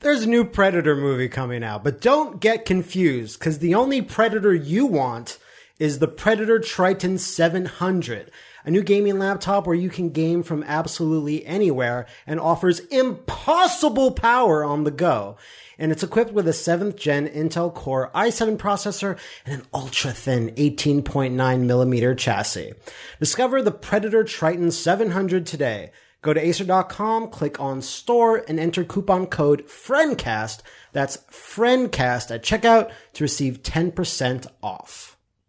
There's a new Predator movie coming out, but don't get confused, because the only Predator you want is the Predator Triton 700, a new gaming laptop where you can game from absolutely anywhere and offers impossible power on the go. And it's equipped with a 7th gen Intel Core i7 processor and an ultra-thin 18.9mm chassis. Discover the Predator Triton 700 today. Go to Acer.com, click on Store, and enter coupon code FRIENDCAST. That's FRIENDCAST at checkout to receive 10% off.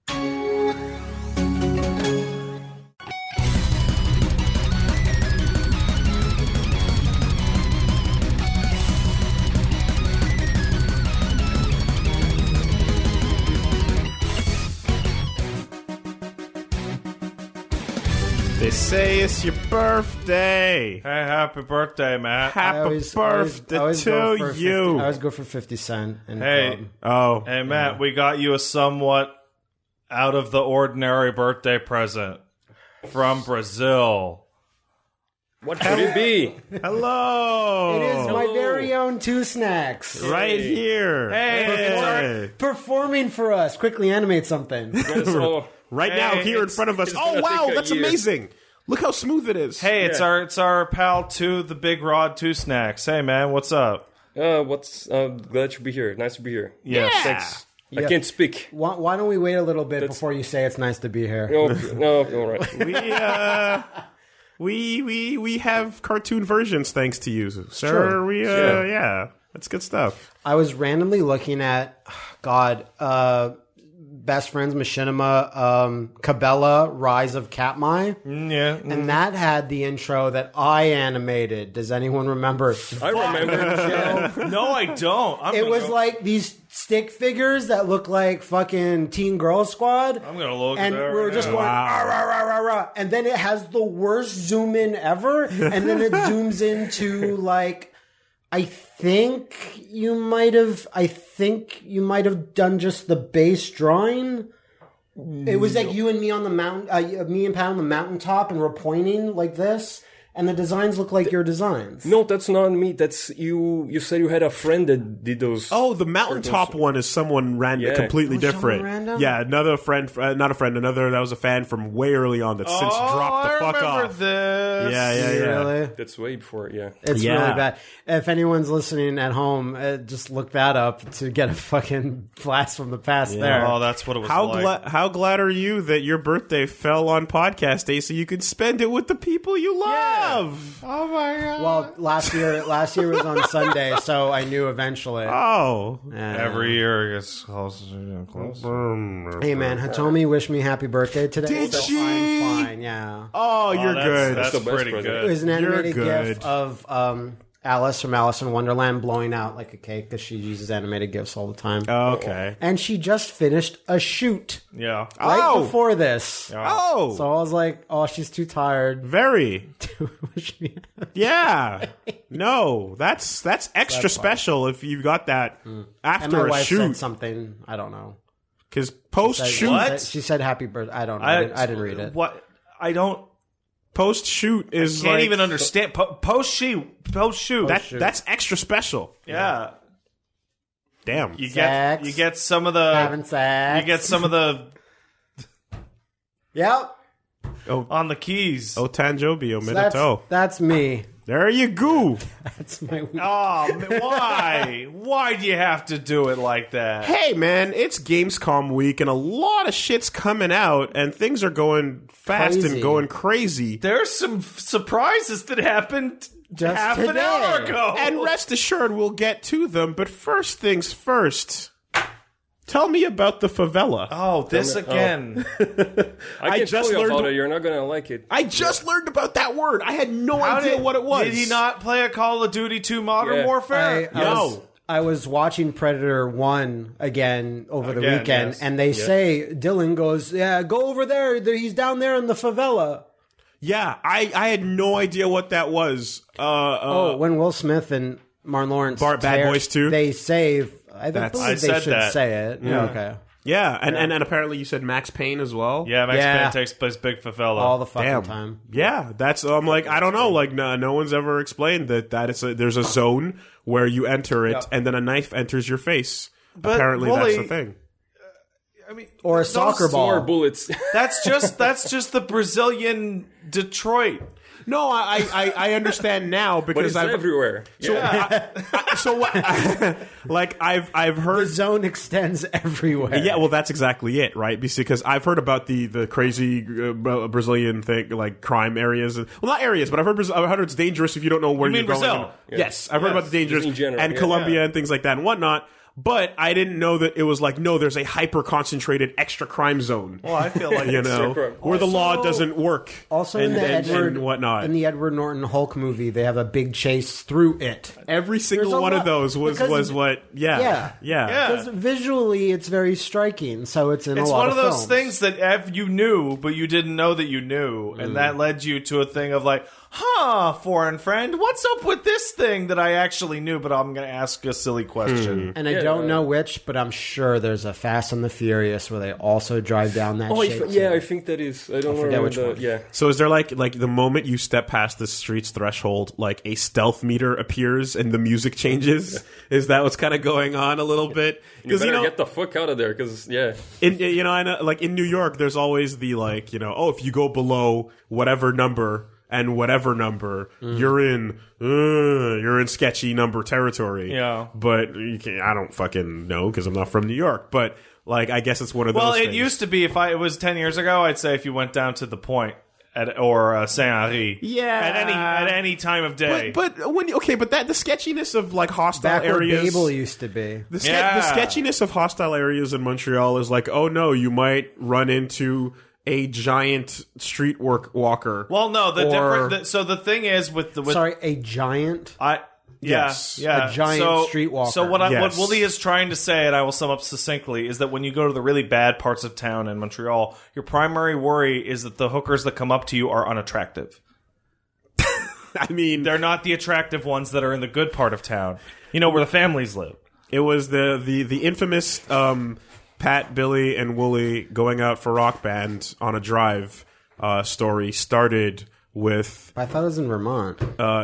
They say it's your birthday. Hey, happy birthday, Matt. Happy birthday to you. I always go for 50 Cent. And, Hey, hey, Matt, we got you a somewhat out of the ordinary birthday present from Brazil. What could it be? Hello. It is my very own Two Snacks. Right here. Hey. Performing for us. Quickly animate something. So, Right now, here in front of us. it's Oh, gonna wow, take a that's year. amazing. Look how smooth it is. Hey, it's our pal Two, the Big Rod Two Snacks. Hey, man, what's up? glad to be here. Nice to be here. Yeah. Thanks. Yeah. I can't speak. Why don't we wait a little bit before you say it's nice to be here? No, all right. We have cartoon versions thanks to you, sir. True. Yeah, that's good stuff. I was randomly looking at, Best Friends Machinima, Cabela, Rise of Katmai. Yeah. And that had the intro that I animated. Does anyone remember? I remember. No, I don't. It was like these stick figures that look like fucking Teen Girl Squad. I'm gonna look And at that we were right just now. going, rah, rah, rah, rah, rah. And then it has the worst zoom in ever. And then it zooms into like, I think you might have done just the base drawing. It was like you and me on the mountain, me and Pat on the mountaintop, and we're pointing like this. And the designs look like your designs. No, that's not me. That's you. You said you had a friend that did those. Oh, the mountaintop one is someone random, Yeah. completely Was different. someone random? Yeah, another friend, another that was a fan from way early on that since dropped the fuck I remember off. this. Yeah. Really? That's way before. Yeah. It's Yeah. really bad. If anyone's listening at home, just look that up to get a fucking blast from the past there. Oh, that's what it was How like. how glad are you that your birthday fell on podcast day so you could spend it with the people you love? Oh my god! Well, last year was on Sunday, so I knew eventually. Oh, Every year it gets closer and closer. Hey man, Hitomi wished me happy birthday today. Did so she? I'm fine, yeah. oh, you're good. That's the best pretty present. It good. was an You're animated good. gif of Alice from Alice in Wonderland blowing out like a cake because she uses animated gifs all the time. Okay. And she just finished a shoot Yeah. right before this. Oh, So I was like, oh, she's too tired very. to wish me happy. Yeah. No, that's extra special if you got that And after my a wife said shoot. something. I don't know. Because post shoot, What? She said happy birthday. I don't know. I didn't read it. What? I don't. post shoot is Can't like even understand. Post shoot. that's extra special. Yeah. Damn. You Sex. get some of the. Having sex. You get some of the Yep. on the keys. Oh, Tanjobio, That's, Minato. that's me. There you go. That's my week. Oh, man, why? Why do you have to do it like that? Hey, man, it's Gamescom week, and a lot of shit's coming out, and things are going fast Crazy. and going crazy. There's some surprises that happened Just half an today. hour ago. And rest assured, we'll get to them. But first things first, tell me about the favela. Oh, this again. I can just tell you learned- about it. You're not gonna like it. I just learned about that word. I had no How idea what it was. Did he not play a Call of Duty 2 Modern Yeah. Warfare? I was watching Predator 1 again over the Again, weekend, yes. and they say, Dylan goes, yeah, go over there. He's down there in the favela. Yeah, I had no idea what that was. When Will Smith and Martin Lawrence Bad Boys 2? they say, I believe I they said should that. say it. Yeah. Okay. Yeah, and apparently you said Max Payne as well. Yeah, Max Yeah. Payne takes place Big Favela. all the fucking Damn. time. Yeah, that's I'm like I don't know. Like no one's ever explained that it's there's a zone where you enter it and then a knife enters your face. But Apparently Wooly- that's the thing. I mean, Or a those- soccer More ball. bullets. That's just the Brazilian Detroit. No, I understand now But because it's I've everywhere. like I've The heard. zone extends everywhere. Yeah, well, that's exactly it, right? Because I've heard about the crazy Brazilian thing, like crime areas. Well, not areas, but I've heard it's dangerous if you don't know where You you're mean going. Brazil? Yes, I've heard about the dangers in general, and yeah. Colombia and things like that and whatnot. But I didn't know that it was like, no, there's a hyper concentrated extra crime zone. Well, I feel like You know, crime. where the law doesn't work. Also, and, in the and whatnot. in the Edward Norton Hulk movie, they have a big chase through it. Every single There's a one of lot- those was because- what. Yeah. Because visually, it's very striking. So it's in it's a lot one of those films. things that you knew, but you didn't know that you knew, and that led you to a thing of like, foreign friend, what's up with this thing that I actually knew, but I'm going to ask a silly question. And I don't know which, but I'm sure there's a Fast and the Furious where they also drive down that shape. I think that is. I don't forget remember which one. Yeah. So is there like the moment you step past the street's threshold, like a stealth meter appears and the music changes? Is that what's kind of going on a little bit? You better get the fuck out of there, because I know, like in New York, there's always the if you go below whatever number and whatever number, you're in sketchy number territory. Yeah. But I don't fucking know because I'm not from New York. But like, I guess it's one of those. Well, it things. used to be, it was 10 years ago, I'd say if you went down to the Point or Saint Henri, at any time of day. But the sketchiness of like hostile Back where areas. Babel used to be. The sketchiness of hostile areas in Montreal is like, oh no, you might run into a giant street walker. Well, no, so the thing is with Sorry, a giant. Yes. Yeah, A giant streetwalker. So what Yes. Wooly is trying to say, and I will sum up succinctly, is that when you go to the really bad parts of town in Montreal, your primary worry is that the hookers that come up to you are unattractive. I mean, They're not the attractive ones that are in the good part of town. You know, where the families live. it was the infamous Pat, Billy, and Wooly going out for Rock Band on a drive story started with I thought it was in Vermont.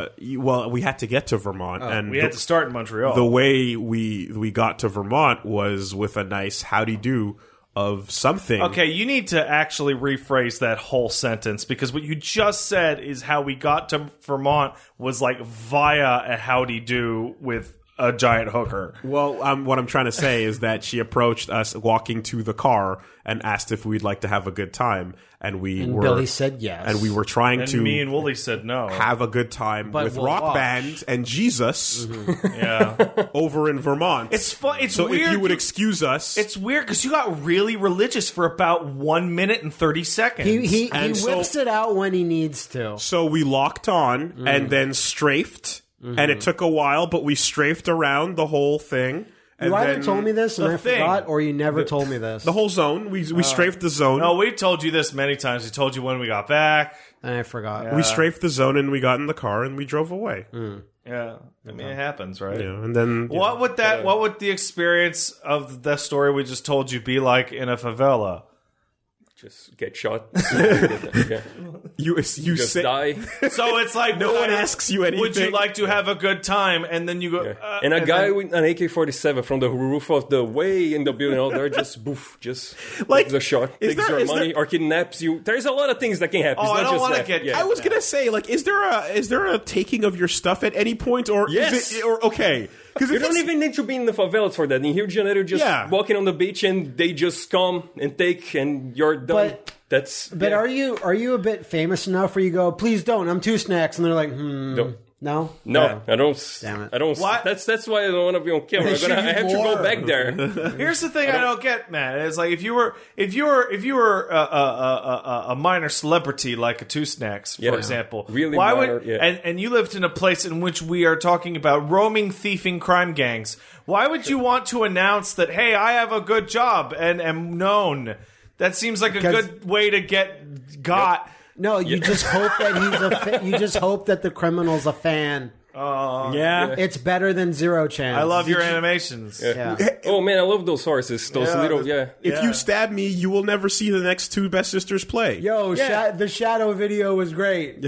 we had to get to Vermont, and We had to start in Montreal. the way we got to Vermont was with a nice howdy do of something. Okay, you need to actually rephrase that whole sentence, because what you just said is how we got to Vermont was like via a howdy do with a giant hooker. Well, what I'm trying to say is that she approached us walking to the car and asked if we'd like to have a good time, and Billy said yes. and we were trying And to me and Wooly said no. have a good time But with we'll Rock watch. Band and Jesus Yeah. over in Vermont. It's fun. It's so weird. if you would excuse us, It's weird because you got really religious for about 1 minute and 30 seconds. he And so- whips it out when he needs to. so we locked on and then strafed, and it took a while, but we strafed around the whole thing. And You either then told me this and the I thing- forgot, or you never told me this. the whole zone. We strafed the zone. No, we told you this many times. We told you when we got back. and I forgot. We strafed the zone and we got in the car and we drove away. Yeah, I mean it happens, right? Yeah, and then What would the experience of the story we just told you be like in a favela? Just get shot. Yeah. you Just say die. So it's like no one asks you anything. would you like to have a good time? And then you go, And a guy then- with an AK-47 from the roof of the way in the building out there, just boof, just Like, takes the shot, is takes there- your is money, there- or kidnaps you. There's a lot of things that can happen. Oh, It's I not don't just wanna that. get- Yeah. I was gonna say, like, is there a taking of your stuff at any point, or Yes. is it, or okay? Because You don't even need to be in the favelas for that. In Rio de Janeiro, just Yeah. walking on the beach and they just come and take and you're done. But are you a bit famous enough where you go, please don't, I'm two snacks, and they're like, No. no? No, I don't. Damn it. I don't. What? That's why I don't want to be on camera. They I have to should go more. back there. Here's the thing I don't get, man. It's like if you were a minor celebrity like a Two Snacks, for Yeah. example, Really why minor, would yeah. and you lived in a place in which we are talking about roaming, thieving crime gangs? Why would you want to announce that? Hey, I have a good job and am known. That seems like a Because- good way to get got. No, you just hope that you just hope that the criminal's a fan. Yeah. It's better than Zero Chance. I love your animations. Yeah. Oh man, I love those horses. Those Yeah, little, If you stab me, you will never see the next two Best Sisters play. Yo, the Shadow video was great.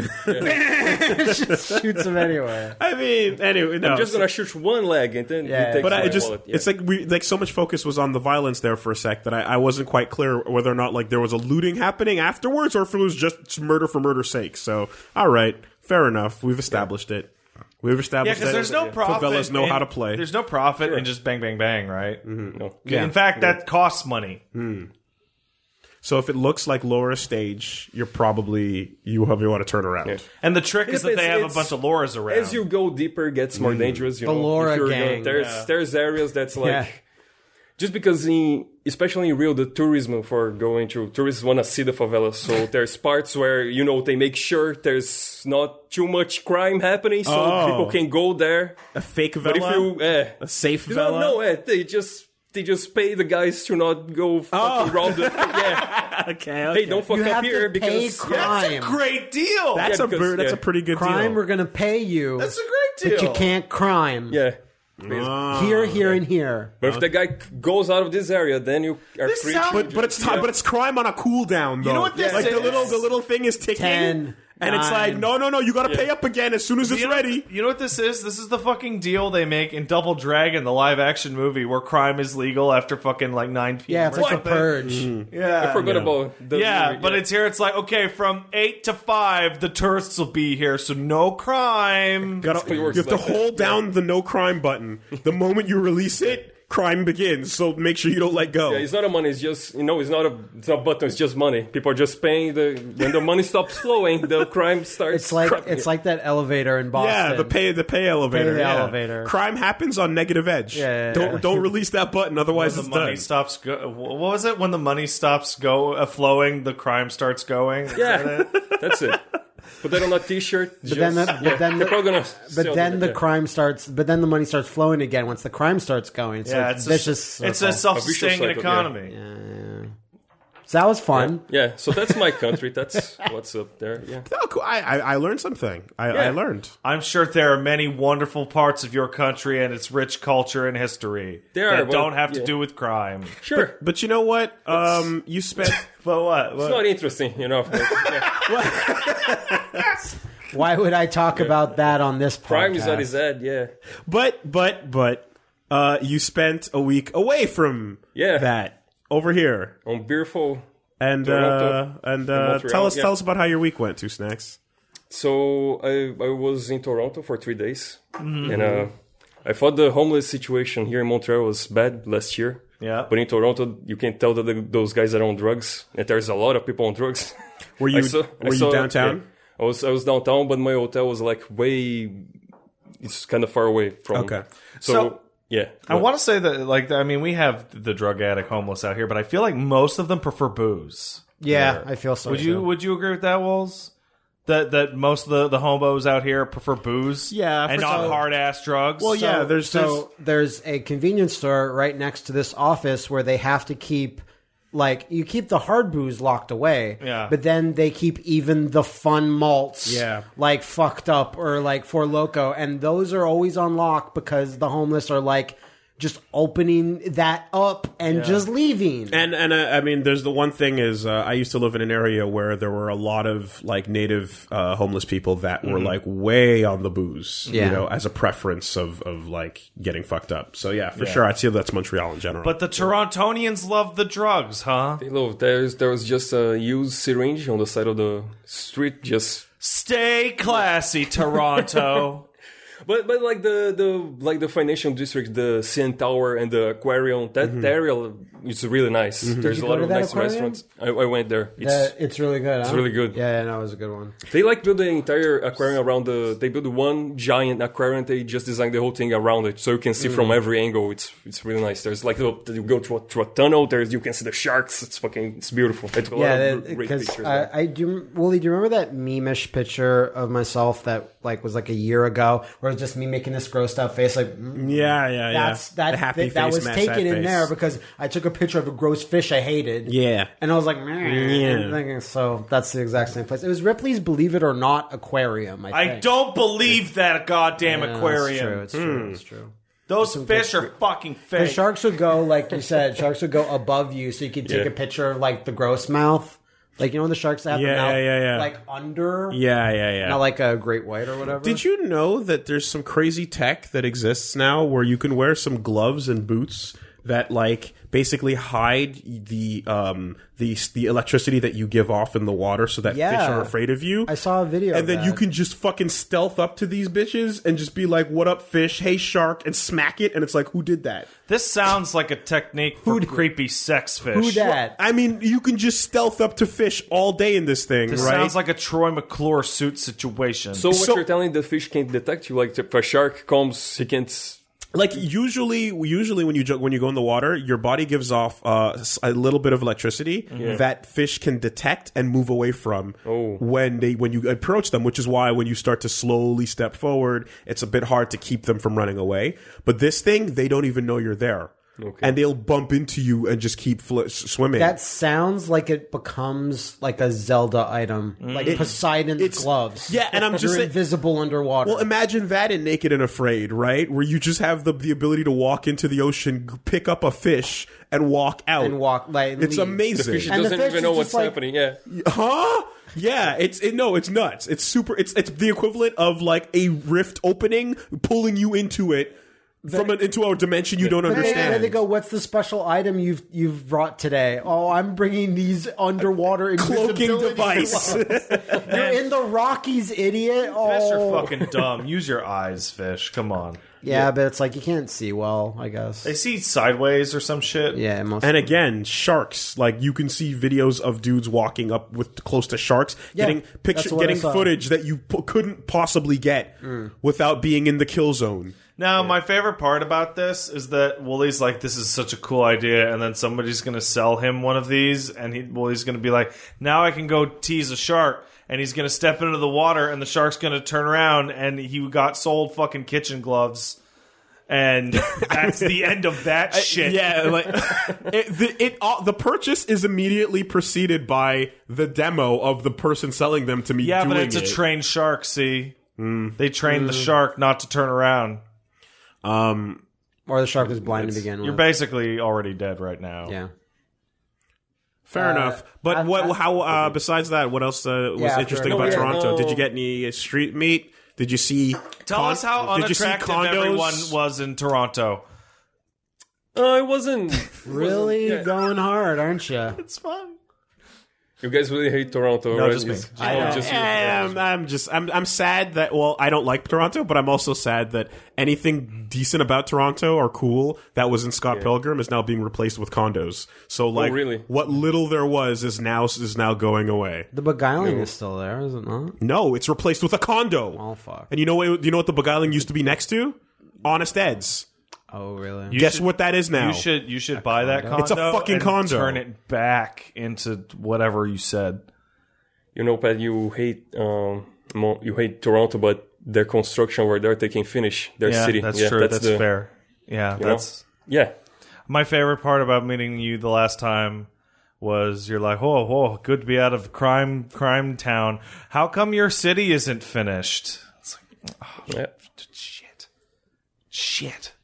Just shoots him anyway. I mean, anyway, no. I'm just gonna shoot one leg and then Yeah, he takes But my I just, wallet. it's like so much focus was on the violence there for a sec that I wasn't quite clear whether or not like there was a looting happening afterwards or if it was just murder for murder's sake. So, all right, fair enough. We've established it. We've Yeah, established because that there's no profit. favelas know how to play. There's no profit in just bang, bang, bang, right? No. In fact, that costs money. So if it looks like Laura's stage, you want to turn around. Yeah. And the trick is that they have a It's- bunch of Lauras around. As you go deeper, it gets more dangerous. You The know, Laura If you're gang. there's areas that's like Yeah. just because especially in Rio, the tourism for going to tourists want to see the favelas. So there's parts where they make sure there's not too much crime happening, so people can go there. A fake But if vela, you a safe no, vela. no, they just pay the guys to not go fucking around the yeah. Okay. Hey, don't fuck You up have here to pay because crime. That's a great deal. That's Yeah, a because- that's a yeah. pretty good Crime, deal. we're gonna pay you. That's a great deal. But you can't crime. yeah. Here, and here. But if the guy goes out of this area, then you are This free. sounds- But it's crime on a cooldown though. You know what this like is? the little thing is ticking, 10, and it's 9. like no, you got to pay up again as soon as it's You know, ready. You know what this is? This is the fucking deal they make in Double Dragon, the live action movie, where crime is legal after fucking like 9 p.m. Yeah, it's or like a something. purge. Yeah, I forgot about the Yeah, movie, but it's here. It's like, okay, from 8 to 5, the tourists will be here, so no crime. You it works have to like that. hold down the no crime button. The moment you release it, crime begins. So make sure you don't let go. Yeah, it's not a money. It's just it's not a button. It's just money. People are just paying. When the money stops flowing, the crime starts. It's like that elevator in Boston. Yeah, the pay elevator. Pay the yeah. elevator. Crime happens on negative edge. Yeah. Don't release that button, otherwise The it's money done. stops. What was it? When the money stops flowing, the crime starts going. Is that Yeah, it? that's it. Put that on a T-shirt. But then the crime starts. But then the money starts flowing again once the crime starts going. So Yeah, it's it's vicious. it's a self-sustaining cycle, yeah. economy. So that was fun. Yeah, so that's my country. That's what's up there. Yeah. Oh, cool. I learned something. I learned. I'm sure there are many wonderful parts of your country and its rich culture and history There are, that but- don't have to yeah. do with crime. Sure. But you know what? You spent. But what? It's not interesting, but, yeah. Why would I talk about that on this podcast? Crime is on his head, yeah. But you spent a week away from Yeah. that over here. On Beerful. And Toronto, Montreal, Montreal, yeah. tell us about how your week went, Two Snacks. So I was in Toronto for 3 days. Mm-hmm. And I thought the homeless situation here in Montreal was bad last year. Yeah. But in Toronto, you can tell that those guys are on drugs. And there's a lot of people on drugs. Were you downtown? Yeah. I was downtown, but my hotel was like it's kind of far away from. Okay. So, yeah. I want to say that, we have the drug addict homeless out here, but I feel like most of them prefer booze. Yeah, I feel so. Would too. you agree with that, Wolves? That most of the homos out here prefer booze, Yeah, and for not sure. hard ass drugs. Well, yeah, there's there's a convenience store right next to this office where they have to keep you keep the hard booze locked away. Yeah. But then they keep even the fun malts fucked up or Four Loko, and those are always on lock because the homeless are just opening that up and just leaving. And there's the one thing is I used to live in an area where there were a lot of native homeless people that were way on the booze, as a preference of getting fucked up. So yeah, for sure, I'd say that's Montreal in general. But the Torontonians love the drugs, huh? There was just a used syringe on the side of the street, just. Stay classy, Toronto. But the financial district, the CN Tower and the aquarium, that area is really nice. There's a lot to of that nice aquarium? restaurants. I went there. It's really good. It's really good. Yeah, no, it was a good one. They build the entire aquarium around they build one giant aquarium. They just designed the whole thing around it, so you can see from every angle. It's really nice. There's you go through a tunnel. You can see the sharks. It's beautiful. It's a lot of great because pictures. I do. Wooly, do you remember that meme-ish picture of myself that was a year ago, where was just me making this grossed out face, like The happy that face, was mad taken sad in face. there because I took a picture of a gross fish I hated. Yeah. And I was like, yeah. So that's the exact same place. It was Ripley's Believe It or Not aquarium. I think. don't believe that goddamn aquarium. It's true. It's true. Those fish are fucking The fake. sharks would go, like you said, sharks would go above you so you could take a picture of like the gross mouth. Like, you know when the sharks have the mouth like under? Yeah. Not like a great white or whatever. Did you know that there's some crazy tech that exists now where you can wear some gloves and boots that like basically hide the electricity that you give off in the water so that fish are afraid of you? I saw a video and of then that. you can just fucking stealth up to these bitches and just be like, what up, fish? Hey, shark, and smack it, and it's like, who did that? This sounds like a technique for creepy sex fish. Who dat? I mean, you can just stealth up to fish all day in this thing, This right? sounds like a Troy McClure suit situation. So what you're telling, the fish can't detect you? Like if a shark comes, he can't. Like usually when you go in the water, your body gives off a little bit of electricity that fish can detect and move away from when you approach them. Which is why when you start to slowly step forward, it's a bit hard to keep them from running away. But this thing, they don't even know you're there. Okay. And they'll bump into you and just keep swimming. That sounds like it becomes like a Zelda item, like Poseidon's gloves. Yeah, and I'm just You're invisible underwater. Well, imagine that in Naked and Afraid, right? Where you just have the ability to walk into the ocean, pick up a fish, and walk out. It's amazing. The fish And doesn't the fish even know is what's just like- happening. Yeah. Huh? Yeah, it's nuts. It's super. It's the equivalent of like a rift opening, pulling you into it. Into a dimension you don't understand. And they go, "What's the special item you've brought today?" Oh, I'm bringing these underwater cloaking device. You're in the Rockies, idiot. Fish are fucking dumb. Use your eyes, fish. Come on. Yeah, but it's like you can't see well, I guess. They see sideways or some shit. Yeah, and again, sharks. Like you can see videos of dudes walking up with close to sharks, getting footage that you couldn't possibly get without being in the kill zone. Now, my favorite part about this is that Wooly's like, this is such a cool idea, and then somebody's going to sell him one of these, and Wooly's going to be like, now I can go tease a shark, and he's going to step into the water, and the shark's going to turn around, and he got sold fucking kitchen gloves. And that's the end of that shit. Yeah, like the purchase is immediately preceded by the demo of the person selling them to me. Yeah, but it's a trained shark. See, they trained the shark not to turn around. Or the shark was blind to begin with. You're basically already dead right now. Yeah. Fair enough. But besides that, what else was interesting about Toronto? Did you get any street meat? Did you see? Tell us how unattractive everyone was in Toronto. It wasn't really going hard, aren't you? It's fun. You guys really hate Toronto, no, right? Just me. I'm sad that, well, I don't like Toronto, but I'm also sad that anything decent about Toronto or cool that was in Scott Pilgrim is now being replaced with condos. So like, what little there was is now going away. The beguiling is still there, is it not? No, it's replaced with a condo. Oh fuck! And you know what the beguiling used to be next to? Honest Ed's. Oh really? Guess what that is now? You should buy that condo. It's a fucking and condo. Turn it back into whatever you said. You know, Pat, you hate Toronto, but their construction where they're taking finish their city. That's true. That's fair. Yeah, my favorite part about meeting you the last time was you're like, oh, good to be out of crime town. How come your city isn't finished? It's like, shit.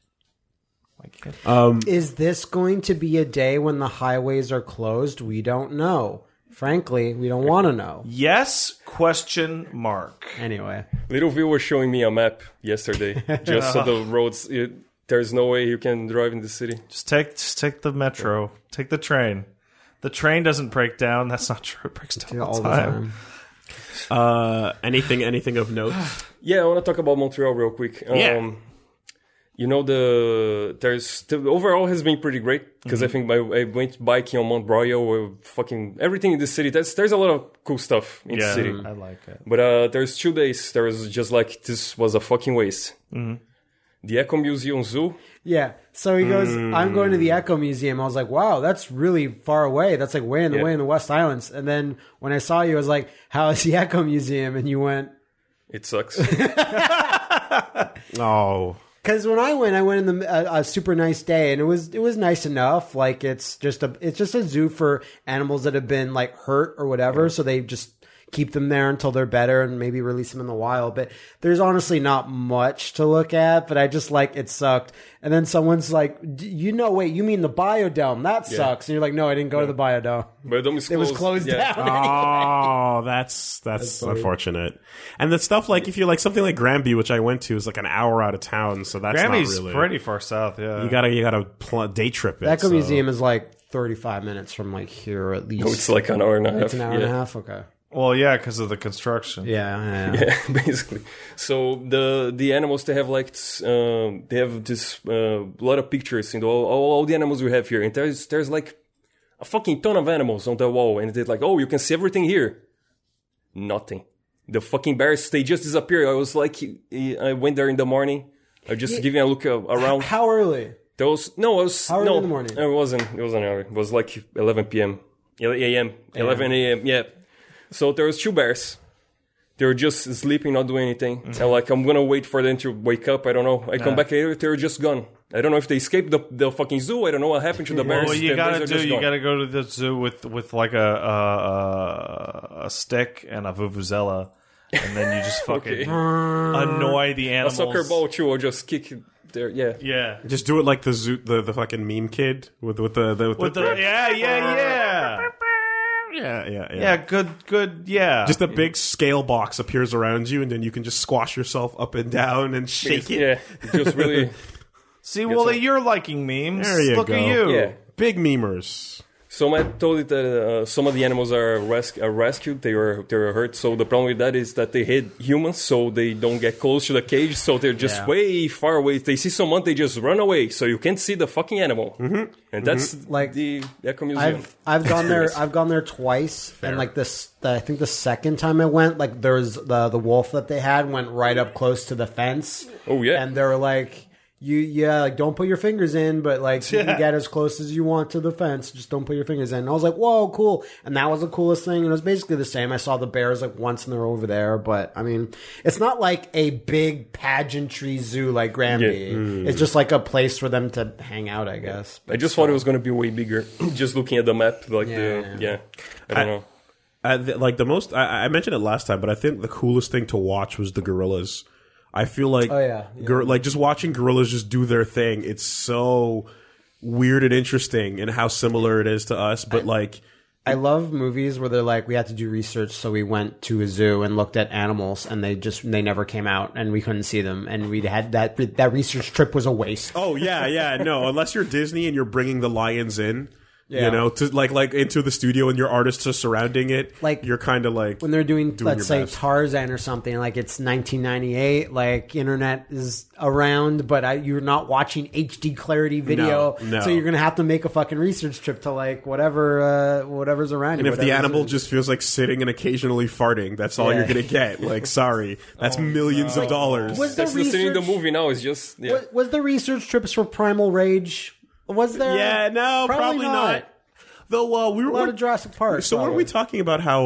Is this going to be a day when the highways are closed? We don't know. Frankly, we don't want to know. Yes? Question mark. Anyway. Littleville was showing me a map yesterday. Just so the roads, there's no way you can drive in the city. Just take the metro. Take the train. The train doesn't break down. That's not true. It breaks down all the time. Anything of note? Yeah, I want to talk about Montreal real quick. You know, the overall has been pretty great because I think I went biking on Mont Royal, fucking everything in the city. There's a lot of cool stuff in the city. I like it. But there's 2 days. There was just like, this was a fucking waste. The Echo Museum Zoo. Yeah. So he goes, I'm going to the Echo Museum. I was like, wow, that's really far away. That's like way in the West Islands. And then when I saw you, I was like, how is the Echo Museum? And you went, it sucks. Oh. Because when I went in a super nice day, and it was nice enough. Like it's just a zoo for animals that have been like hurt or whatever. So they just keep them there until they're better and maybe release them in the wild. But there's honestly not much to look at. But I just like it sucked. And then someone's like, wait, you mean the biodome? That sucks. And you're like, no, I didn't go to the biodome. Biodome is closed. It was closed down. Oh, that's unfortunate. And the stuff like if you like something like Granby, which I went to, is like an hour out of town, so that's Granby's not really pretty far south. Yeah, you gotta day trip it. Echo Museum is like 35 minutes from like here at least. Oh, it's like an hour and a half. It's an hour and a half. Okay. Well, yeah, because of the construction. Yeah. Basically. So the animals, they have like they have this lot of pictures in all the animals we have here, and there's like a fucking ton of animals on the wall, and they're like, oh, you can see everything here. Nothing. The fucking bears, they just disappear. I was like, I went there in the morning. I was just giving a look around. How early? How early in the morning? It wasn't early. It was like 11 p.m. 11 a.m. Yeah. So there was 2 bears. They were just sleeping, not doing anything. And like, I'm gonna wait for them to wake up. I don't know. I come back later, they're just gone. I don't know if they escaped the fucking zoo. I don't know what happened to the bears. Well, you gotta go to the zoo with like a stick and a vuvuzela, and then you just fucking annoy the A animals. soccer ball too, or just kick it there. Yeah. Yeah. Just do it like the zoo, the fucking meme kid with the Yeah, good, yeah. Just a big scale box appears around you, and then you can just squash yourself up and down and shake it. Yeah, just really. See, well, you're liking memes. There you Look go. at you. Yeah. Big memers. So Matt told it that some of the animals are rescued. They were hurt. So the problem with that is that they hate humans, so they don't get close to the cage. So they're just way far away. If they see someone, they just run away. So you can't see the fucking animal. Mm-hmm. And that's like the Echo Museum. I've gone there. I've gone there twice, and like this, I think the second time I went, like there was the wolf that they had went right up close to the fence. Oh yeah, and they were like. Like don't put your fingers in, but like you can get as close as you want to the fence. Just don't put your fingers in. And I was like, whoa, cool. And that was the coolest thing. And it was basically the same. I saw the bears like once and they're over there. But I mean, it's not like a big pageantry zoo like Granby. Yeah. It's just like a place for them to hang out, I guess. But I just thought it was going to be way bigger. Just looking at the map, like I don't know. Like the most, I mentioned it last time, but I think the coolest thing to watch was the gorillas. I feel like, like just watching gorillas just do their thing. It's so weird and interesting, and how similar it is to us. But I love movies where they're like, we had to do research, so we went to a zoo and looked at animals, and they never came out, and we couldn't see them, and we had that research trip was a waste. Oh yeah, no. Unless you're Disney and you're bringing the lions in. Yeah. You know, to like into the studio and your artists are surrounding it. Like you're kind of like when they're doing let's say best. Tarzan or something. Like it's 1998. Like internet is around, but you're not watching HD clarity video. No. So you're gonna have to make a fucking research trip to like whatever's around. And if the animal just feels like sitting and occasionally farting, that's all you're gonna get. Like sorry, that's millions of dollars. That's the scene in the movie now. Is just was the research trips for Primal Rage? Was there? Yeah, no, probably not. Though we were a lot of Jurassic Park. So what are we talking about? How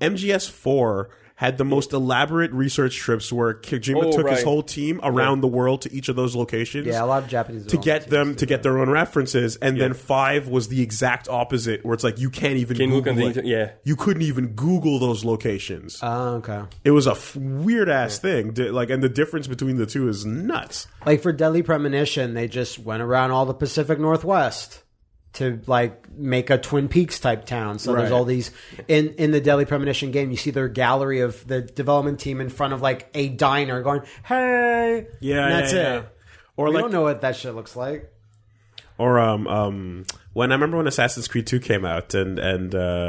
MGS4 had the most elaborate research trips where Kojima took his whole team around the world to each of those locations. Yeah, a lot of Japanese to get them to get their own references, and then 5 was the exact opposite, where it's like you can't even Google it. You couldn't even Google those locations. Oh, okay. It was a weird ass thing. Like, and the difference between the two is nuts. Like for Deadly Premonition, they just went around all the Pacific Northwest to like make a Twin Peaks type town. So there's all these in the Deadly Premonition game. You see their gallery of the development team in front of like a diner going, "Hey," and that's it. Or we don't know what that shit looks like. Or when I remember when Assassin's Creed 2 came out and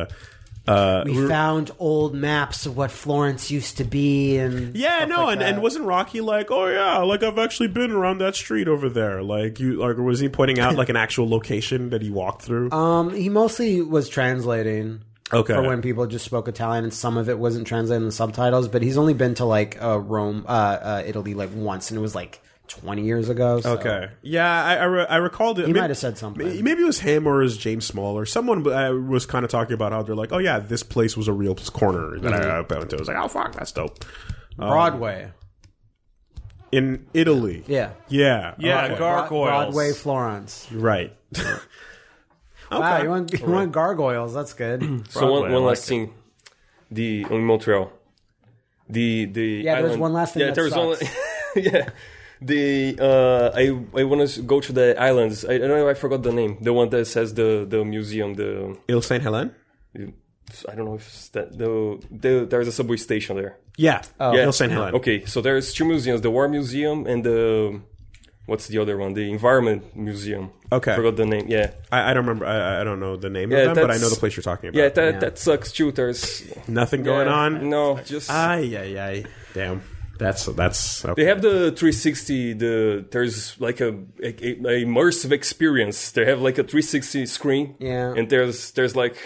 we found old maps of what Florence used to be, and and wasn't Rocky like, oh yeah, like I've actually been around that street over there, like you, like, or was he pointing out like an actual location that he walked through? He mostly was translating. Okay. For when people just spoke Italian, and some of it wasn't translated in the subtitles, but he's only been to like Rome, Italy, like once, and it was like 20 years ago. So. Okay. Yeah, I recalled it. He might have said something. Maybe it was him or it was James Small or someone was kind of talking about how they're like, oh yeah, this place was a real corner that I went to. I was like, oh fuck, that's dope. Broadway. in Italy. Yeah. Yeah. Yeah, Okay. gargoyles. Broadway, Florence. Right. Wow, you want gargoyles? That's good. So Broadway, one I last like thing, in Montreal, the Yeah, island, there's one last thing yeah, that there's sucks. yeah. I want to go to the islands. I don't know. I forgot the name. The one that says the museum. The Ile Saint Helene? I don't know if it's that there's a subway station there. Yeah. Oh. Ile Saint Helene. Okay, so there's two museums: the War Museum and the what's the other one? The Environment Museum. Okay. Forgot the name. Yeah, I don't remember. I don't know the name Yeah, of them, but I that's- know the place you're talking about. yeah, that sucks too. There's Nothing going on? No, just Ay. Damn. That's okay. they have the 360. There's like a immersive experience. They have like a 360 screen. Yeah. And there's like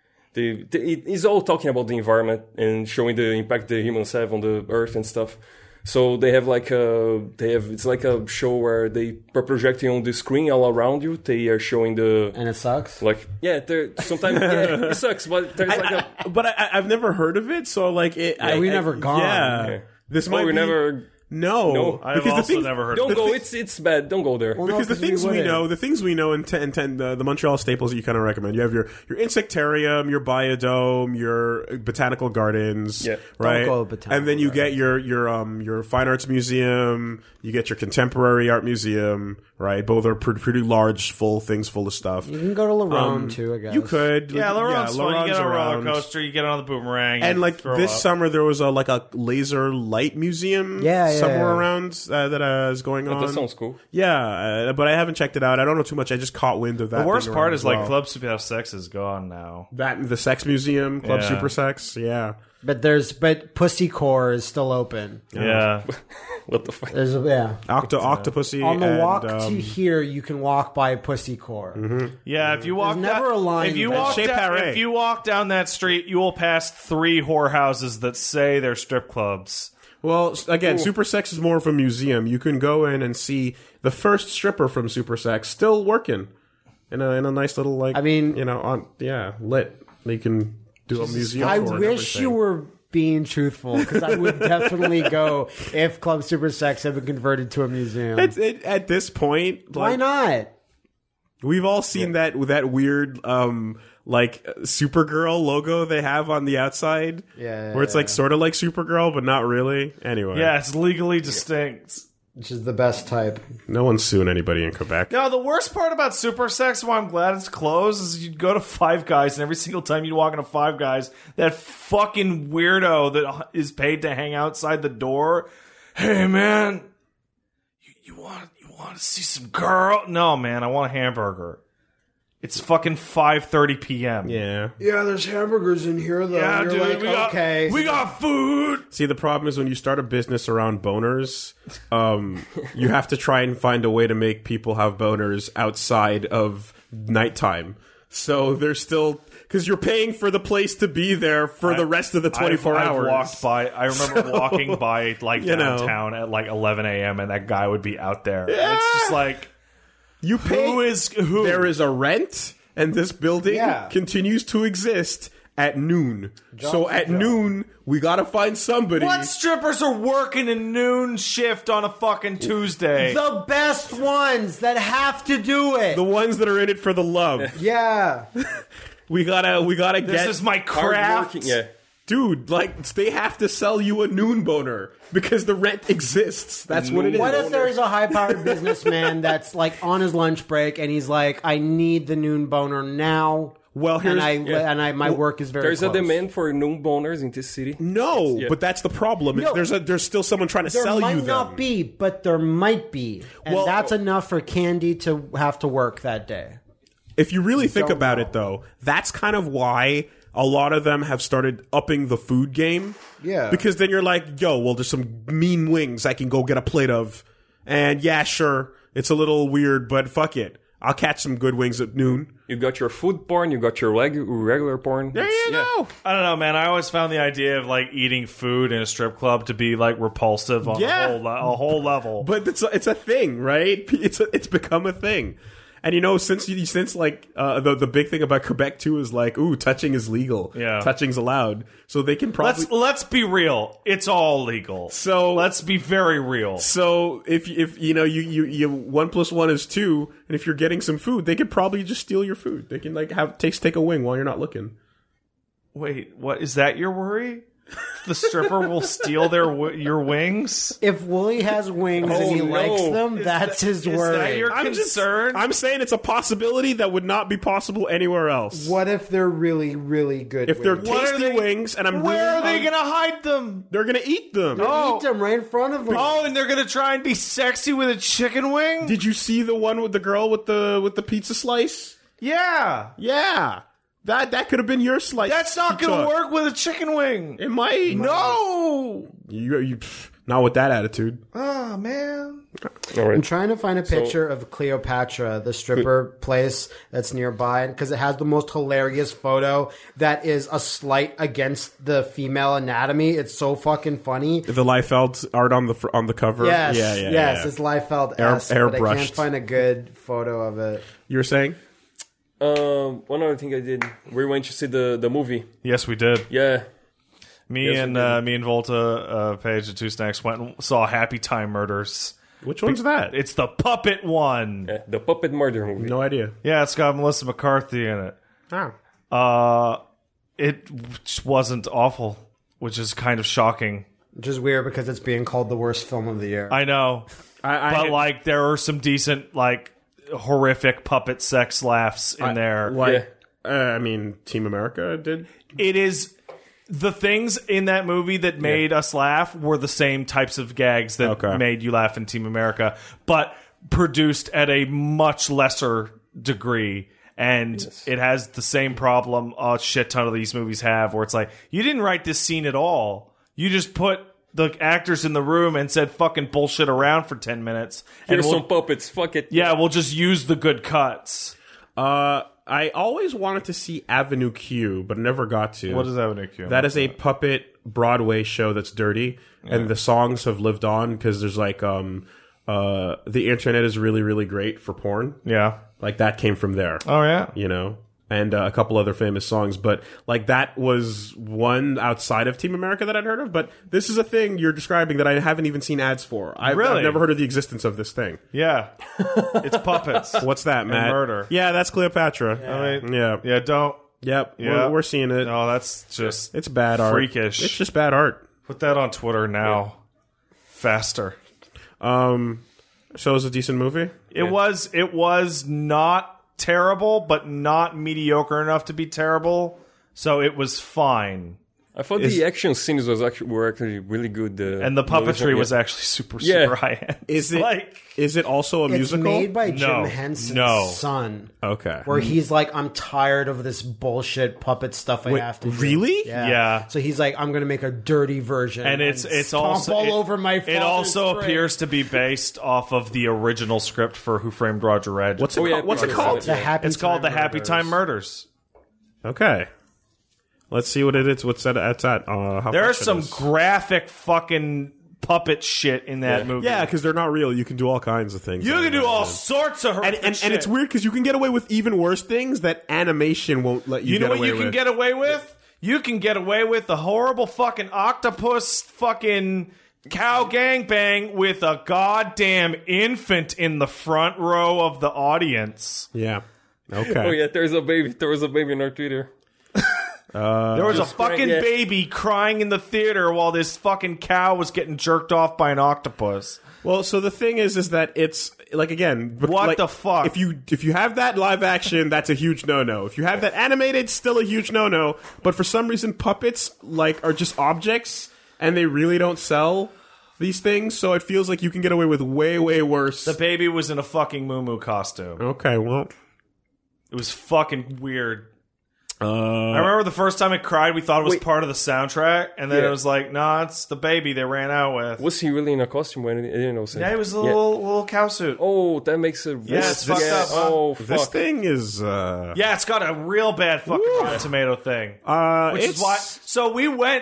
it's all talking about the environment and showing the impact the humans have on the earth and stuff. So they have it's like a show where they are projecting on the screen all around you. They are showing And it sucks. Sometimes it sucks, but there's like a But I've never heard of it, so like it. we've never gone. Yeah. Yeah. This Oh, might we be never. No, I've because the also thing- never heard Don't of go. It's bad. Don't go there. Well, no, Because the 'cause we things we wouldn't. know, the Montreal staples that you kind of recommend. You have your insectarium, your biodome, your botanical gardens, Yeah. right? Don't go botanical and then you get your fine arts museum. You get your contemporary art museum, right? Both are pretty large, full of stuff. You can go to LaRome too, I guess. You could, Yeah, LaRon's fun. You LaRon's get on a roller around. coaster, you get on the boomerang, And you like throw this up. summer, there was a laser light museum, Yeah, somewhere yeah. around that is going on. That sounds cool. Yeah, but I haven't checked it out. I don't know too much. I just caught wind of that. The worst thing part around is as like well. Club Super Sex is gone now. That the sex museum, Club Yeah. Super Sex. Yeah, But Pussy Core is still open. Yeah. What the fuck? There's Octopussy. on the and, walk to here, you can walk by Pussy Core. Yeah, if you walk never a line if you there. walk Chez down, Paré. if you walk down that street, you will pass 3 whorehouses that say they're strip clubs. Well, again, Super Sex is more of a museum. You can go in and see the first stripper from Super Sex still working in a nice little lit. You can do a museum. I tour and wish you everything. were being truthful, because I would definitely go if Club Super Sex had been converted to a museum. At this point, Why like, not? we've all seen that weird Supergirl logo they have on the outside. Yeah, where it's like sort of like Supergirl, but not really. Anyway, Yeah, it's legally distinct. Which is the best type. no one's suing anybody in Quebec. No, the worst part about Super Sex, why I'm glad it's closed, is you'd go to Five Guys, and every single time you'd walk into Five Guys, that fucking weirdo that is paid to hang outside the door. Hey, man, you want to see some girl? No, man, I want a hamburger. It's fucking 5:30 p.m. Yeah. Yeah, there's hamburgers in here, though. Yeah, You're dude, like, we got food. See, the problem is when you start a business around boners, you have to try and find a way to make people have boners outside of nighttime. So there's still, because you're paying for the place to be there for the rest of the 24 I've hours. walked by. I remember walking by like you know. downtown at like 11 a.m. and that guy would be out there. It's just like, You pay. who is who? There is a rent, and this building Yeah. continues to exist at noon. So at noon, we gotta find somebody. What strippers are working a noon shift on a fucking Tuesday? the best ones that have to do it. The ones that are in it for the love. Yeah. We gotta This get. is my Hard craft. working, yeah. Dude, like, they have to sell you a noon boner because the rent exists. That's what it is. What if there's a high-powered businessman that's like on his lunch break and he's like, I need the noon boner now. Well, here's- my work is very There's close. a demand for known boners in this city. No, Yeah. but that's the problem. No. There's still someone trying to There sell might you them. not be, but there might be. And Well- that's enough for Candy to have to work that day. If you really think don't about know. it, though, that's kind of why a lot of them have started upping the food game. Yeah. Because then you're like, yo, well, there's some mean wings I can go get a plate of. And yeah, sure, it's a little weird, but fuck it. I'll catch some good wings at noon. You got your food porn, you got your regular porn. There you go. I don't know, man. I always found the idea of like eating food in a strip club to be like repulsive on Yeah. a whole level. But it's a thing, right? It's become a thing. And since like the big thing about Quebec too is like, ooh, touching is legal. Yeah. Touching's allowed. So they can probably Let's be real. It's all legal. So let's be very real. So if you 1 + 1 is 2, and if you're getting some food, they could probably just steal your food. They can like take a wing while you're not looking. Wait, what is that your worry? The stripper will steal your wings? If Wooly has wings and he likes them, that's his worry. Is that your concern? I'm saying it's a possibility that would not be possible anywhere else. What if they're really, really good If they're wings? tasty wings, and Where are they going to hide them? They're gonna eat them. Eat them right in front of them. Oh, and they're going to try and be sexy with a chicken wing? Did you see the one with the girl with the pizza slice? Yeah. Yeah. That could have been your slice. That's not going to work with a chicken wing. It might. No. You not with that attitude. Oh, man. All I'm right. trying to find a picture of Cleopatra, the stripper place that's nearby, because it has the most hilarious photo that is a slight against the female anatomy. It's so fucking funny. The Liefeld art on the cover. Yes, Yeah. yes, it's Liefeld-esque, but I Airbrushed. can't find a good photo of it. You were saying? One other thing I did, we went to see the movie. Yes, we did. Yeah. Me and Volta, Paige, the Two Snacks, went and saw Happy Time Murders. Which one's that? It's the puppet one. Yeah, the Puppet Murder movie. No idea. Yeah, it's got Melissa McCarthy in it. Oh. It wasn't awful, which is kind of shocking. Which is weird because it's being called the worst film of the year. I know. But, like, there are some decent, like, horrific puppet sex laughs in there. I mean, Team America did. It is... The things in that movie that made us laugh were the same types of gags that made you laugh in Team America, but produced at a much lesser degree. And it has the same problem a shit ton of these movies have, where it's like, you didn't write this scene at all. You just put the actors in the room and said fucking bullshit around for 10 minutes. Here's some puppets, fuck it. Yeah, we'll just use the good cuts. I always wanted to see Avenue Q, but never got to. What is Avenue Q? That is a puppet Broadway show that's dirty, and the songs have lived on because there's like the internet is really, really great for porn. Yeah. Like that came from there. Oh, yeah. You know? And a couple other famous songs, but like that was one outside of Team America that I'd heard of. But this is a thing you're describing that I haven't even seen ads for. I've never heard of the existence of this thing. Yeah. It's puppets. What's that, Matt? And murder. Yeah, that's Cleopatra. I mean, yeah. don't. Yep. Yeah. We're seeing it. No, that's just... It's bad art. Freakish. It's just bad art. Put that on Twitter now. Faster. So it was a decent movie? It was not terrible, but not mediocre enough to be terrible. So it was fine. I thought the action scenes were actually really good. And the puppetry was actually super high end. Is it also a musical? It's made by Jim Henson's son. Okay. Where he's like, I'm tired of this bullshit puppet stuff I have to do. Really? Yeah. So he's like, I'm going to make a dirty version. And it's also all over my It also appears to be based off of the original script for Who Framed Roger Rabbit. What's it called? It's called The Happy Time Murders. Okay. Let's see what it is. What's that? It's at. There's some graphic fucking puppet shit in that movie. Yeah, because they're not real. You can do all kinds of things. You can do all sorts of horrific shit. And it's weird because you can get away with even worse things that animation won't let you get away with. You know what you can get away with? You can get away with the horrible fucking octopus fucking cow gangbang with a goddamn infant in the front row of the audience. Yeah. Okay. Oh yeah, there was a baby in our theater. There was a fucking baby crying in the theater while this fucking cow was getting jerked off by an octopus. Well, so the thing is that it's like, again, what the fuck? If you have that live action, that's a huge no-no. If you have that animated, still a huge no-no. But for some reason, puppets like are just objects, and they really don't sell these things. So it feels like you can get away with way, way worse. The baby was in a fucking moo-moo costume. Okay, well, it was fucking weird. I remember the first time it cried, we thought it was part of the soundtrack, and then it was like, nah, it's the baby they ran out with. Was he really in a costume when I didn't know? Yeah, he was a little cow suit. Oh, that makes it. Yeah, it's fucked up. Oh, fuck. This thing is. Yeah, it's got a real bad fucking Rotten Tomato thing. Which is why. So we went.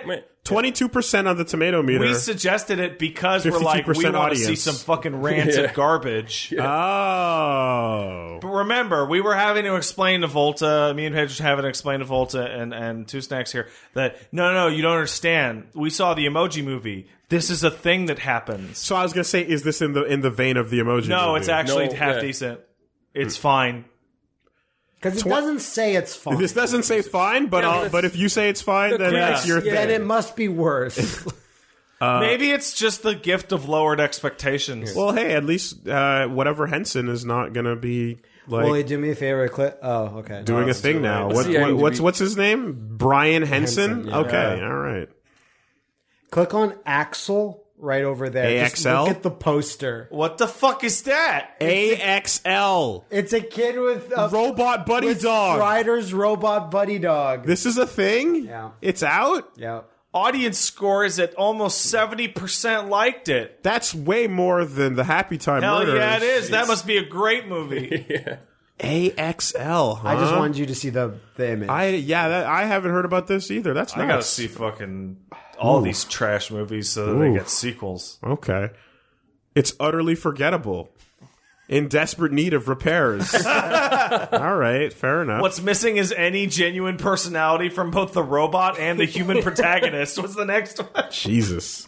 22% on the tomato meter. We suggested it because we're like, we want to see some fucking rancid garbage. Oh. But remember, we were having to explain to Volta, me and Pedro having to explain to Volta and Two Snacks here, that no, you don't understand. We saw the Emoji Movie. This is a thing that happens. So I was gonna say, is this in the vein of the Emoji No, Movie? it's actually No, half yeah. decent. It's fine. Because it doesn't say it's fine. This doesn't say fine, but if you say it's fine, then that's your thing. Then it must be worse. Maybe it's just the gift of lowered expectations. Well, hey, at least whatever Henson is not gonna be like Willie, do me a favor. Oh, okay. doing a thing now. What's his name? Brian Henson. Henson, yeah. Okay, all right. Click on Axel right over there. Just AXL? look at the poster. What the fuck is that? AXL. It's a kid with a Robot Buddy with Dog. Strider's robot buddy dog. This is a thing? Yeah. It's out? Yeah. Audience score is at almost 70% liked it. That's way more than the Happy Time Hell Murders. yeah, it is. That must be a great movie. AXL, huh? I just wanted you to see the image. I haven't heard about this either. That's I nuts. gotta see fucking all these trash movies so that they get sequels. Okay. It's utterly forgettable. In desperate need of repairs. All right, fair enough. What's missing is any genuine personality from both the robot and the human protagonist. What's the next one? Jesus.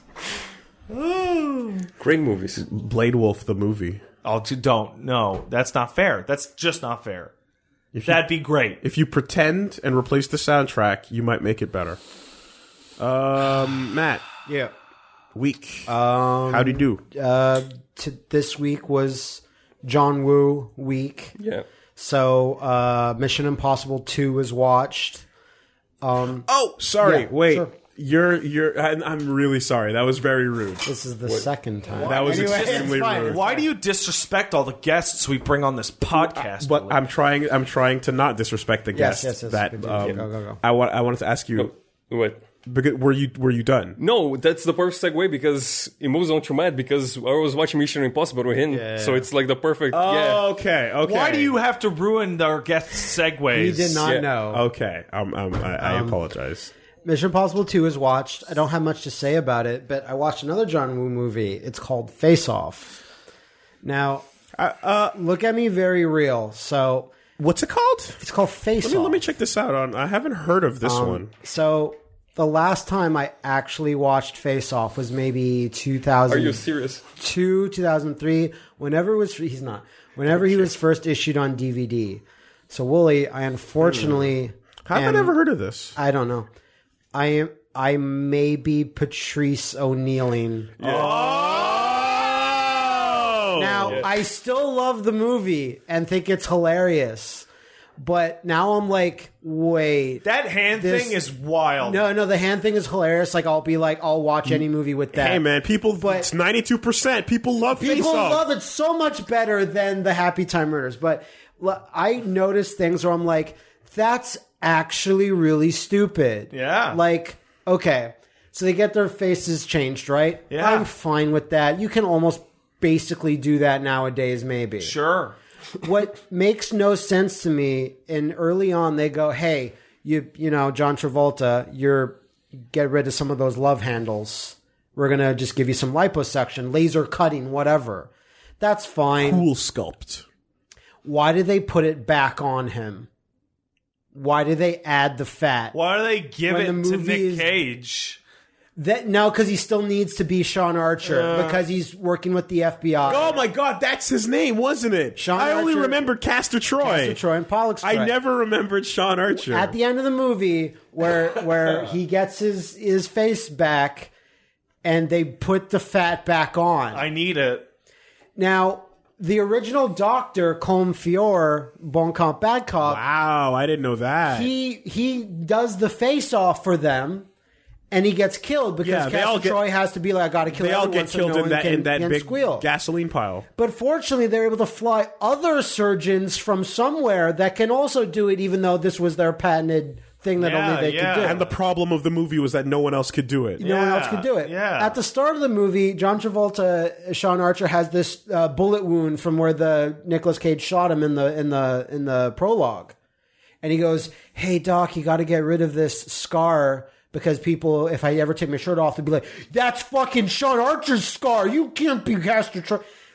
Great movies. Blade Wolf, the movie. Oh, don't. No, that's not fair. That's just not fair. That'd be great. If you pretend and replace the soundtrack, you might make it better. Matt, yeah. week. How'd you do? This week was John Woo week. Yeah. So Mission Impossible 2 was watched. Oh, sorry. Yeah, Wait. sure. I'm really sorry. That was very rude. This is the second time. That was Anyway, extremely it's fine. rude. Why do you disrespect all the guests we bring on this podcast? But Willie? I'm trying to not disrespect the guest. yes. That Continue. Go. I wanted to ask you. What? Because, were you done? No, that's the perfect segue because it moves on to Matt because I was watching Mission Impossible with him. Yeah. So it's like the perfect. Oh, okay. Why do you have to ruin our guests' segues? He did not Yeah. know. Okay. I apologize. Mission Impossible 2 is watched. I don't have much to say about it, but I watched another John Woo movie. It's called Face Off. Now, look at me very real. So, What's it called? it's called Face Off. Let me check this out. I haven't heard of this one. So, the last time I actually watched Face Off was maybe 2000. Are you serious? 2003. Whenever it was, he's not. Whenever he was first issued on DVD. So, Wooly, I unfortunately. How have I never heard of this? I don't know. I may be Patrice O'Neilling. Oh! Now, I still love the movie and think it's hilarious. But now I'm like, wait. That hand thing is wild. No, the hand thing is hilarious. Like, I'll watch any movie with that. Hey, man, it's 92%. People love Face People Off. love it so much better than the Happy Time Murders. But I notice things where I'm like, that's actually really stupid. Yeah. Like, okay, so they get their faces changed, right? Yeah. I'm fine with that. You can almost basically do that nowadays, maybe. Sure. What makes no sense to me, and early on they go, hey, you know, John Travolta, get rid of some of those love handles. We're going to just give you some liposuction, laser cutting, whatever. That's fine. Cool sculpt. Why did they put it back on him? Why did they add the fat? Why do they give When it the to movie Nick is- Cage? No, because he still needs to be Sean Archer because he's working with the FBI. Oh my God, that's his name, wasn't it? Sean I only Archer- remembered Castor Troy. Castor Troy and Pollux. I never remembered Sean Archer. At the end of the movie, where he gets his face back, and they put the fat back on. I need it. Now, the original Doctor Colm Feore, Bon Cop Bad Cop, Wow, I didn't know that. he does the face off for them. And he gets killed because Castor Troy has to be like, I got to kill they all everyone get so killed no in one that can big squeal. gasoline pile. But fortunately, they're able to fly other surgeons from somewhere that can also do it, even though this was their patented thing that only they could do. And the problem of the movie was that no one else could do it. No one else could do it. Yeah. At the start of the movie, John Travolta, Sean Archer has this bullet wound from where the Nicolas Cage shot him in the prologue, and he goes, "Hey Doc, you got to get rid of this scar." Because people, if I ever take my shirt off, they'd be like, that's fucking Sean Archer's scar. You can't be Castor Troy.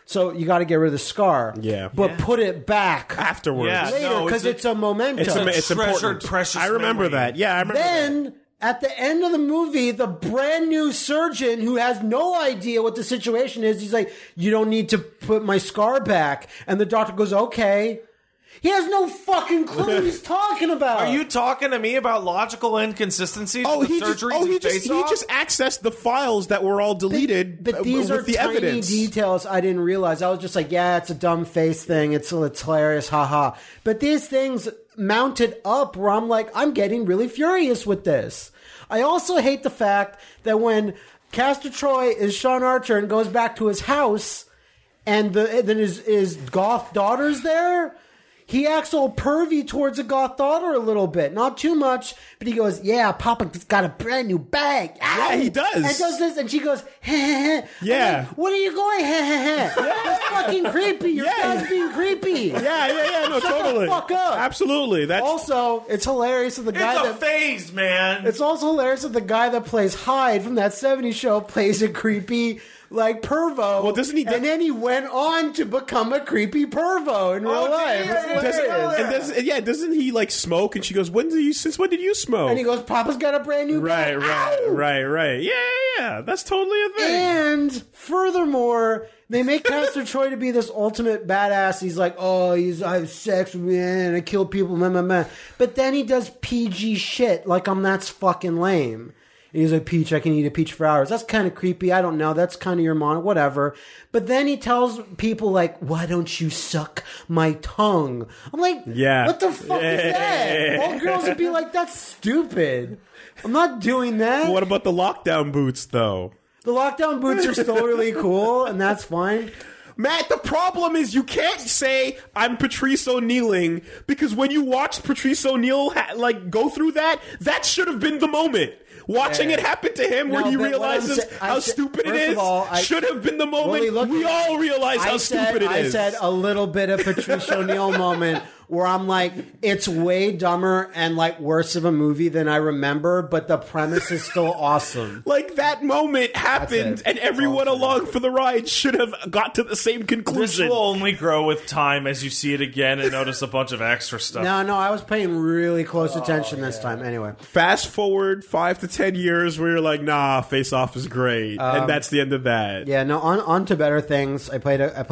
So you got to get rid of the scar. Yeah. But put it back Afterwards. Yeah. later No, because it's it's a memento. It's treasured, important. precious I remember memory. that. Yeah, I remember that. Then, at the end of the movie, the brand new surgeon who has no idea what the situation is, he's like, you don't need to put my scar back. And the doctor goes, okay. He has no fucking clue what he's talking about. Are you talking to me about logical inconsistencies? Oh, with he just, surgeries and he face-offs? just accessed the files that were all deleted But these with are the tiny evidence. details I didn't realize. I was just like, yeah, it's a dumb face thing. It's hilarious, haha. But these things mounted up where I'm like, I'm getting really furious with this. I also hate the fact that when Castor Troy is Sean Archer and goes back to his house, and then his goth daughter's there, he acts all pervy towards a goth daughter a little bit. Not too much, but he goes, yeah, Papa's got a brand new bag. Ow! Yeah, he does. And does this, and she goes, heh, heh, heh. Yeah. I'm like, what are you going, heh, heh, heh? That's fucking creepy. Your dad's being creepy. Yeah, no, Shut totally. the fuck up. Absolutely. That's Also, it's hilarious that the guy It's a that... phase, man. It's also hilarious that the guy that plays Hyde from that 70s show plays a creepy, like, pervo. Well, doesn't he- And then he went on to become a creepy pervo in real life. It's hilarious. doesn't he like smoke? And she goes, since when did you smoke? And he goes, Papa's got a brand new bag. Ow! Right. Yeah. That's totally a thing. And furthermore, they make Castor Troy to be this ultimate badass. He's like, oh, I have sex with men and I kill people, meh. But then he does PG shit like that's fucking lame. And he's like, Peach, I can eat a peach for hours. That's kind of creepy. I don't know. That's kind of your mom, whatever. But then he tells people like, why don't you suck my tongue? I'm like, Yeah. what the fuck is that? All girls would be like, that's stupid. I'm not doing that. What about the lockdown boots, though? The lockdown boots are still really cool, and that's fine. Matt, the problem is you can't say I'm Patrice O'Neilling because when you watched Patrice O'Neill go through that should have been the moment. Watching it happen to him when he realizes how stupid it is should have been the moment. We all realize how stupid it is. I said a little bit of Patrice O'Neill moment where I'm like, it's way dumber and like worse of a movie than I remember, but the premise is still awesome. Like that moment happened, and everyone along for the ride should have got to the same conclusion. This will only grow with time as you see it again and notice a bunch of extra stuff. No, I was paying really close attention this time. Anyway, Fast forward 5 to 10 years where you're like, nah, Face Off is great, and that's the end of that. yeah, no. On to better things. I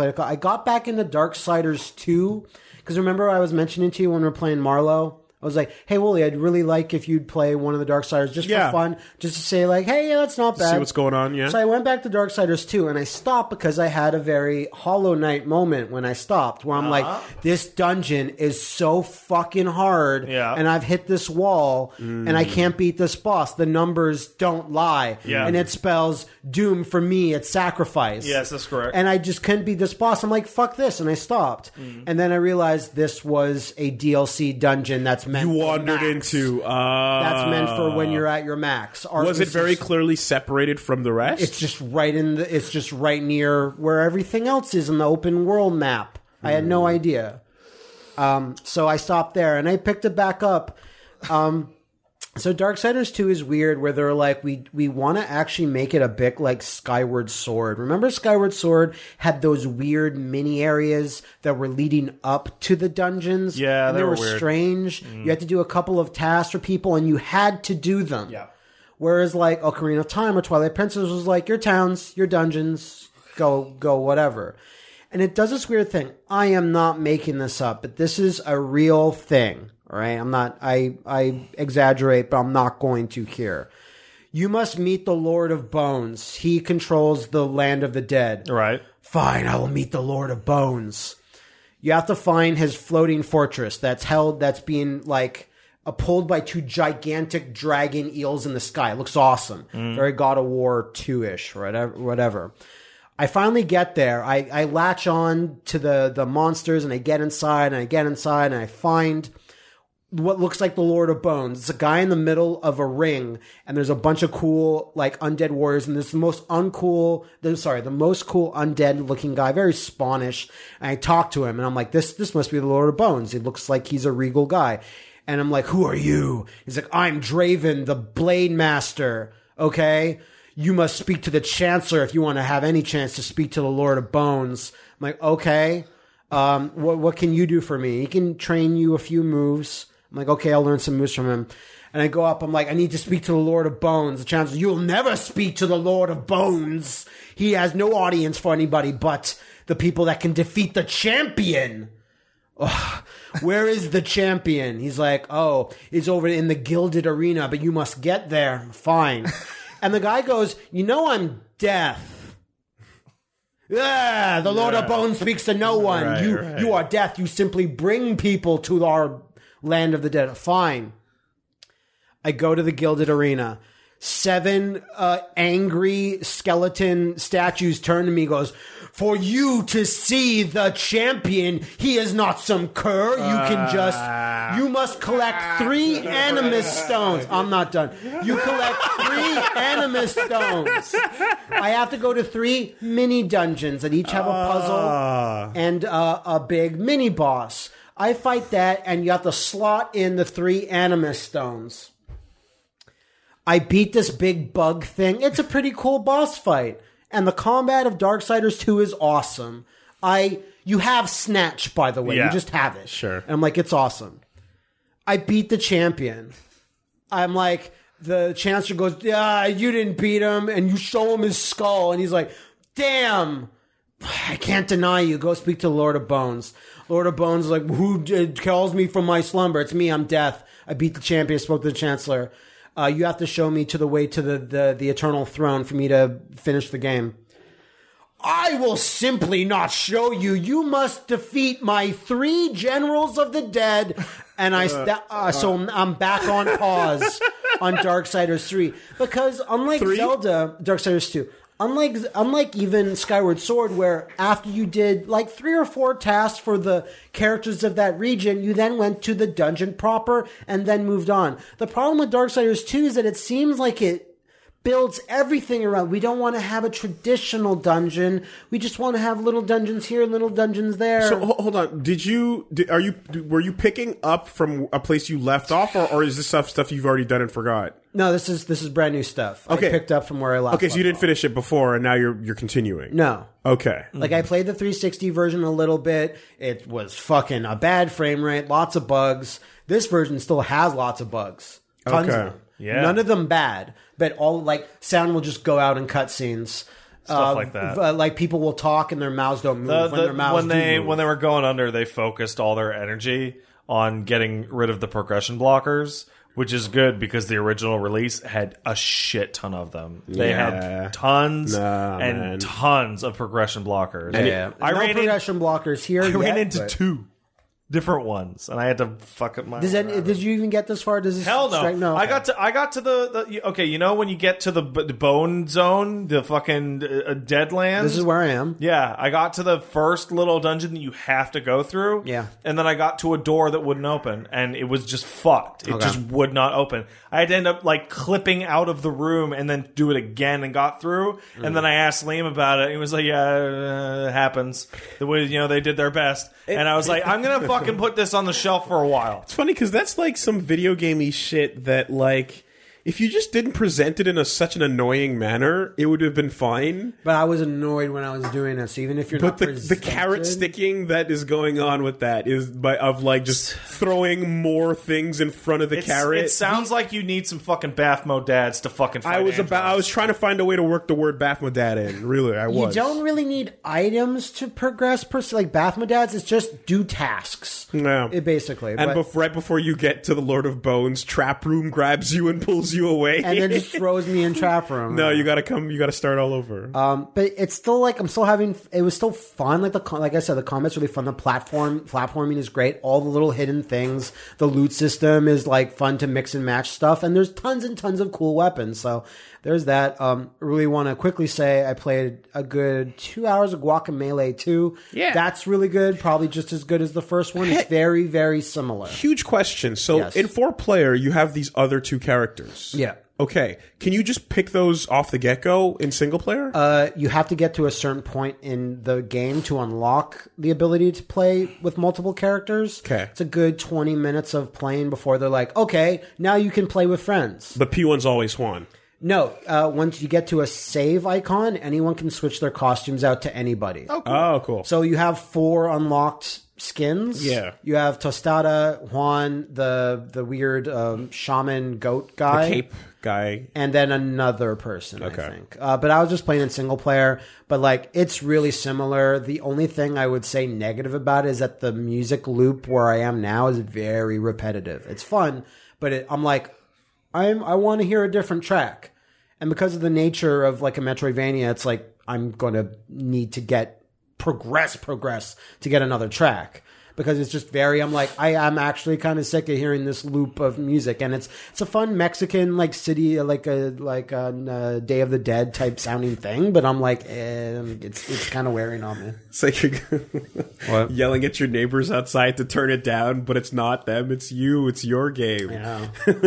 got back into Darksiders 2 because remember I was mentioning to you when we were playing Marlowe. I was like, hey, Wooly, I'd really like if you'd play one of the Darksiders just for fun, just to say like, hey, yeah, that's not bad. See what's going on, yeah. So I went back to Darksiders 2, and I stopped because I had a very Hollow Knight moment when I stopped, where I'm like, this dungeon is so fucking hard, and I've hit this wall, and I can't beat this boss. The numbers don't lie, and it spells doom for me. It's sacrifice. Yes, that's correct. And I just couldn't beat this boss. I'm like, fuck this, and I stopped. And then I realized this was a DLC dungeon that's meant You for wandered max. into... That's meant for when you're at your max. Was it very clearly separated from the rest? It's just right it's just right near where everything else is in the open world map. I had no idea. So I stopped there and I picked it back up. So Darksiders 2 is weird where they're like, we want to actually make it a bit like Skyward Sword. Remember Skyward Sword had those weird mini areas that were leading up to the dungeons? Yeah, and they were were weird. strange. You had to do a couple of tasks for people and you had to do them. Yeah. Whereas like Ocarina of Time or Twilight Princess was like, your towns, your dungeons, go whatever. And it does this weird thing. I am not making this up, but this is a real thing. All right, I'm not. I exaggerate, but I'm not going to here. You must meet the Lord of Bones. He controls the land of the dead. Right. Fine, I will meet the Lord of Bones. You have to find his floating fortress that's being like pulled by two gigantic dragon eels in the sky. It looks awesome. Very God of War 2-ish, whatever. I finally get there. I latch on to the monsters and I get inside and I find what looks like the Lord of Bones. It's a guy in the middle of a ring, and there's a bunch of cool, like, undead warriors, and there's the most cool undead looking guy, very Spawnish. And I talk to him, and I'm like, this must be the Lord of Bones. He looks like he's a regal guy. And I'm like, who are you? He's like, I'm Draven, the Blade Master. Okay? you must speak to the Chancellor if you want to have any chance to speak to the Lord of Bones. I'm like, okay, what can you do for me? He can train you a few moves. I'm like, okay, I'll learn some moves from him. And I go up, I'm like, I need to speak to the Lord of Bones. The Chancellor, you'll never speak to the Lord of Bones. He has no audience for anybody but the people that can defeat the champion. Ugh, where is the champion? He's like, oh, it's over in the Gilded Arena, but you must get there. Fine. And the guy goes, you know I'm deaf. The Lord of Bones speaks to no one. You are deaf. You simply bring people to our land of the dead. Fine. I go to the Gilded Arena. 7 angry skeleton statues turn to me and goes, for you to see the champion, he is not some cur. You must collect 3 animus stones. I'm not done. You collect 3 animus stones. I have to go to 3 mini dungeons that each have a puzzle and a big mini boss. I fight that, and you have to slot in the 3 animus stones. I beat this big bug thing. It's a pretty cool boss fight. And the combat of Darksiders 2 is awesome. You have Snatch, by the way. Yeah. You just have it. Sure. And I'm like, it's awesome. I beat the champion. I'm like, the Chancellor goes, yeah, you didn't beat him. And you show him his skull. And he's like, damn, I can't deny you. Go speak to the Lord of Bones. Lord of Bones is like, who calls me from my slumber? It's me. I'm deaf. I beat the champion. Spoke to the Chancellor. You have to show me to the way to the eternal throne for me to finish the game. I will simply not show you. You must defeat my 3 generals of the dead. And so I'm back on pause on Darksiders 3. Because unlike Zelda, Darksiders 2, unlike even Skyward Sword, where after you did like 3 or 4 tasks for the characters of that region, you then went to the dungeon proper and then moved on. The problem with Darksiders 2 is that it seems like it builds everything around. We don't want to have a traditional dungeon. We just want to have little dungeons here, little dungeons there. So hold on. Were you picking up from a place you left off, or is this stuff you've already done and forgot? No, this is brand new stuff. Okay. I picked up from where I left. Okay, so you didn't finish it before, and now you're continuing. No. Okay. Like, I played the 360 version a little bit. It was fucking a bad frame rate, lots of bugs. This version still has lots of bugs. Tons of them. Yeah. None of them bad, but all, like, sound will just go out in cutscenes. Stuff like that. Like, people will talk and their mouths don't move when they were going under, they focused all their energy on getting rid of the progression blockers, which is good because the original release had a shit ton of them. They had tons tons of progression blockers. Progression blockers here. I ran into 2 different ones, and I had to fuck up my. Did you even get this far? Does this Hell no! No, okay. I got to the okay. You know when you get to the bone zone, the fucking Deadlands. This is where I am. Yeah, I got to the first little dungeon that you have to go through. Yeah, and then I got to a door that wouldn't open, and it was just fucked. It just would not open. I had to end up like clipping out of the room and then do it again and got through. And then I asked Liam about it. He was like, "Yeah, it happens. The way they did their best." And I was like, "I'm gonna fucking put this on the shelf for a while." It's funny because that's like some video gamey shit that like if you just didn't present it in such an annoying manner, it would have been fine. But I was annoyed when I was doing it. So even if you're the carrot sticking that is going on with that is of like just throwing more things in front of the carrot. It sounds like you need some fucking Baphomet dads to fucking fight. I was trying to find a way to work the word Baphomet dad in. Really, I was. You don't really need items to progress per se. Like Baphomet dads, it's just do tasks. Yeah, basically. And right before you get to the Lord of Bones, Trap Room grabs you and pulls you away, and then just throws me in Trap Room. No, you gotta start all over. But it's still like it was still fun. Like I said, the combat's really fun. The platforming is great. All the little hidden things. The loot system is like fun to mix and match stuff, and there's tons and tons of cool weapons. So there's that. Really want to quickly say I played a good 2 hours of Guacamelee 2. Yeah, that's really good. Probably just as good as the first one. It's very, very similar. Huge question. So in 4-player, you have these other 2 characters. Yeah. Okay. Can you just pick those off the get-go in single player? You have to get to a certain point in the game to unlock the ability to play with multiple characters. Okay. It's a good 20 minutes of playing before they're like, okay, now you can play with friends. But P1's always won. No, once you get to a save icon, anyone can switch their costumes out to anybody. Oh, cool. Oh, cool. So you have 4 unlocked skins. Yeah. You have Tostada, Juan, the weird shaman goat guy. The cape guy. And then another person, Okay. I think. But I was just playing in single player. But, like, it's really similar. The only thing I would say negative about it is that the music loop where I am now is very repetitive. It's fun, but I'm like, I want to hear a different track. And because of the nature of, like, a Metroidvania, it's like I'm going to need to progress to get another track. Because it's just I'm like, I'm actually kind of sick of hearing this loop of music. And it's a fun Mexican, like, city, like a Day of the Dead type sounding thing. But I'm like, it's kind of wearing on me. It's like you're yelling at your neighbors outside to turn it down, but it's not them, it's you, it's your game. Yeah.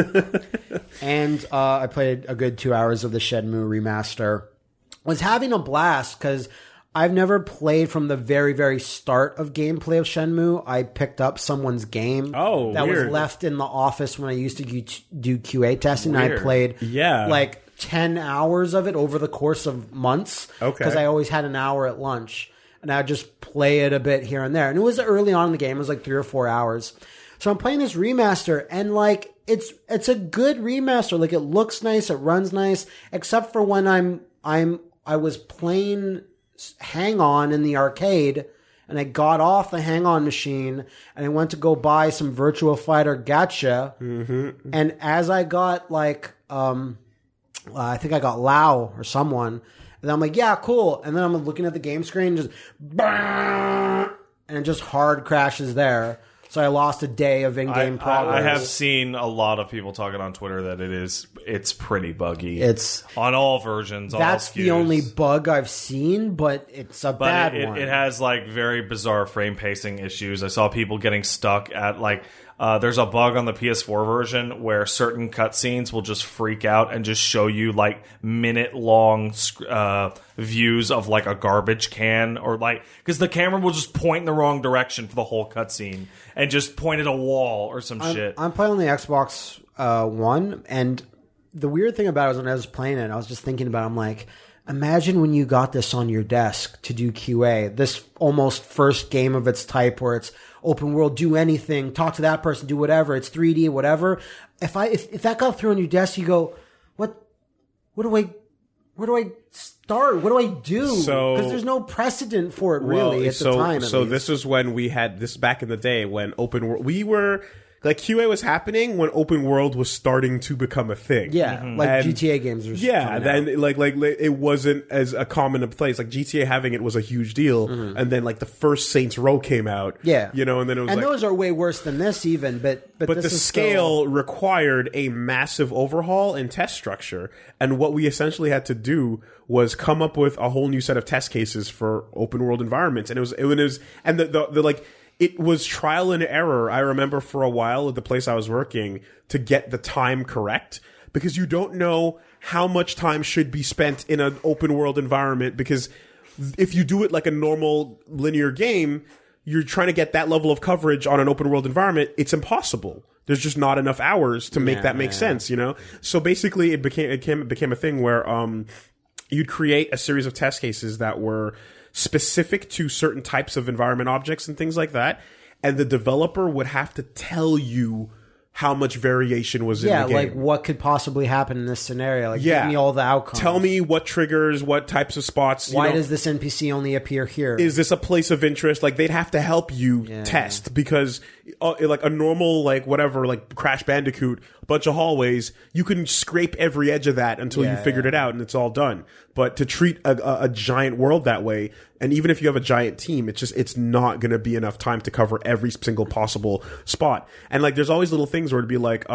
And I played a good 2 hours of the Shenmue remaster. Was having a blast because I've never played from the very, very start of gameplay of Shenmue. I picked up someone's game that weird. was left in the office when I used to do QA testing. Weird. I played Yeah. like 10 hours of it over the course of months. Okay. Because I always had an hour at lunch. And I'd just play it a bit here and there. And it was early on in the game. It was like 3 or 4 hours. So I'm playing this remaster, and like it's a good remaster. Like, it looks nice, it runs nice, except for when I was playing Hang On in the arcade, and I got off the Hang On machine, and I went to go buy some Virtua Fighter Gacha, and as I got like I think I got Lau or someone, and I'm like, yeah, cool, and then I'm looking at the game screen, just and it just hard crashes there. So I lost a day of in-game progress. I have seen a lot of people talking on Twitter that it's pretty buggy. It's on all versions. That's all the only bug I've seen, but it's a bad one. It has like very bizarre frame pacing issues. I saw people getting stuck at like there's a bug on the PS4 version where certain cutscenes will just freak out and just show you like minute-long views of like a garbage can, or like because the camera will just point in the wrong direction for the whole cutscene and just point at a wall or some shit. I'm playing on the Xbox One, and the weird thing about it was when I was playing it, I was just thinking about it, I'm like, imagine when you got this on your desk to do QA, this almost first game of its type where it's open world, do anything, talk to that person, do whatever, it's 3D, whatever. If that got through on your desk, you go, where do I start? What do I do? Because there's no precedent for it really at the time. So this was when we had this back in the day when open world, we were like QA was happening when open world was starting to become a thing. Yeah, like and GTA games are then out. like it wasn't as a common a place. Like GTA having it was a huge deal, and then like the first Saints Row came out. Yeah, you know, and then it was and like, those are way worse than this even. But the this is scale required a massive overhaul and test structure, and what we essentially had to do was come up with a whole new set of test cases for open world environments, and it was and the like. It was trial and error, I remember, for a while at the place I was working to get the time correct, because you don't know how much time should be spent in an open world environment, because if you do it like a normal linear game, you're trying to get that level of coverage on an open world environment. It's impossible. There's just not enough hours to make that make sense, you know? So basically it became a thing where you'd create a series of test cases that were specific to certain types of environment objects and things like that, and the developer would have to tell you how much variation was in the game. Yeah, like what could possibly happen in this scenario. Like, give me all the outcomes. Tell me what triggers, what types of spots. Why does this NPC only appear here? Is this a place of interest? Like, they'd have to help you test, because like a normal, like whatever, like Crash Bandicoot, a bunch of hallways, you can scrape every edge of that until you figured it out and it's all done. But to treat a giant world that way, and even if you have a giant team, it's not going to be enough time to cover every single possible spot. And like, there's always little things where it'd be like,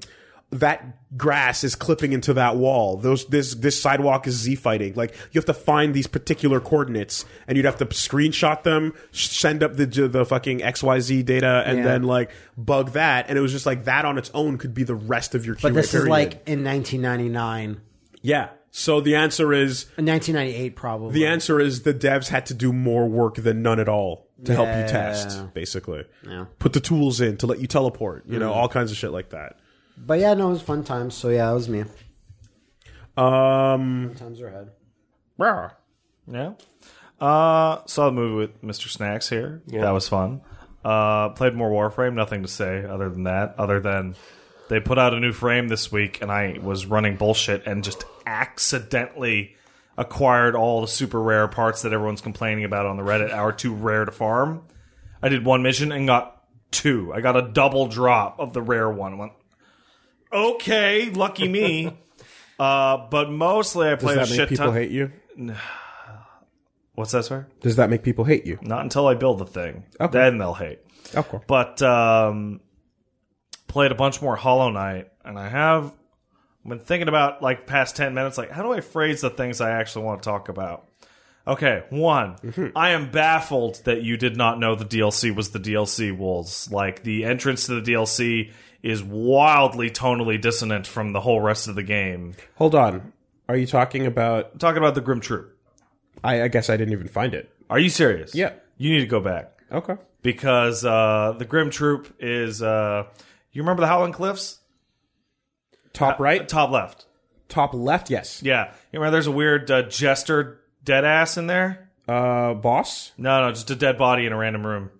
that grass is clipping into that wall. This sidewalk is Z-fighting. Like, you have to find these particular coordinates, and you'd have to screenshot them, send up the fucking XYZ data, and then like bug that. And it was just like that on its own could be the rest of your QA But this period. is like in 1999. Yeah. So the answer is... In 1998, probably. The answer is the devs had to do more work than none at all to help you test, basically. Yeah. Put the tools in to let you teleport, you know, all kinds of shit like that. But yeah, no, it was fun times. So yeah, that was me. Times are ahead. Yeah. Saw the movie with Mr. Snacks here. Yeah. That was fun. Played more Warframe. Nothing to say other than that. Other than they put out a new frame this week, and I was running bullshit and just accidentally acquired all the super rare parts that everyone's complaining about on the Reddit are too rare to farm. I did one mission and got 2. I got a double drop of the rare one. I went, okay, lucky me. But mostly I played a shit ton. Does that make people hate you? What's that, sorry? Does that make people hate you? Not until I build the thing. Okay. Then they'll hate. Okay. But played a bunch more Hollow Knight, and I've been thinking about, like, past 10 minutes, like, how do I phrase the things I actually want to talk about? Okay, 1, I am baffled that you did not know the DLC was the DLC, Wolves. Like, the entrance to the DLC is wildly tonally dissonant from the whole rest of the game. Hold on. Are you talking about... I'm talking about the Grim Troop. I guess I didn't even find it. Are you serious? Yeah. You need to go back. Okay. Because the Grim Troop is... you remember the Howling Cliffs? Top right? Top left. Top left, yes. Yeah. You remember there's a weird jester deadass in there? Boss? No, just a dead body in a random room.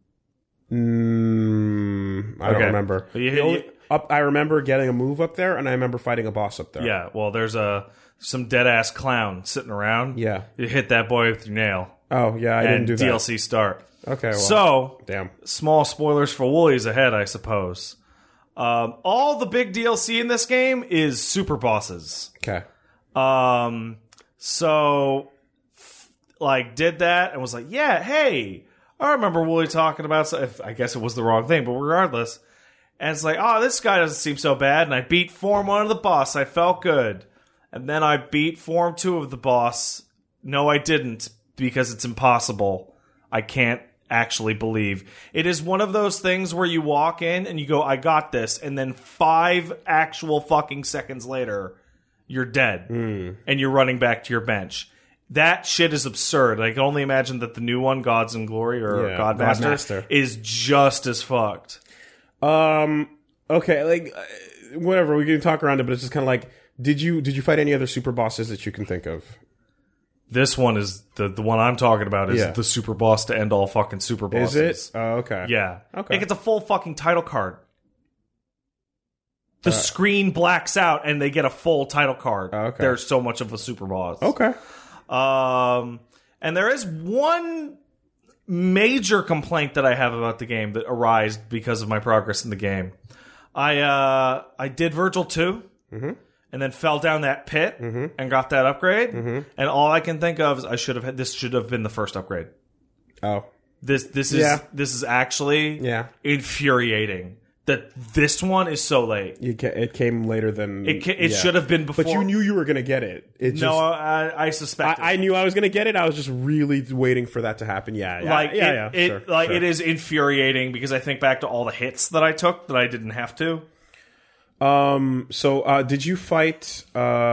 I don't remember. I remember getting a move up there, and I remember fighting a boss up there. Yeah, well, there's some dead-ass clown sitting around. Yeah. You hit that boy with your nail. Oh, yeah, I didn't do that. DLC start. Okay, well. So, damn. Small spoilers for Woolies ahead, I suppose. All the big DLC in this game is super bosses. Okay. So, like, did that and was like, yeah, hey, I remember Wooly talking about, I guess it was the wrong thing, but regardless. And it's like, oh, this guy doesn't seem so bad. And I beat Form 1 of the boss. I felt good. And then I beat Form 2 of the boss. No, I didn't, because it's impossible. I can't actually believe. It is one of those things where you walk in and you go, I got this. And then 5 actual fucking seconds later, you're dead. And you're running back to your bench. That shit is absurd. I can only imagine that the new one, Gods and Glory or Godmaster, is just as fucked. Okay, like, whatever, we can talk around it, but it's just kind of like, did you fight any other super bosses that you can think of? This one is, the one I'm talking about is the super boss to end all fucking super bosses. Is it? Oh, okay. Yeah. Okay. It gets a full fucking title card. The screen blacks out and they get a full title card. Okay. There's so much of a super boss. Okay. And there is one major complaint that I have about the game that arose because of my progress in the game. I did Virgil 2, and then fell down that pit and got that upgrade. And all I can think of is this should have been the first upgrade. Oh, this is actually infuriating. That this one is so late. It came later than... It should have been before. But you knew you were going to get it. I suspect. I knew I was going to get it. I was just really waiting for that to happen. It is infuriating because I think back to all the hits that I took that I didn't have to. So did you fight...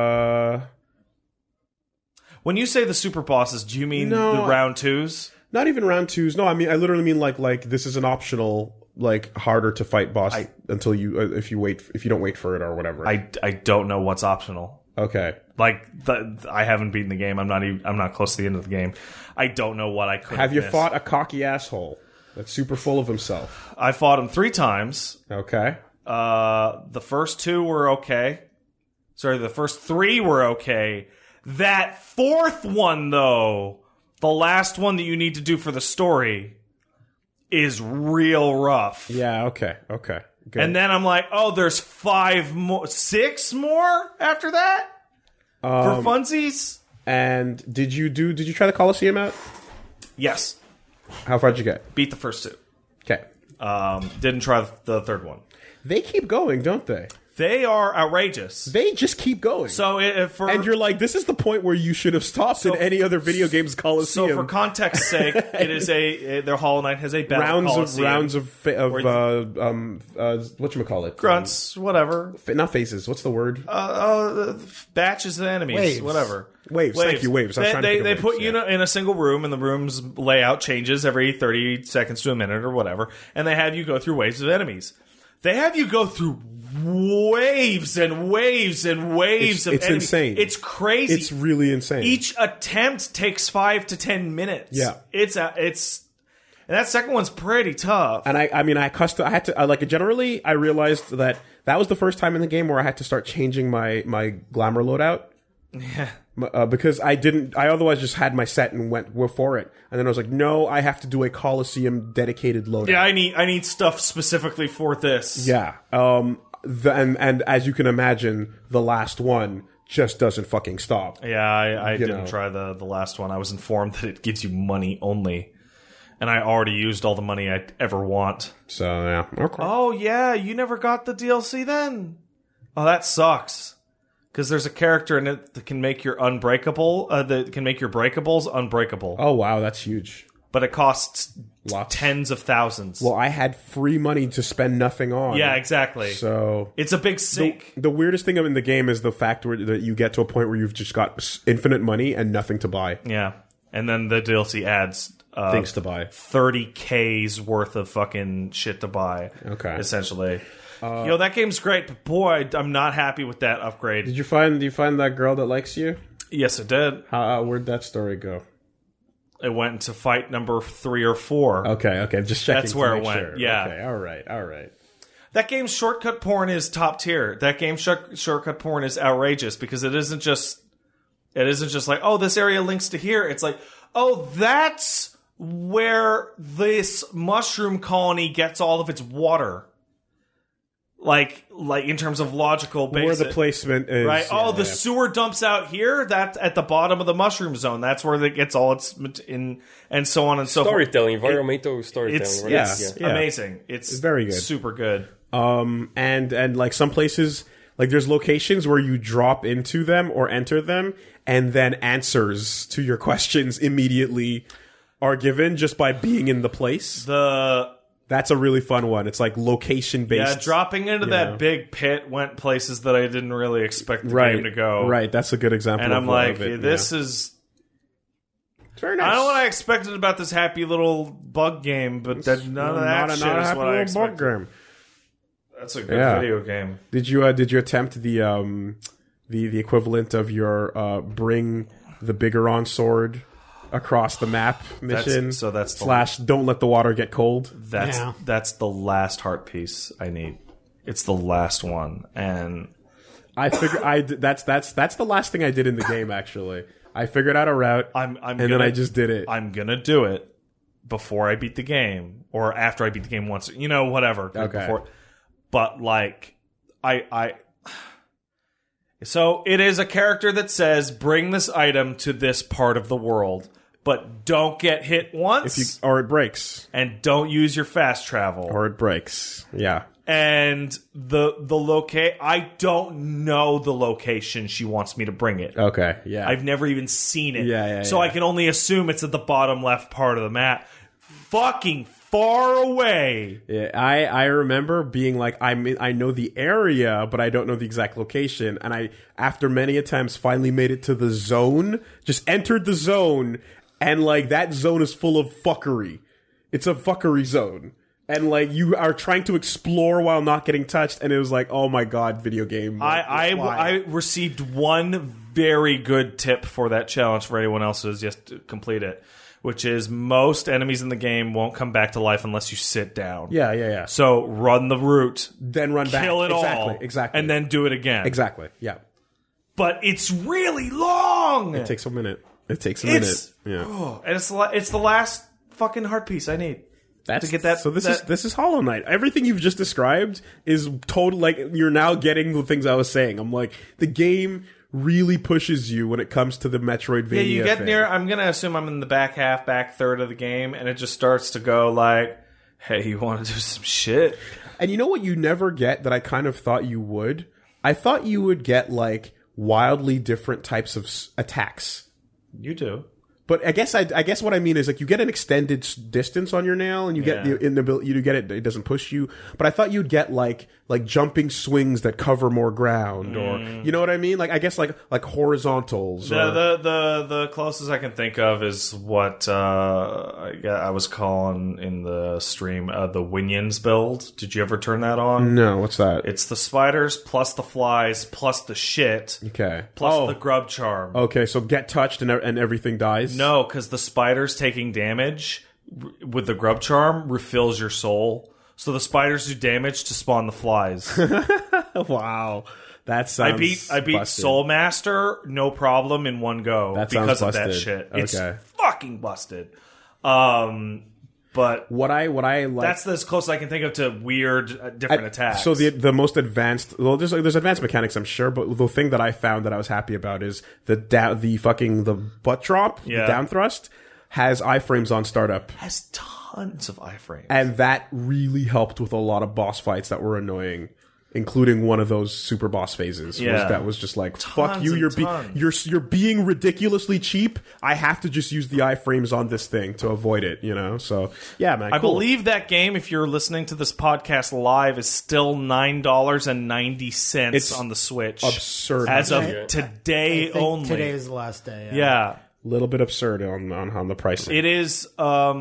When you say the super bosses, do you mean the round 2s? Not even round 2s. No, I literally mean like this is an optional... like harder to fight boss until you if you don't wait for it or whatever. I don't know what's optional. Okay. Like I haven't beaten the game. I'm not close to the end of the game. I don't know what I could have you fought a cocky asshole that's super full of himself? I fought him 3 times. Okay. The first 2 were okay. Sorry, the first 3 were okay. That 4th one though, the last one that you need to do for the story, is real rough. Yeah, okay. Good. And then I'm like, oh, there's 6 more after that? For funsies? And did you try the Coliseum out? Yes. How far did you get? Beat the first 2. Okay. Didn't try the 3rd one. They keep going, don't they? They are outrageous. They just keep going. So and you're like, this is the point where you should have stopped in any other video game's Coliseum. So for context's sake, it is their Hollow Knight has a battle rounds of whatchamacallit? Grunts, whatever. Not faces. What's the word? Batches of enemies. Waves. Whatever. Waves. Thank you, waves. They put you in a single room, and the room's layout changes every 30 seconds to a minute or whatever, and they have you go through waves of enemies. They have you go through waves and waves and waves of It's enemies. insane. It's crazy. It's really insane. Each attempt takes 5 to 10 minutes. Yeah. And that second one's pretty tough. And generally, I realized that was the first time in the game where I had to start changing my glamour loadout. Yeah. Because I otherwise just had my set and went for it. And then I was like, no, I have to do a Coliseum dedicated loadout. Yeah, I need stuff specifically for this. Yeah. And as you can imagine, the last one just doesn't fucking stop. Yeah, I didn't try the last one. I was informed that it gives you money only. And I already used all the money I'd ever want. So, yeah. Okay. Oh, yeah, you never got the DLC then? Oh, that sucks. Because there's a character in it that can make your breakables unbreakable. Oh, wow, that's huge. But it costs Lots. tens of thousands. Well, I had free money to spend nothing on. Yeah, exactly. So it's a big sink. The weirdest thing in the game is the fact that you get to a point where you've just got infinite money and nothing to buy. Yeah. And then the DLC adds things to buy. 30K's worth of fucking shit to buy. Okay. Essentially. That game's great, but boy, I'm not happy with that upgrade. Did you find that girl that likes you? Yes, it did. Where'd that story go? It went into fight number 3 or 4. Okay, just checking. That's where to it make went. Sure. Yeah. Okay, all right. That game's shortcut porn is top tier. That game's shortcut porn is outrageous because it isn't just like, oh, this area links to here. It's like, oh, that's where this mushroom colony gets all of its water. Like in terms of logical basis. Where the placement is. Right. The sewer dumps out here. That's at the bottom of the mushroom zone. That's where it gets all its and so on and so forth. Storytelling, environmental storytelling. It's amazing. It's very good. Super good. And like some places, like there's locations where you drop into them or enter them, and then answers to your questions immediately are given just by being in the place. That's a really fun one. It's like location based. Yeah, dropping into that big pit went places that I didn't really expect the game to go. Right, that's a good example. And I'm like, this is. It's very nice. I don't know what I expected about this happy little bug game, but none of that shit is what I expected. Bug game. That's a good video game. Did you attempt the equivalent of your bring the Bigoron sword across the map mission? That's don't let the water get cold. That's the last heart piece I need. It's the last one, and I figure that's the last thing I did in the game. Actually, I figured out a route, then I just did it. I'm gonna do it before I beat the game, or after I beat the game once. Whatever. Okay. Before, but like so it is a character that says, "Bring this item to this part of the world." But don't get hit once. Or it breaks. And don't use your fast travel. Or it breaks. Yeah. And I don't know the location she wants me to bring it. Okay, yeah. I've never even seen it. Yeah. So I can only assume it's at the bottom left part of the map. Fucking far away. Yeah, I remember being like, I know the area, but I don't know the exact location. And I, after many attempts, finally made it to the zone. Just entered the zone. And, like, that zone is full of fuckery. It's a fuckery zone. And, like, you are trying to explore while not getting touched. And it was like, oh, my God, video game. I received one very good tip for that challenge for anyone else who has yet to complete it, which is most enemies in the game won't come back to life unless you sit down. Yeah. So run the route. Then run back. Kill it all. Exactly. And then do it again. Exactly, yeah. But it's really long. It takes a minute. Yeah. And it's the last fucking heart piece I need to get that. So this is Hollow Knight. Everything you've just described is total. Like, you're now getting the things I was saying. I'm like, the game really pushes you when it comes to the Metroidvania. Yeah, you get near. I'm gonna assume I'm in the back third of the game, and it just starts to go like, "Hey, you want to do some shit?" And you know what you never get that I kind of thought you would? I thought you would get like wildly different types of attacks. You do. But I guess what I mean is like you get an extended distance on your nail, and you get you get it. It doesn't push you. But I thought you'd get like jumping swings that cover more ground, or you know what I mean? Like I guess like horizontals. The closest I can think of is what I was calling in the stream the Winions build. Did you ever turn that on? No, what's that? It's the spiders plus the flies plus the shit. Okay. Plus the grub charm. Okay, so get touched and everything dies. No, because the spiders taking damage with the grub charm refills your soul. So the spiders do damage to spawn the flies. Wow. That sounds I beat busted. Soul Master no problem in one go because of that shit. Okay. It's fucking busted. But what I like, that's as close as I can think of to weird different attacks. So the most advanced, well, there's advanced mechanics, I'm sure, but the thing that I found that I was happy about is the butt drop, the down thrust has iframes on startup. Has tons of iframes, and that really helped with a lot of boss fights that were annoying, including one of those super boss phases. That was just like, fuck you, you're being ridiculously cheap. I have to just use the iframes on this thing to avoid it, you know? So, yeah, man, I believe that game, if you're listening to this podcast live, is still $9.90 on the Switch. Absurd. As of today only. Today is the last day. Yeah. Little bit absurd on the pricing. It is a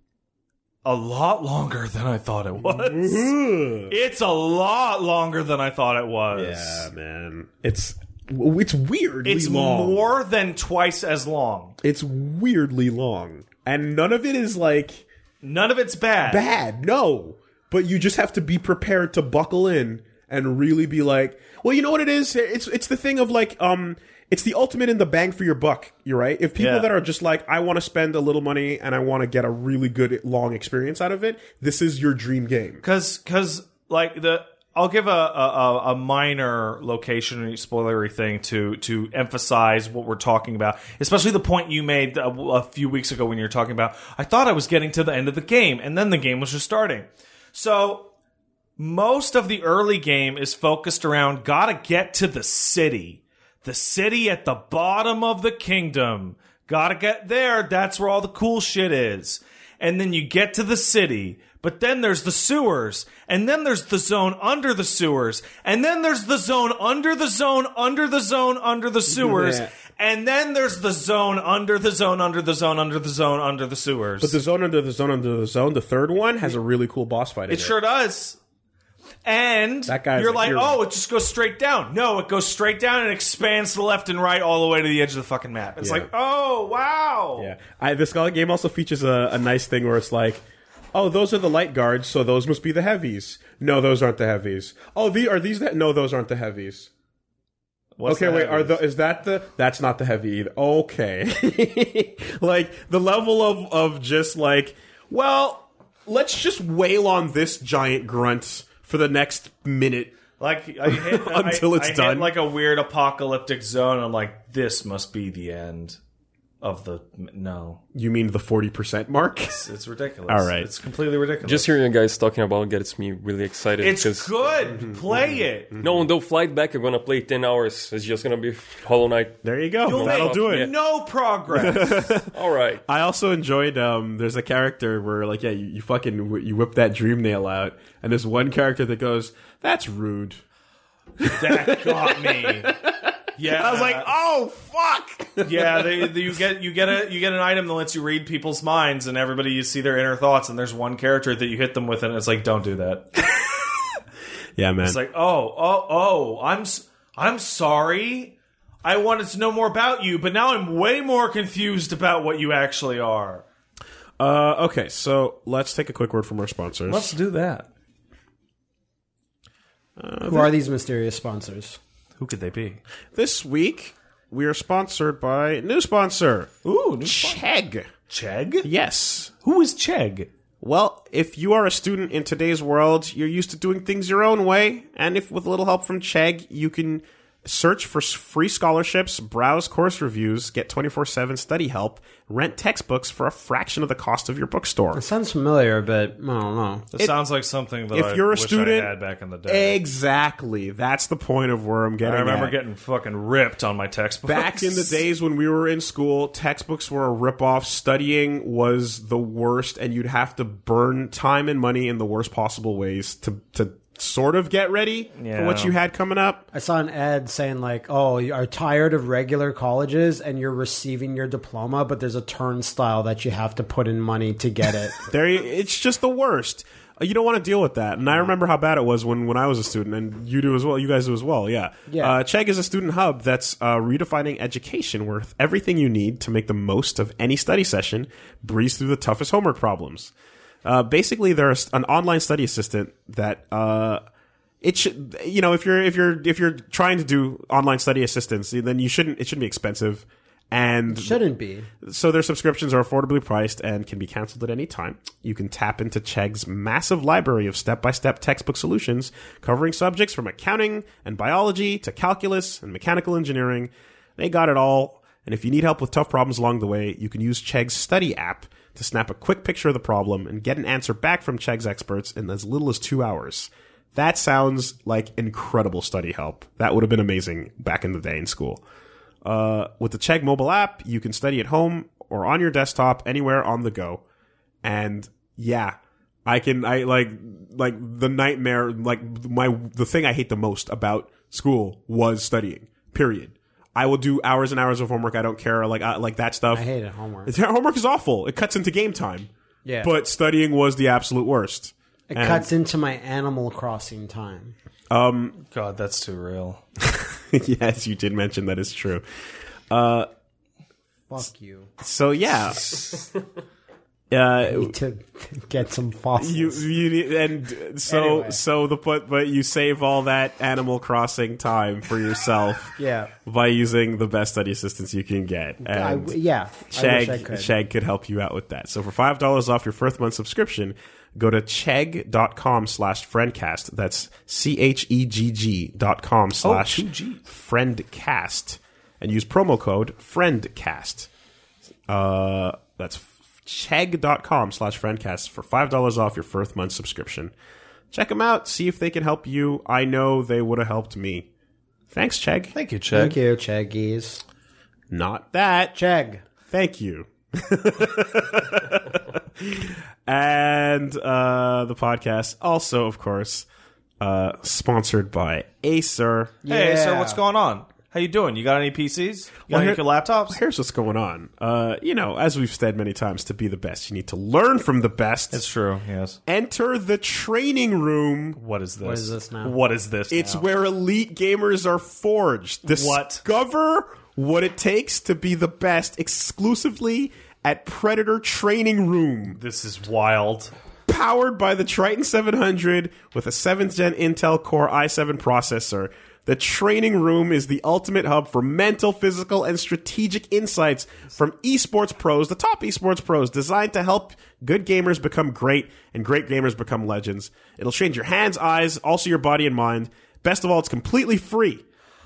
lot longer than I thought it was. It's a lot longer than I thought it was. Yeah, man. It's weirdly It's long. more than twice as long. It's weirdly long. And none of it is like... None of it's bad. Bad, no. But you just have to be prepared to buckle in and really be like... Well, you know what it is? It's the thing of like... It's the ultimate in the bang for your buck, you're right? If people that are just like, I want to spend a little money and I want to get a really good long experience out of it, this is your dream game. Because like I'll give a minor location spoilery thing to emphasize what we're talking about, especially the point you made a few weeks ago when you were talking about, I thought I was getting to the end of the game, and then the game was just starting. So most of the early game is focused around gotta get to the city. The city at the bottom of the kingdom. Gotta get there. That's where all the cool shit is. And then you get to the city. But then there's the sewers. And then there's the zone under the sewers. And then there's the zone under the zone under the zone under the sewers. Yeah. And then there's the zone under the zone under the zone under the zone under the sewers. But the zone under the zone under the zone, the third one, has a really cool boss fight in it. It sure does. And you're like, oh, it just goes straight down. No, it goes straight down and expands to the left and right all the way to the edge of the fucking map. It's like, oh, wow. Yeah. This game also features a nice thing where it's like, oh, those are the light guards, so those must be the heavies. No, those aren't the heavies. Oh, are these that? No, those aren't the heavies. What's okay, wait, is that that's not the heavy either. Okay. Like, the level of just like, well, let's just wail on this giant grunt for the next minute, like until it's done. Hit like a weird apocalyptic zone. I'm like, this must be the end of the. No, you mean the 40% mark? It's ridiculous. All right, it's completely ridiculous. Just hearing you guys talking about it gets me really excited. It's good. Play it. No, don't flight back. I'm gonna play 10 hours. It's just gonna be Hollow Knight. There you go. You'll That'll do it. Yeah. No progress. All right. I also enjoyed. There's a character where like, you whip that dream nail out, and there's one character that goes, "That's rude." That got me. Yeah, I was like, "Oh fuck!" Yeah, you get an item that lets you read people's minds, and you see their inner thoughts. And there's one character that you hit them with, and it's like, don't do that. Yeah, man. It's like, I'm sorry. I wanted to know more about you, but now I'm way more confused about what you actually are. Okay, so let's take a quick word from our sponsors. Let's do that. Who are these mysterious sponsors? Who could they be? This week, we are sponsored by a new sponsor. Ooh, Chegg. Chegg? Yes. Who is Chegg? Well, if you are a student in today's world, you're used to doing things your own way, and if with a little help from Chegg, you can Search for free scholarships, browse course reviews, get 24/7 study help, rent textbooks for a fraction of the cost of your bookstore. It sounds familiar, but I don't know. It sounds like something that if you're a wish student, I had back in the day. Exactly. That's the point of where I'm getting I remember at. getting fucking ripped on my textbooks. Back in the days when we were in school, textbooks were a ripoff. Studying was the worst, and you'd have to burn time and money in the worst possible ways to sort of get ready for what you had coming up. I saw an ad saying like, "Oh, you are tired of regular colleges and you're receiving your diploma, but there's a turnstile that you have to put in money to get it." It's just the worst. You don't want to deal with that. And I remember how bad it was when I was a student, and you do as well. You guys do as well, yeah. Chegg is a student hub that's redefining education with everything you need to make the most of any study session, breeze through the toughest homework problems. Basically, there's an online study assistant that it should, if you're trying to do online study assistance, then it shouldn't be expensive, and Shouldn't be. So their subscriptions are affordably priced and can be canceled at any time. You can tap into Chegg's massive library of step-by-step textbook solutions covering subjects from accounting and biology to calculus and mechanical engineering. They got it all. And if you need help with tough problems along the way, you can use Chegg's Study app to snap a quick picture of the problem and get an answer back from Chegg's experts in as little as 2 hours. That sounds like incredible study help. That would have been amazing back in the day in school. With the Chegg mobile app, you can study at home or on your desktop, anywhere on the go. And yeah, I like the nightmare, the thing I hate the most about school was studying, period. I will do hours and hours of homework. I don't care. Like that stuff. I hated homework. Homework is awful. It cuts into game time. Yeah. But studying was the absolute worst. It cuts into my Animal Crossing time. God, that's too real. Yes, you did mention that is true. Fuck you. So yeah. Need to get some fossils. But you save all that Animal Crossing time for yourself. Yeah. By using the best study assistance you can get. And I wish I could. Chegg could help you out with that. So for $5 off your first month subscription, go to chegg.com/friendcast. That's chegg.com/friendcast and use promo code friendcast. That's chegg.com/friendcast for $5 off your first month subscription. Check them out. See if they can help you. I know they would have helped me. Thanks, Chegg. Thank you, Chegg. Thank you, Cheggies. Not that. Chegg. Thank you. And the podcast also, of course, sponsored by Acer. Hey, Yeah. sir, what's going on? How you doing? You got any PCs? You got any good laptops? Here's what's going on. As we've said many times, to be the best, you need to learn from the best. It's true, yes. Enter the training room. What is this? What is this now? What is this It's now? where elite gamers are forged. Discover what it takes to be the best exclusively at Predator Training Room. This is wild. Powered by the Triton 700 with a 7th gen Intel Core i7 processor, the Training Room is the ultimate hub for mental, physical, and strategic insights from esports pros, the top esports pros, designed to help good gamers become great and great gamers become legends. It'll change your hands, eyes, also your body and mind. Best of all, it's completely free.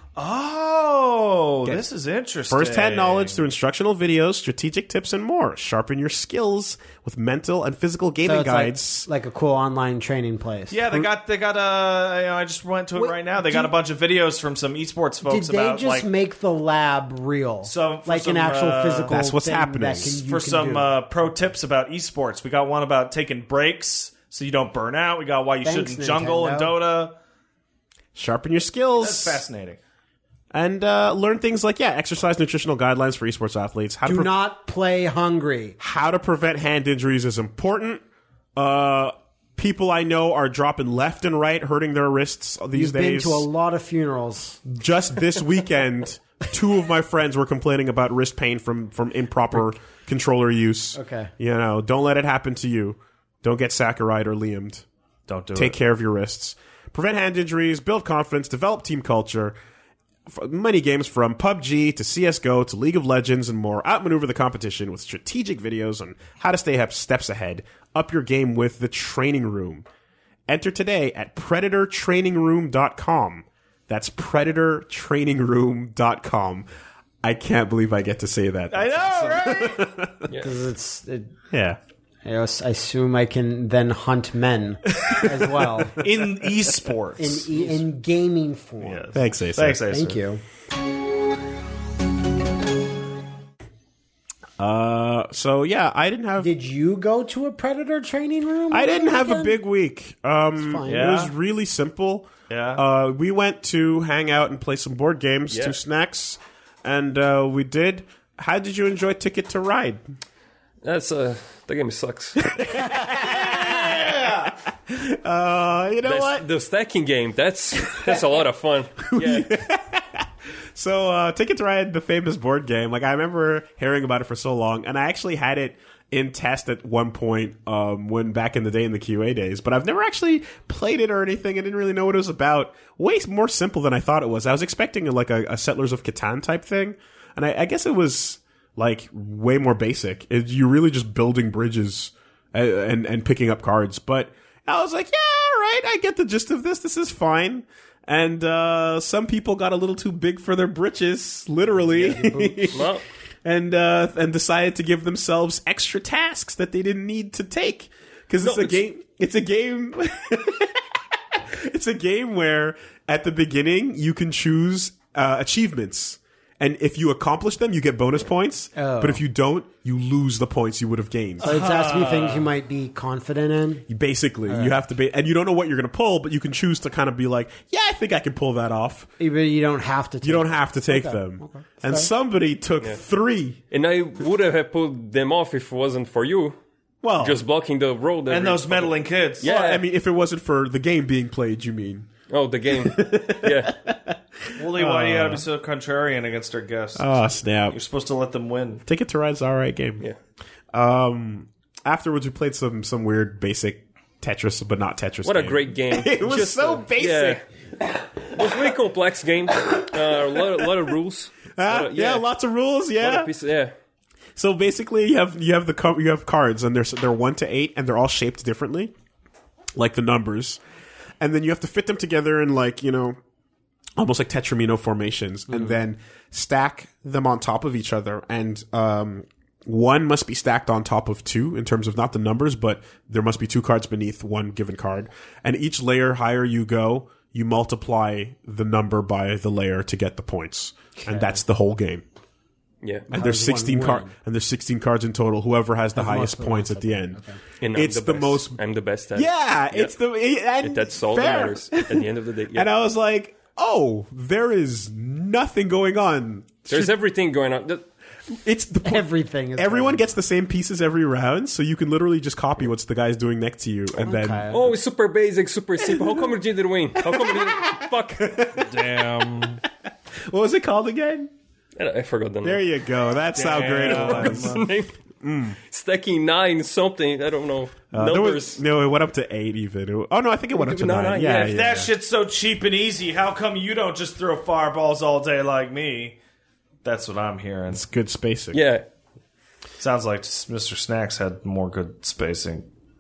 Oh, this is interesting. First-hand knowledge through instructional videos, strategic tips, and more. Sharpen your skills with mental and physical gaming it's guides. like a cool online training place. Yeah, they got I just went to it right now. They got a bunch of videos from some esports folks Did they about just make the lab real? So, for like some, an actual physical That's what's thing happening. that you for can some do. pro tips about esports. We got one about taking breaks so you don't burn out. We got why you Thanks, shouldn't jungle in Nintendo. Dota. Sharpen your skills. That's fascinating. And learn things like, exercise nutritional guidelines for esports athletes. Do not play hungry. How to prevent hand injuries is important. People I know are dropping left and right, hurting their wrists these You've been days. to a lot of funerals. Just this weekend, 2 of my friends were complaining about wrist pain from improper controller use. Okay. Don't let it happen to you. Don't get Sakurai'd or Liam'd. Don't do it. Take care of your wrists. Prevent hand injuries, build confidence, develop team culture. Many games from PUBG to CSGO to League of Legends and more. Outmaneuver the competition with strategic videos on how to stay steps ahead. Up your game with the Training Room. Enter today at PredatorTrainingRoom.com. That's PredatorTrainingRoom.com. I can't believe I get to say that. I know, right? Because Yeah. I assume I can then hunt men as well In esports. in gaming form. Yes. Thanks, Acer. Thanks, Acer. Thank you. So yeah, I didn't have. Did you go to a Predator training room? I didn't have a weekend? big week. fine. It was really simple. Yeah. We went to hang out and play some board games, Yeah. 2 snacks, and we did. How did you enjoy Ticket to Ride? That's that game sucks. You know what? The stacking game, that's a lot of fun. Yeah. So, Ticket to Ride, the famous board game, like I remember hearing about it for so long, and I actually had it in test at one point when back in the day in the QA days, but I've never actually played it or anything. I didn't really know what it was about. Way more simple than I thought it was. I was expecting like a Settlers of Catan type thing, and I guess it was like way more basic. You're really just building bridges and picking up cards. But I was like, yeah, right, I get the gist of this. This is fine. And some people got a little too big for their britches, literally. Well, and decided to give themselves extra tasks that they didn't need to take because it's a game. It's a game. It's a game where at the beginning you can choose achievements, and if you accomplish them, you get bonus points. Oh. But if you don't, you lose the points you would have gained. So it has to be things you might be confident in. Basically, you have to be, and you don't know what you're going to pull, but you can choose to kind of be like, yeah, I think I can pull that off. But you don't have to. You don't have to take them. Okay. And somebody took 3. and I would have pulled them off if it wasn't for you. Well, Just blocking the road. And those meddling kids. Yeah. well, I mean, if it wasn't for the game being played, you mean? Oh, the game. Yeah. Wooly, why do you gotta be so contrarian against our guests? Oh, snap. You're supposed to let them win. Ticket to Ride's an alright game. Yeah. Afterwards, we played some weird basic Tetris, but not Tetris. What a game. great game. It was so basic. Yeah. It was a really complex game. A lot of rules. Yeah, lots of rules. Yeah. Yeah. So basically, you have cards, and they're 1 to 8, and they're all shaped differently, like the numbers, and then you have to fit them together in almost like Tetramino formations, and then stack them on top of each other, and one must be stacked on top of 2 in terms of not the numbers, but there must be 2 cards beneath one given card, and each layer higher you go, you multiply the number by the layer to get the points, and that's the whole game. Yeah. And there's 16 cards in total. Whoever has the highest points at the end. And It's the most. I'm the best at it. Yeah, it's the. And That's all fair. that matters at the end of the day. Yeah. And I was like, oh, there is nothing going on. There's everything going on. It's the point. Everything is Everyone gets the same pieces every round, so you can literally just copy what's the guy's doing next to you, and then Oh, it's super basic, super simple. How come you didn't win? How come you didn't? Fuck. Damn. what was it called again? I forgot the name. There you go. That's how great it What's was. the name? Stacking 9 something. I don't know. There Numbers. it went up to 8 even. Oh no, I think it went up to No, 9. not Yeah, yet. yeah. That shit's so cheap and easy. How come you don't just throw fireballs all day like me? That's what I'm hearing. It's good spacing. Yeah. Sounds like Mr. Snacks had more good spacing.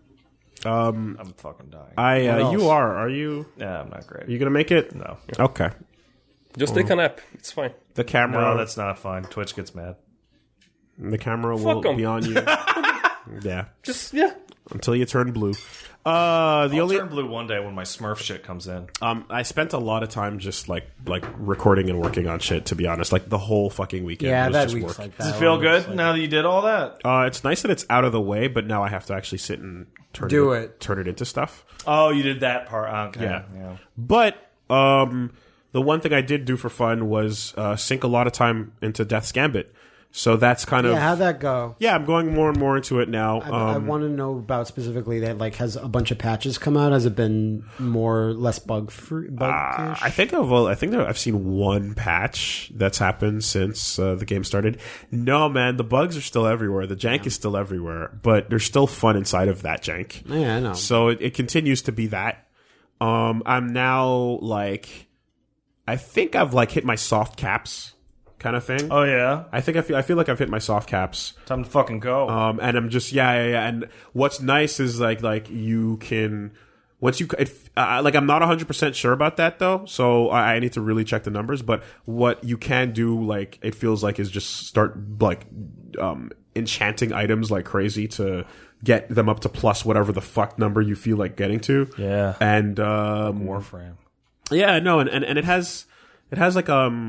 I'm fucking dying. Are you? Yeah, I'm not great. Are you gonna make it? No. Okay. Just take a nap. It's fine. The camera. No, that's not fine. Twitch gets mad. The camera will Fuck 'em. be on you. Yeah. Just, yeah. Until you turn blue. I'll turn blue one day when my Smurf shit comes in. I spent a lot of time just like recording and working on shit. To be honest, like the whole fucking weekend. Yeah, was that just week's work. like that. Does it feel one. good now that you did all that? It's nice that it's out of the way, but now I have to actually sit and turn it into stuff. Oh, you did that part. Okay. Yeah. But the one thing I did do for fun was sink a lot of time into Death's Gambit. So that's kind of how'd that go? Yeah, I'm going more and more into it now. I want to know about specifically that. Like, has a bunch of patches come out? Has it been more less bug-free? I think I've seen one patch that's happened since the game started. No, man, the bugs are still everywhere. The jank is still everywhere, but there's still fun inside of that jank. Yeah, I know. So it continues to be that. I'm now like, I think I've like hit my soft caps kind of thing. Oh yeah. I feel like I've hit my soft caps. Time to fucking go. And I'm just yeah. And what's nice is like you can once you like, I'm not 100% sure about that though, so I need to really check the numbers. But what you can do, like, it feels like, is just start like enchanting items like crazy to get them up to plus whatever the fuck number you feel like getting to. Yeah. And Warframe. yeah, no, and it has like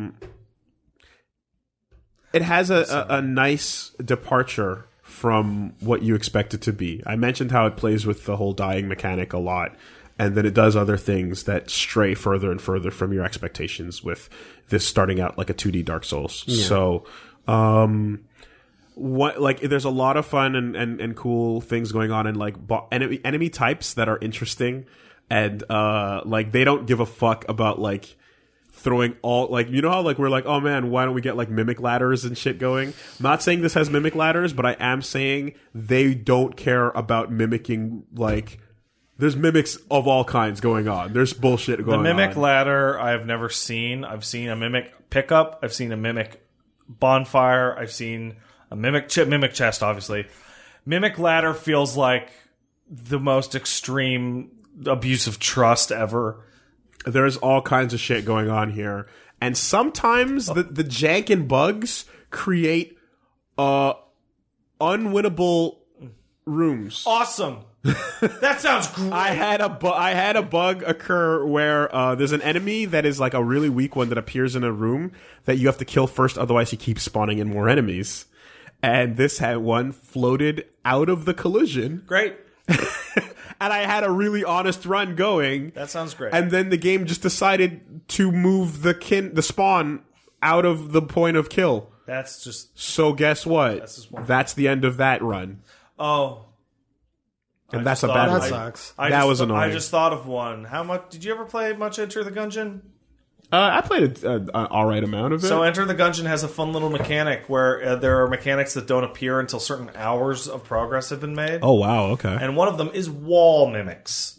it has a nice departure from what you expect it to be. I mentioned how it plays with the whole dying mechanic a lot, and then it does other things that stray further and further from your expectations, with this starting out like a 2D Dark Souls. Yeah. So, there's a lot of fun and cool things going on, and like enemy types that are interesting, and like, they don't give a fuck about like throwing all, like, you know how like we're like, oh man, why don't we get like mimic ladders and shit going? I'm not saying this has mimic ladders, but I am saying they don't care about mimicking. Like, there's mimics of all kinds going on. There's bullshit going on. The mimic ladder I've never seen. I've seen a mimic pickup. I've seen a mimic bonfire. I've seen a mimic chest, obviously. Mimic ladder feels like the most extreme abuse of trust ever. There's all kinds of shit going on here. And sometimes the jank and bugs create unwinnable rooms. Awesome. That sounds great. I had a bug occur where there's an enemy that is like a really weak one that appears in a room that you have to kill first, otherwise he keeps spawning in more enemies. And this had one floated out of the collision. Great. And I had a really honest run going. That sounds great. And then the game just decided to move the spawn out of the point of kill. That's just... So guess what? That's the end of that run. Oh. And that's a bad one. That sucks. That was annoying. I just thought of one. How much... Did you ever play much Enter the Gungeon? I played an alright amount of it. So Enter the Gungeon has a fun little mechanic where there are mechanics that don't appear until certain hours of progress have been made. Oh, wow, okay. And one of them is wall mimics.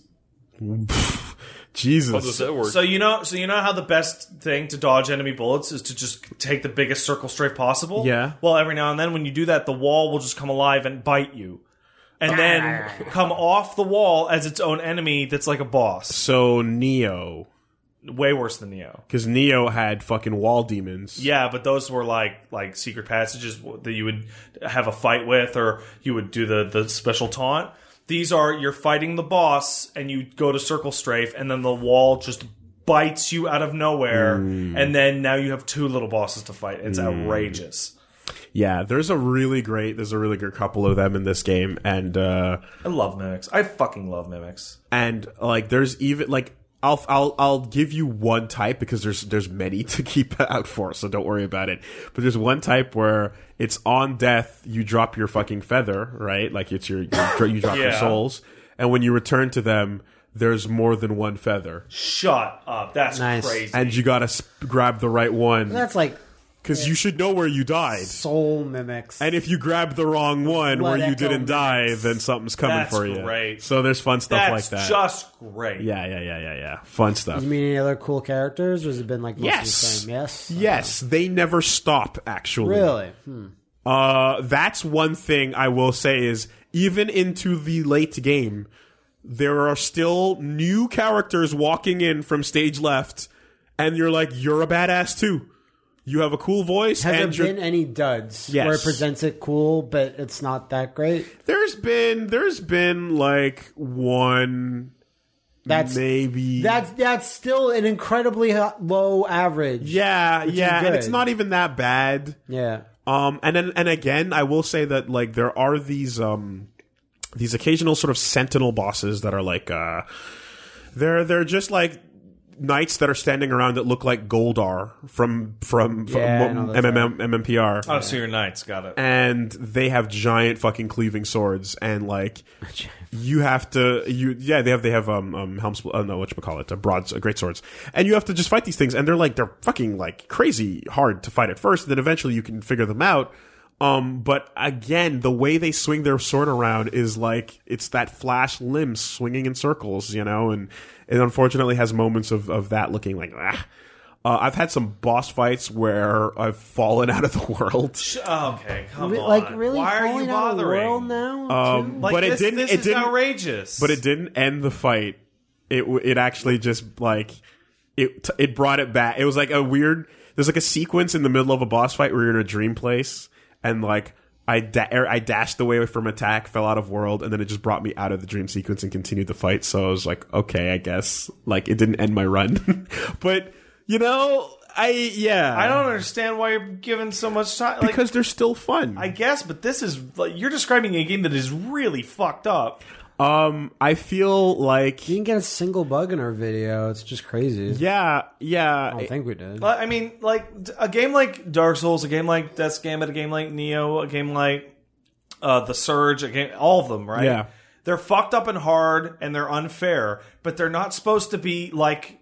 Jesus. How does that work? So you know how the best thing to dodge enemy bullets is to just take the biggest circle strafe possible? Yeah. Well, every now and then when you do that, the wall will just come alive and bite you. And then come off the wall as its own enemy that's like a boss. So Neo... Way worse than Neo. Because Neo had fucking wall demons. Yeah, but those were like secret passages that you would have a fight with, or you would do the special taunt. These are, you're fighting the boss, and you go to circle strafe, and then the wall just bites you out of nowhere, and then now you have two little bosses to fight. It's outrageous. Yeah, there's a really great couple of them in this game, and I love mimics. I fucking love mimics. And like, there's even like, I'll give you one type, because there's many to keep out for, so don't worry about it. But there's one type where it's on death, you drop your fucking feather, right? Like, it's you drop your souls, and when you return to them, there's more than one feather. Shut up. That's nice. Crazy. And you gotta grab the right one. That's like... Because you should know where you died. Soul mimics. And if you grab the wrong one Blood where you Echo didn't die, mimics. then something's coming That's for you. great. So there's fun stuff like that. That's just great. Yeah. Fun stuff. You mean any other cool characters, or has it been like mostly the Yes. same? Yes? Yes, they never stop, actually. Really? That's one thing I will say is, even into the late game, there are still new characters walking in from stage left, and you're like, you're a badass too. You have a cool voice. Has there been any duds Yes. where it presents it cool, but it's not that great? There's been like one, maybe. That's still an incredibly low average. Yeah, which is and good. it's not even that bad. Yeah. And again, I will say that like there are these occasional sort of sentinel bosses that are like they're just like knights that are standing around that look like Goldar from MMPR. Oh, so your knights, got it. And they have giant fucking cleaving swords, and like you have to they have helms, great swords, and you have to just fight these things, and they're fucking like crazy hard to fight at first, and then eventually you can figure them out. But again, the way they swing their sword around is like, it's that Flash limb swinging in circles, you know, and it unfortunately has moments of that looking like, I've had some boss fights where I've fallen out of the world. Okay, come on. Like, really? Why are you falling out of the bothering? world now? Like, but this it didn't is outrageous. But it didn't end the fight. it actually just like it brought it back. It was like a weird. There's like a sequence in the middle of a boss fight where you're in a dream place, and like I dashed away from attack, fell out of world, and then it just brought me out of the dream sequence and continued the fight. So I was like, okay, I guess like it didn't end my run, but you know. I don't understand why you're giving so much time. Like, because they're still fun. I guess, but this is like you're describing a game that is really fucked up. I feel like you didn't get a single bug in our video. It's just crazy. Yeah. I don't think we did. I mean, like a game like Dark Souls, a game like Death's Gambit, a game like Neo, a game like The Surge, all of them, right? Yeah. They're fucked up and hard, and they're unfair, but they're not supposed to be like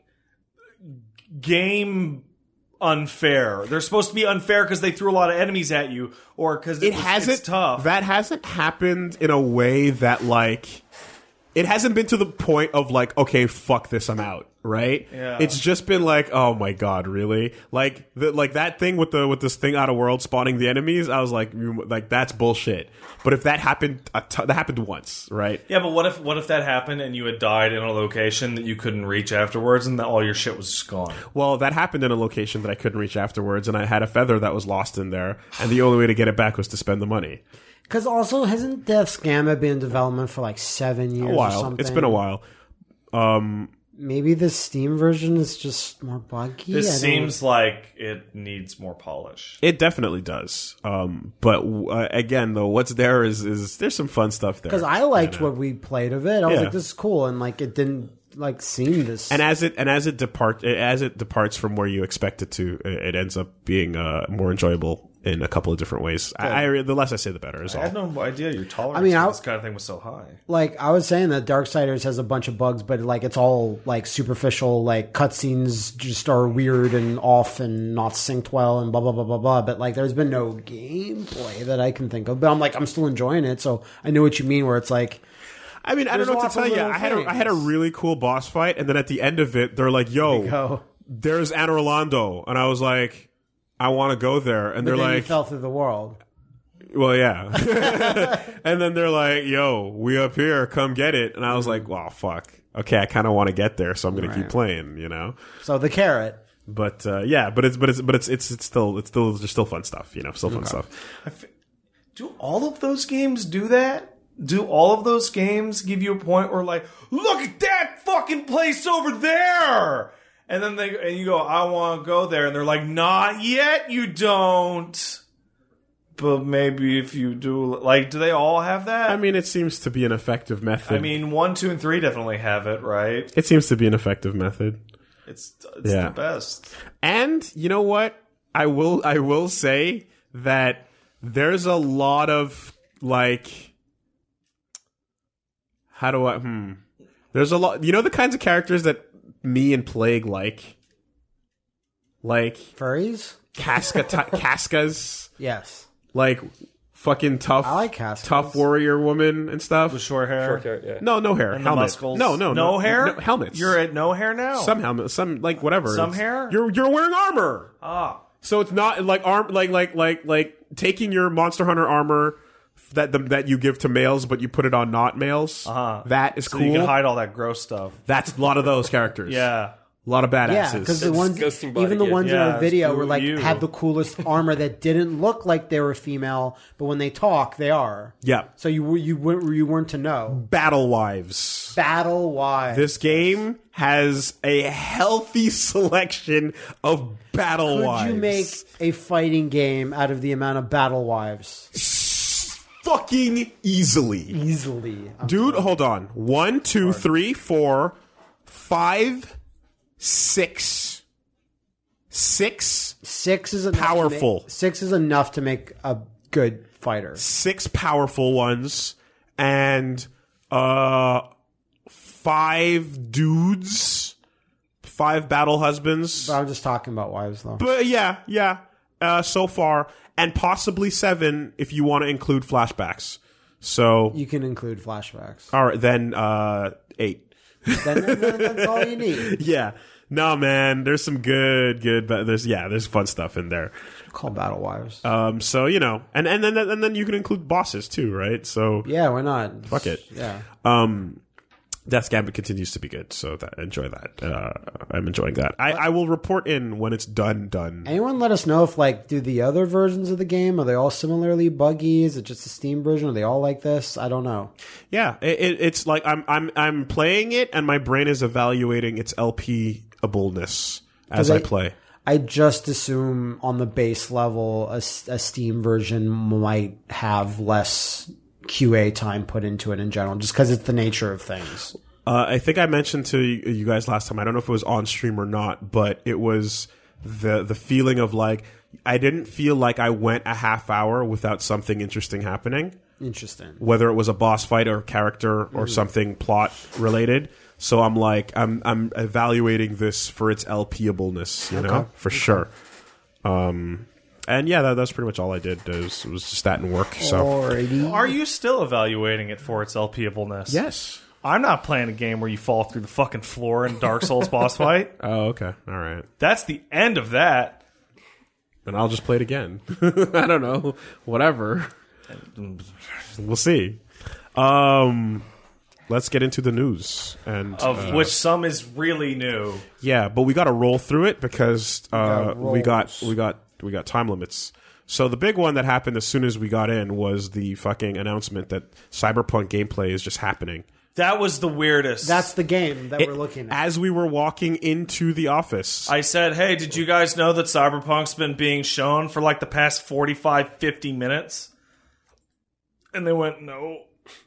game unfair. They're supposed to be unfair because they threw a lot of enemies at you, or because it's tough. That hasn't happened in a way that like it hasn't been to the point of like, okay, fuck this, I'm out. Right? Yeah. It's just been like, oh my god, really? Like that thing with this thing out of world spawning the enemies. I was like that's bullshit. But if that happened, that happened once, right? Yeah, but what if that happened and you had died in a location that you couldn't reach afterwards, and that all your shit was just gone? Well, that happened in a location that I couldn't reach afterwards, and I had a feather that was lost in there, and the only way to get it back was to spend the money. Because also, hasn't Death's Gambit been in development for like 7 years? A while. Or something? It's been a while. Maybe the Steam version is just more buggy. This seems like it needs more polish. It definitely does. But again, though, what's there is there's some fun stuff there. Because I liked what we played of it. I was Yeah. like, this is cool, and like it didn't like seem this. And as it departs from where you expect it to, it ends up being more enjoyable in a couple of different ways. The less I say, the better. Is I all. had no idea your tolerance I mean, for this kind of thing was so high. Like I was saying that Darksiders has a bunch of bugs, but like it's all like superficial. Like cutscenes just are weird and off and not synced well and blah blah blah blah blah. But like there's been no gameplay that I can think of. But I'm still enjoying it. So I know what you mean. Where it's like. I mean, I don't know what to tell you. I had a really cool boss fight, and then at the end of it, they're like, "Yo, there's Anor Londo," and I was like, "I want to go there," and they're like, "You fell through the world." Well, yeah, and then they're like, "Yo, we up here, come get it," and I was like, "Wow, fuck. Okay, I kind of want to get there, so I'm going to keep playing," you know. So the carrot. But yeah, but it's still fun stuff, you know, still fun stuff. Do all of those games do that? Do all of those games give you a point where, like, look at that fucking place over there? And then you go, I want to go there. And they're like, not yet, you don't. But maybe if you do, like, do they all have that? I mean, it seems to be an effective method. I mean, 1, 2, and 3 definitely have it, right? It seems to be an effective method. It's the best. And you know what? I will say that there's a lot of, like... How do I... There's a lot... You know the kinds of characters that me and Plague like? Like... Furries? Cascas? Yes. Like, fucking tough... I like Cascas. Tough warrior woman and stuff? With short hair? Short hair, yeah. No hair. And helmet. the muscles? No hair? No, helmets. You're at no hair now? Some helmets. Some, like, whatever. Some hair? You're wearing armor! Ah. So it's not, like, like taking your Monster Hunter armor... That you give to males, but you put it on not males. That is so cool. You can hide all that gross stuff. That's a lot of those characters. Yeah. A lot of badasses. Yeah, because the ones, disgusting body, even the ones in our video were like you. had the coolest armor that didn't look like they were female, but when they talk, they are. Yeah. So you weren't to know. Battle Wives. Battle Wives. This game has a healthy selection of Battle Wives. Could you make a fighting game out of the amount of Battle Wives? Fucking easily. Easily. Dude, hold on. 1, 2, 3, 4, 5, 6. 6 Six is enough powerful. 6 is enough to make a good fighter. 6 powerful ones and 5 dudes. 5 battle husbands. But I'm just talking about wives, though. But yeah. So far, and possibly 7 if you want to include flashbacks. So You can include flashbacks. all right, then 8. then that's all you need. Yeah, no, man. There's some good, but there's fun stuff in there. Call Battle Wives. So you know, and then you can include bosses too, right? So Yeah, why not? fuck it. Yeah. Death's Gambit continues to be good, so enjoy that. I'm enjoying that. I will report in when it's done. Anyone let us know if, like, do the other versions of the game, are they all similarly buggy? Is it just a Steam version? Are they all like this? I don't know. Yeah, it's like I'm playing it, and my brain is evaluating its LP-ableness as I play. I just assume on the base level, a Steam version might have less QA time put into it in general, just because it's the nature of things. I think I mentioned to you guys last time, I don't know if it was on stream or not, but it was the feeling of like, I didn't feel like I went a half hour without something interesting happening. Interesting. Whether it was a boss fight or character or something plot related. So I'm like, I'm evaluating this for its LP-ableness, you know, for sure. And yeah, that's pretty much all I did. It was just that and work. So, Alrighty. Are you still evaluating it for its LP-ableness? yes. I'm not playing a game where you fall through the fucking floor in Dark Souls boss fight. Oh, okay. All right. That's the end of that. And I'll just play it again. I don't know. Whatever. We'll see. Let's get into the news, and Which some is really new. yeah, but we got to roll through it because we got time limits. So the big one that happened as soon as we got in was the fucking announcement that Cyberpunk gameplay is just happening. That was the weirdest. That's the game that we're looking at. As we were walking into the office. I said, hey, did you guys know that Cyberpunk's been being shown for like the past 45, 50 minutes? And they went, no.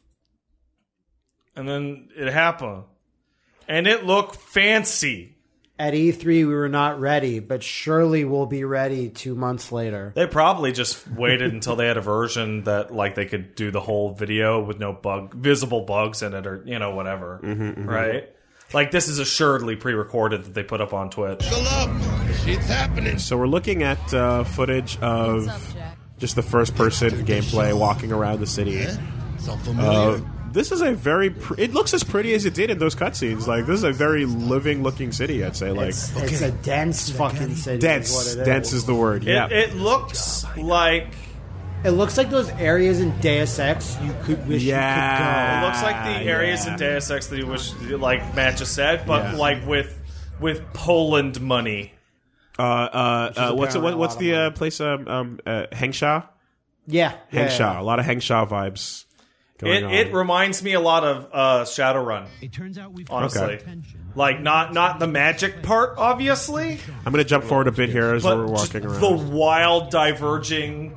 And then it happened. And it looked fancy. At E3, we were not ready, but surely we'll be ready 2 months later. They probably just waited until they had a version that like they could do the whole video with no visible bugs in it, or whatever, right? Like this is assuredly pre-recorded that they put up on Twitch. Shit's happening. So we're looking at footage of just the first-person gameplay walking around the city. So familiar. This is a very... it looks as pretty as it did in those cutscenes. Like, this is a very living-looking city, I'd say. Like, It's a dense fucking city. dense. Is what it Dense is the word, yeah. It looks like... It looks like those areas in Deus Ex you could wish you could It go. looks like the areas in Deus Ex that you wish, like Matt just said, but like with Poland money. What's the place? Hengsha? Yeah. Hengsha. A lot of Hengsha vibes going on. It reminds me a lot of Shadowrun. It turns out we've Honestly, like not the magic part, obviously, I'm going to jump forward a bit here as but we're just walking around. the wild diverging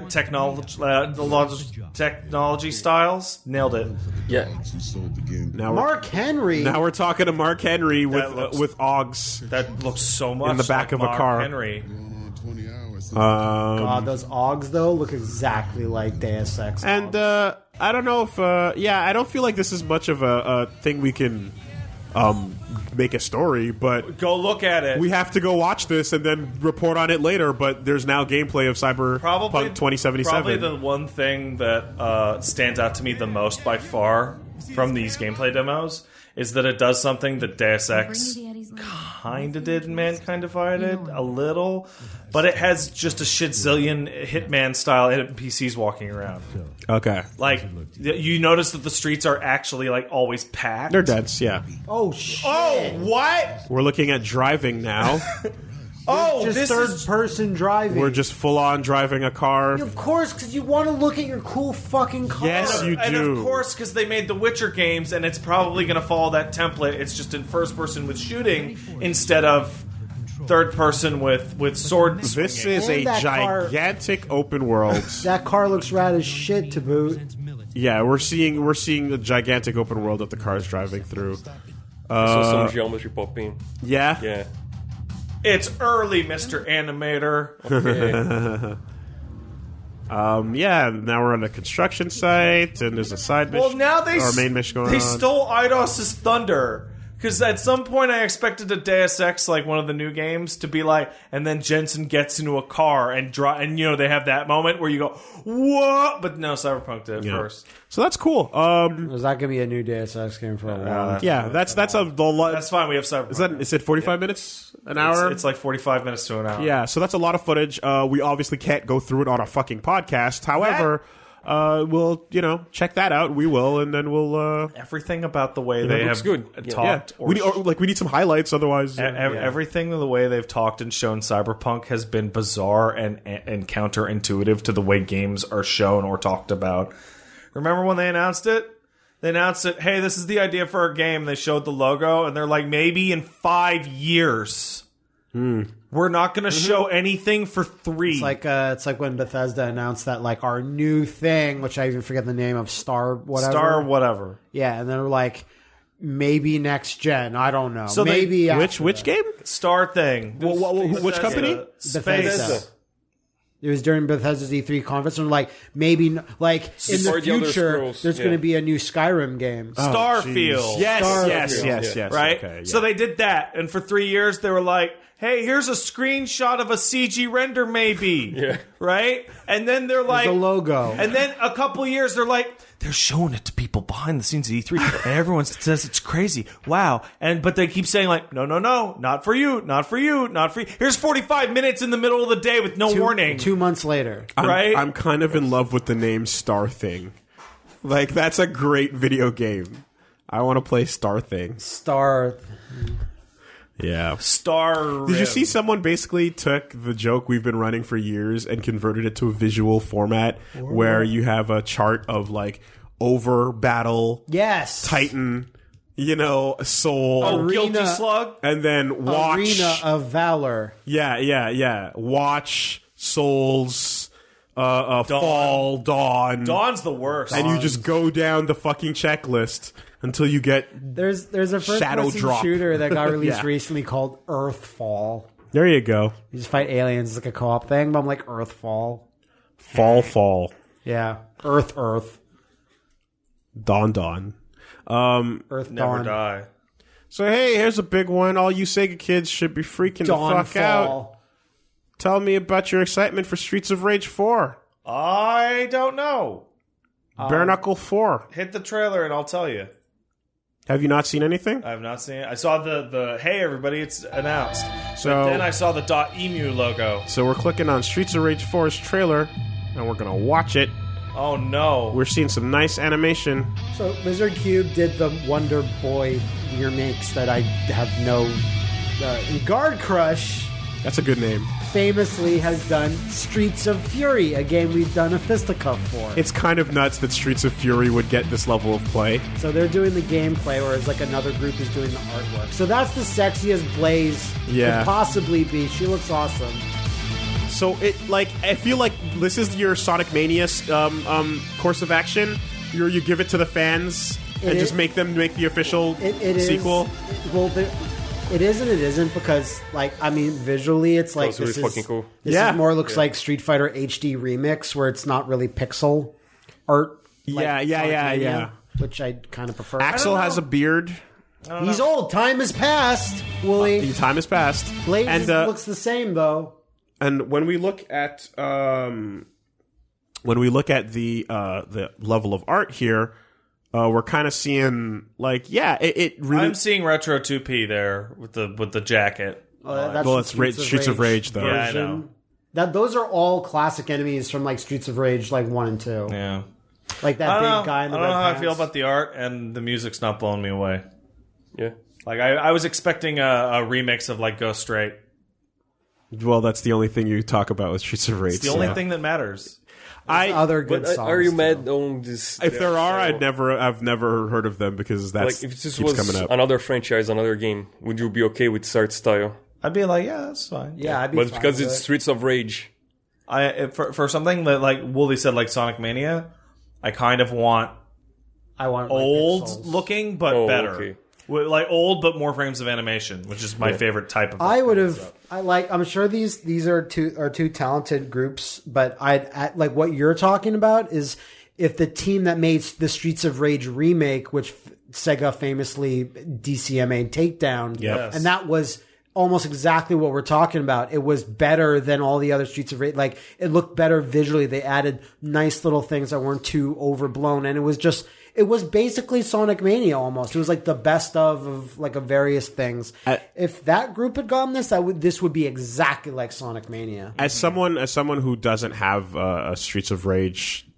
technology styles. Nailed it. Yeah. Now Mark Henry. Now we're talking to Mark Henry looks- with Augs. That looks so much In the back like of a Mark car. Henry. 20 hours. God, those Augs, though, look exactly like Deus Ex. And I don't know if I don't feel like this is much of a thing we can make a story, but Go look at it. we have to go watch this and then report on it later. But there's now gameplay of Cyberpunk 2077. Probably the one thing that stands out to me the most by far from these gameplay demos is that it does something that Deus Ex kind of did and Mankind Divided a little, but it has just a shitzillion Hitman style NPCs walking around. Okay, Like you notice that the streets are actually like always packed. they're dense. Yeah, Oh, shit. Oh, what? we're looking at driving now. Oh, Just this third is person driving. We're just full on driving a car. Of course, because you want to look at your cool fucking car. Yes, you and do. of course, because they made the Witcher games, and it's probably going to follow that template. It's just in first person with shooting instead of third person with sword. This swinging. is a And that car- gigantic open world. That car looks rad as shit to boot. Yeah, we're seeing a gigantic open world that the car is driving through. So some geometry popping. Yeah. Yeah. It's early, Mr. Animator. Okay. Yeah, now we're on a construction site, and there's a side mission. Well, now or main mission going they on. stole Eidos's thunder. Because at some point I expected a Deus Ex, like one of the new games, to be like, and then Jensen gets into a car and they have that moment where you go, what? But no, Cyberpunk did Yeah. first. So that's cool. Is that going to be a new Deus Ex game for a while? Yeah, that's a the That's fine, we have Cyberpunk. is it 45 minutes, an hour? It's like 45 minutes to an hour. Yeah, so that's a lot of footage. We obviously can't go through it on a fucking podcast. However, we'll check that out. We will, and then we'll Everything about the way they have good. talked, we need some highlights. Otherwise, everything the way they've talked and shown Cyberpunk has been bizarre and counterintuitive to the way games are shown or talked about. Remember when they announced it? They announced it, hey, this is the idea for our game. They showed the logo, and they're like, maybe in 5 years, we're not going to show anything for 3. It's like when Bethesda announced that like our new thing, which I even forget the name of, Star whatever. Yeah, and they're like, maybe next gen. I don't know. So maybe which game? Star thing. Which company? Bethesda. It was during Bethesda's E3 conference, and like maybe like in the future, there's going to be a new Skyrim game. Starfield. Yes. Right? Okay, yeah. So they did that, and for 3 years they were like, hey, here's a screenshot of a CG render maybe. Yeah. Right? And then they're like... the logo. And then a couple years they're like, they're showing it to people behind the scenes at E3, and everyone says it's crazy. Wow. But they keep saying like, no, not for you, not for you, not for you. Here's 45 minutes in the middle of the day with no warning. 2 months later. Right? I'm kind of in love with the name Star Thing. Like, that's a great video game. I want to play Star Thing. Yeah. Star. Did you see someone basically took the joke we've been running for years and converted it to a visual format where you have a chart of like over battle, Yes. Titan, soul, Oh, Guilty Arena- Slug? and then watch. Arena of Valor. Yeah. Watch, souls, fall, dawn. Dawn's the worst. And you just go down the fucking checklist until you get. There's a Shadow first-person drop. shooter that got released Yeah. recently called Earthfall. There you go. You just fight aliens. It's like a co-op thing, but I'm like Earthfall. Fall. Yeah. Earth. Dawn. Earth Never Dawn. die. So hey, here's a big one. All you Sega kids should be freaking the fuck out. Dawnfall. Tell me about your excitement for Streets of Rage 4. I don't know. Bare Knuckle 4. Hit the trailer and I'll tell you. Have you not seen anything? I have not seen it. I saw the hey everybody, it's announced. So Then I saw the .emu logo. So we're clicking on Streets of Rage 4's trailer, and we're gonna watch it. Oh no. We're seeing some nice animation. So Lizard Cube did the Wonder Boy remakes that I have no... Guard Crush That's a good name. famously has done Streets of Fury, a game we've done a fisticuff for. It's kind of nuts that Streets of Fury would get this level of play. So they're doing the gameplay, whereas like another group is doing the artwork. So that's the sexiest Blaze Yeah. could possibly be. She looks awesome. So I feel like this is your Sonic Mania course of action. You give it to the fans and is- just make them make the official It sequel. It is and it isn't because, visually it's like That's really fucking cool. This Yeah. is more looks like Street Fighter HD Remix, where it's not really pixel art. like Yeah, Sonic Mania, yeah. Which I kind of prefer. Axel has a beard. He's old. Time has passed, Wooly. Time has passed. Blaze and looks the same though. and when we look at the level of art here, we're kind of seeing it really. I'm seeing Retro 2P there with the jacket. That's well, the it's Streets of Rage though. Yeah, I know. Those are all classic enemies from like Streets of Rage, like 1 and 2. Yeah. Like that I don't big know. guy in the I don't know red how I pants. feel about the art, and the music's not blowing me away. Yeah. Like I was expecting a remix of like Go Straight. Well, that's the only thing you talk about with Streets of Rage. It's the only thing that matters. other good But songs. are you too. mad on this? If there are, So, I've never heard of them because that's like if this keeps was coming up. another franchise, another game, would you be okay with its art style? I'd be like, yeah, that's fine. Yeah, I'd be But fine because with it's it. Streets of Rage, For something that like Wooly said, like Sonic Mania, I kind of want I want like, old pixels. looking but Oh, better. okay. Like old but more frames of animation, which is my favorite type of. I would have. I'm sure these are two talented groups, but like what you're talking about is if the team that made the Streets of Rage remake, which Sega famously DCMA Takedown, Yep. and that was almost exactly what we're talking about. It was better than all the other Streets of Rage. Like it looked better visually. They added nice little things that weren't too overblown, and it was basically Sonic Mania almost. It was like the best of like a various things. If that group had gotten this, this would be exactly like Sonic Mania. As someone who doesn't have a Streets of Rage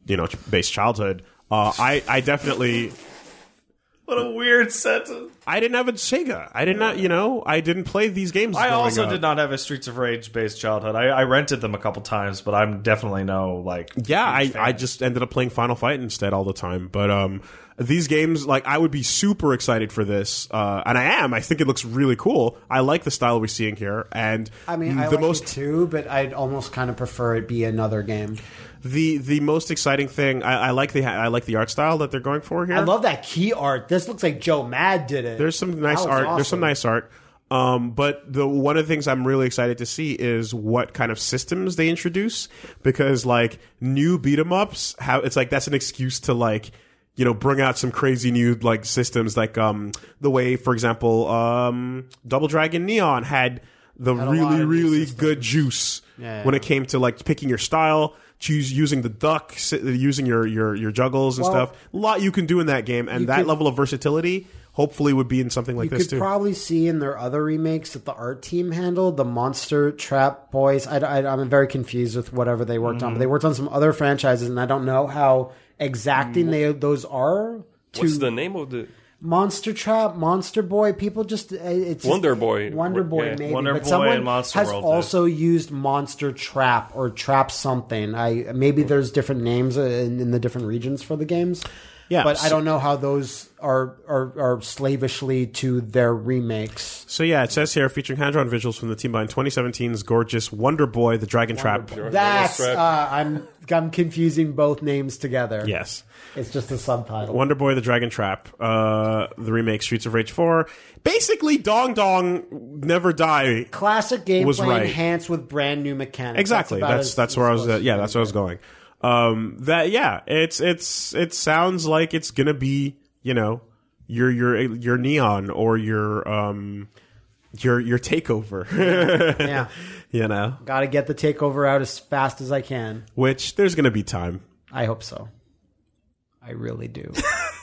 based childhood. I definitely. What a weird sentence. I didn't have a Sega. I didn't play these games. I growing also up. did not have a Streets of Rage based childhood. I rented them a couple times, but I'm definitely I just ended up playing Final Fight instead all the time. But these games, like, I would be super excited for this, and I am. I think it looks really cool. I like the style we're seeing here, and I mean, I like it too, but I'd almost kind of prefer it be another game. The most exciting thing, I like the art style that they're going for here. I love that key art. This looks like Joe Mad did it. There's some nice art. Awesome. There's some nice art. But one of the things I'm really excited to see is what kind of systems they introduce, because like new beat 'em ups, it's like that's an excuse to like, bring out some crazy new like systems, like the way, for example, Double Dragon Neon had really good juice when it came to like picking your style. Using the duck, using your juggles and stuff. A lot you can do in that game, and that level of versatility hopefully would be in something like this too. You could probably see in their other remakes that the art team handled, the Monster Trap Boys. I'm very confused with whatever they worked on. But they worked on some other franchises, and I don't know how exacting those are. What's the name of the... Monster Trap, Monster Boy, people just it's Wonder Boy. Wonder Boy, yeah. maybe. Wonder but Boy someone and Monster has World also used Monster Trap or Trap something. Maybe there's different names in the different regions for the games. Yeah, but I don't know how those are slavishly to their remakes. So yeah, it says here featuring hand-drawn visuals from the team behind 2017's gorgeous Wonder Boy: The Dragon Trap. That's I'm confusing both names together. Yes. It's just a subtitle. Wonder Boy: The Dragon Trap, the remake Streets of Rage 4. Basically, Dong Dong Never Die. Classic gameplay was right. Enhanced with brand new mechanics. Exactly. That's where I was. That's where I was going. It sounds like it's gonna be your Neon or your takeover. Yeah. Got to get the takeover out as fast as I can. Which there's gonna be time. I hope so. I really do.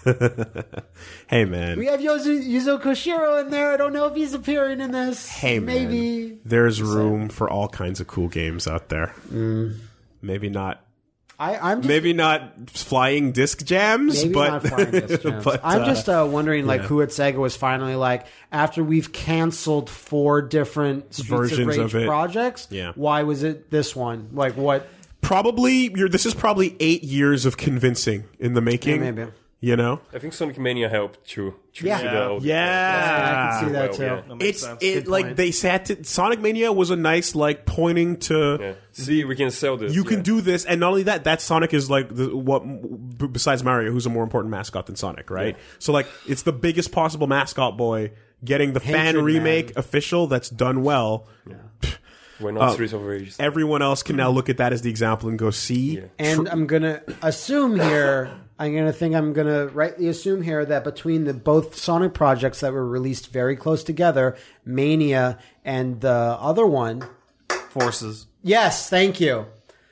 Hey, man. We have Yuzo Koshiro in there. I don't know if he's appearing in this. Hey, maybe. Man. There's room for all kinds of cool games out there. Maybe not. Maybe not flying disc jams, maybe but not flying disc jams. but, I'm just wondering, who at Sega was finally like, after we've canceled 4 different versions of it projects. Yeah. Why was it this one? Like what? Probably this is probably 8 years of convincing in the making. Yeah, maybe. I think Sonic Mania helped to Yeah. see that. Yeah. I can see that too. That makes sense. Good point. they sat to Sonic Mania was a nice pointing to Yeah. See, we can sell this. you can do this, and not only that Sonic is besides Mario, who's a more important mascot than Sonic, right? Yeah. So it's the biggest possible mascot boy getting the fan Hatred remake Man. official that's done well. Why not Streets of Rage? Everyone else can now look at that as the example and go see. Yeah. And I'm gonna assume here. I'm gonna rightly assume here that between the both Sonic projects that were released very close together, Mania and the other one, Forces. yes, thank you.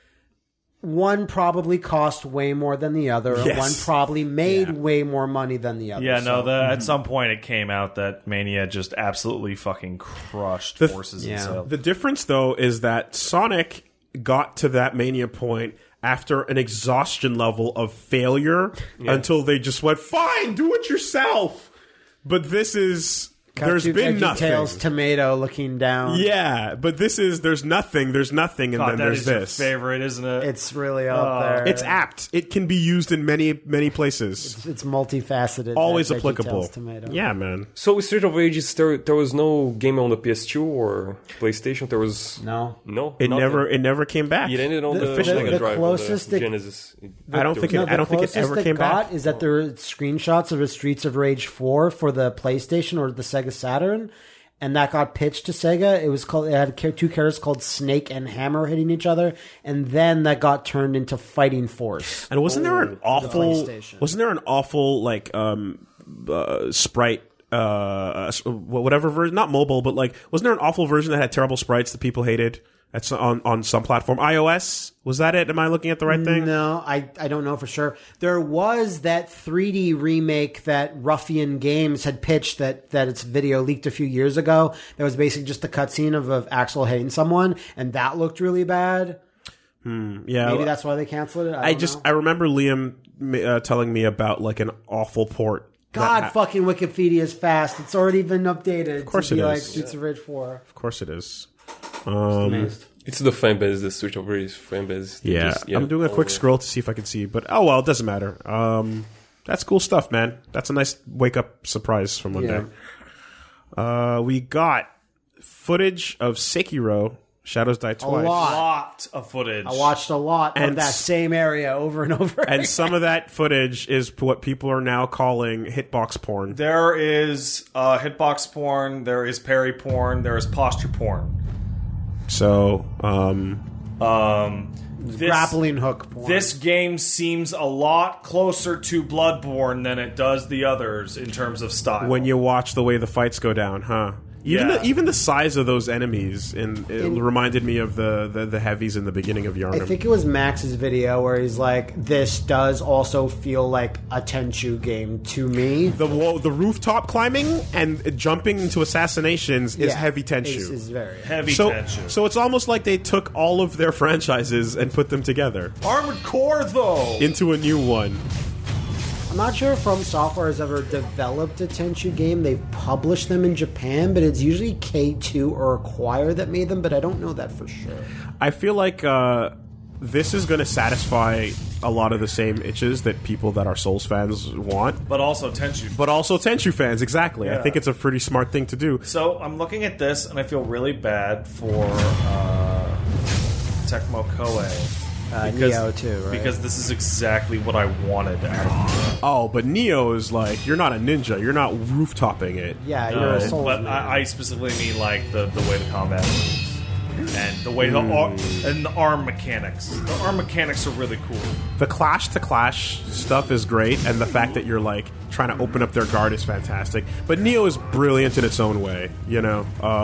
One probably cost way more than the other. And Yes. one probably made way more money than the other. Yeah, so. at some point it came out that Mania just absolutely fucking crushed Forces and sales. The difference, though, is that Sonic got to that Mania point after an exhaustion level of failure until they just went, fine, do it yourself. But this is... There's been nothing. Tails tomato looking down. Yeah, but there's nothing, and God, then that there's is your this. favorite, isn't it? It's really up there. It's apt. It can be used in many places. It's multifaceted. Always that applicable. VeggieTales tomato. Yeah, man. So with Streets of Rage, there was no game on the PS2 or PlayStation. There was No. It nothing. never came back. It ended on the officially. Mega the Drive, closest on the it- Genesis. I don't think it ever came back. Is that there were screenshots of a Streets of Rage 4 for the PlayStation or the Sega Saturn, and that got pitched to Sega. It had 2 characters called Snake and Hammer hitting each other, and then that got turned into Fighting Force. And wasn't there an awful? PlayStation. Wasn't there an awful sprite? Whatever version, not mobile, but wasn't there an awful version that had terrible sprites that people hated? That's on some platform. iOS, was that it? Am I looking at the right thing? No, I don't know for sure. There was that 3D remake that Ruffian Games had pitched that its video leaked a few years ago. That was basically just a cutscene of Axel hitting someone, and that looked really bad. Yeah, Maybe that's why they canceled it. I don't know. I remember Liam telling me about like an awful port. God, fucking Wikipedia is fast. It's already been updated. Of course to be it like is. Streets of Rage 4. Of course it is. Amazed. It's the fan base, the Street of Rage fan base. Yeah, I'm doing a quick scroll to see if I can see, but oh well, it doesn't matter. That's cool stuff, man. That's a nice wake up surprise from Monday. We got footage of Sekiro: Shadows Die Twice. Lot of footage. I watched a lot of And that same area over and over. And some of that footage is what people are now calling hitbox porn. There is hitbox porn. There is parry porn. There is posture porn. So, grappling hook porn. This game seems a lot closer to Bloodborne than it does the others in terms of style. when you watch the way the fights go down, huh? Yeah. Even the size of those enemies it reminded me of the heavies in the beginning of Yharnam. I think it was Max's video where he's like, "This does also feel like a Tenchu game to me." the rooftop climbing and jumping into assassinations is heavy Tenchu. Is very heavy so, tension. so it's almost like they took all of their franchises and put them together Armored Core, though. into a new one. I'm not sure if From Software has ever developed a Tenchu game. They've published them in Japan, but it's usually K2 or Acquire that made them, but I don't know that for sure. I feel like this is going to satisfy a lot of the same itches that people that are Souls fans want. But also Tenchu. But also Tenchu fans, exactly. I Yeah. think it's a pretty smart thing to do. So I'm looking at this and I feel really bad for Tecmo Koei. Neo too, right? Because this is exactly what I wanted out of it. Oh, but Neo is like, you're not a ninja. You're not roof-topping it. Yeah, you're a Souls But man. I specifically mean like the way the combat moves. And the way the arm mechanics. The arm mechanics are really cool. The clash-to-clash stuff is great, and the fact that you're like trying to open up their guard is fantastic. But Neo is brilliant in its own way, you know.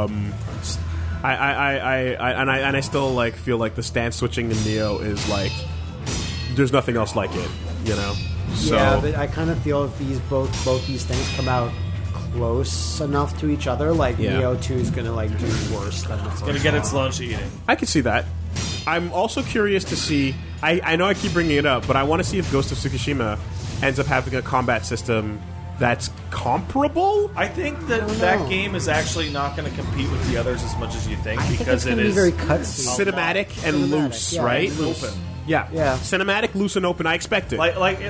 I still like feel like the stance switching in Neo is like there's nothing else like it, you know. So Yeah, but I kind of feel if both these things come out close enough to each other, like Yeah. Neo 2 is gonna like do worse than the first Gonna get one. its lunch eating. I can see that. I'm also curious to see. I know I keep bringing it up, but I want to see if Ghost of Tsukushima ends up having a combat system that's comparable. I think that don't that know. game is actually not going to compete with the others as much as you think I think because it's gonna it be is very cutscene. Cinematic and Cinematic, loose, yeah, right? loose. open. Yeah, Yeah. Cinematic, loose, and open. I expect it.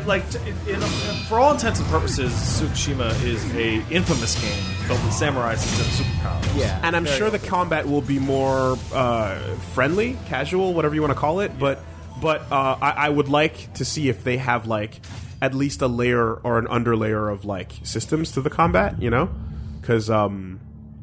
For all intents and purposes, Tsukushima is a infamous game built with samurais instead of superpowers. Yeah, And I'm sure the combat will be more friendly, casual, whatever you want to call it. But I would like to see if they have like at least a layer or an underlayer of like systems to the combat, you know? Because I'm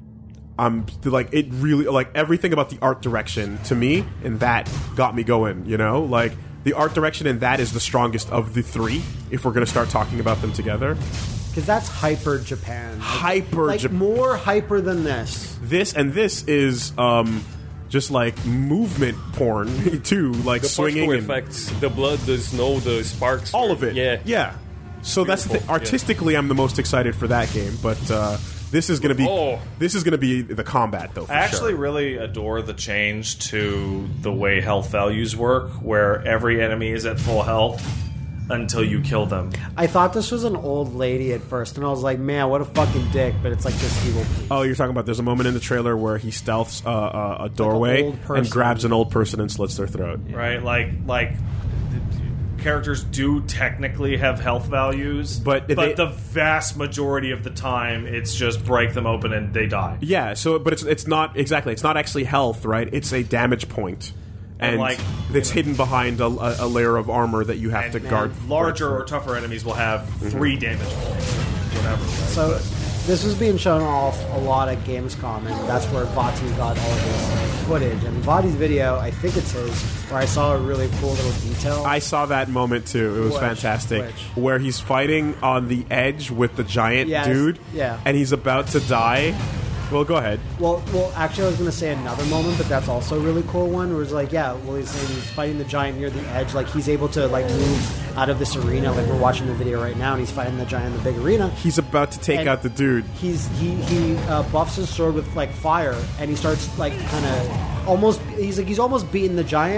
like it really like everything about the art direction to me and that got me going, you know? Like the art direction in that is the strongest of the three if we're going to start talking about them together. because that's hyper Japan. Hyper more hyper than this. This is just like movement porn too, like The swinging particle and effects, the blood, the snow, the sparks. all of it. Yeah. So that's the thing. Beautiful, yeah. Artistically, I'm the most excited for that game, but this is gonna be the combat though. For I actually sure. really adore the change to the way health values work, where every enemy is at full health until you kill them. I thought this was an old lady at first, and I was like, man, what a fucking dick, but it's like just evil. Oh, you're talking about there's a moment in the trailer where he stealths a doorway old person. and grabs an old person and slits their throat. Right? Like characters do technically have health values, But they- the vast majority of the time it's just break them open and they die. Yeah. So, but it's not exactly. It's not actually health, right? It's a damage point. And like, it's hidden behind a layer of armor that you have to guard. Larger or tougher enemies will have 3 damage points or whatever. Right? So this was being shown off a lot at Gamescom, and that's where Vati got all of his footage. And Vati's video, I think it's his, where I saw a really cool little detail. I saw that moment too. It was Which? fantastic. Which? Where he's fighting on the edge with the giant Yes. dude. Yeah. And he's about to die. Well, go ahead. Well, actually, I was going to say another moment, but that's also a really cool one. Where it's like, yeah, well, he's saying he's fighting the giant near the edge. Like, he's able to, like, move out of this arena. Like, we're watching the video right now, and he's fighting the giant in the big arena. He's about to take And out the dude. He buffs his sword with, like, fire, and he starts, like, kind of almost... He's almost beating the giant,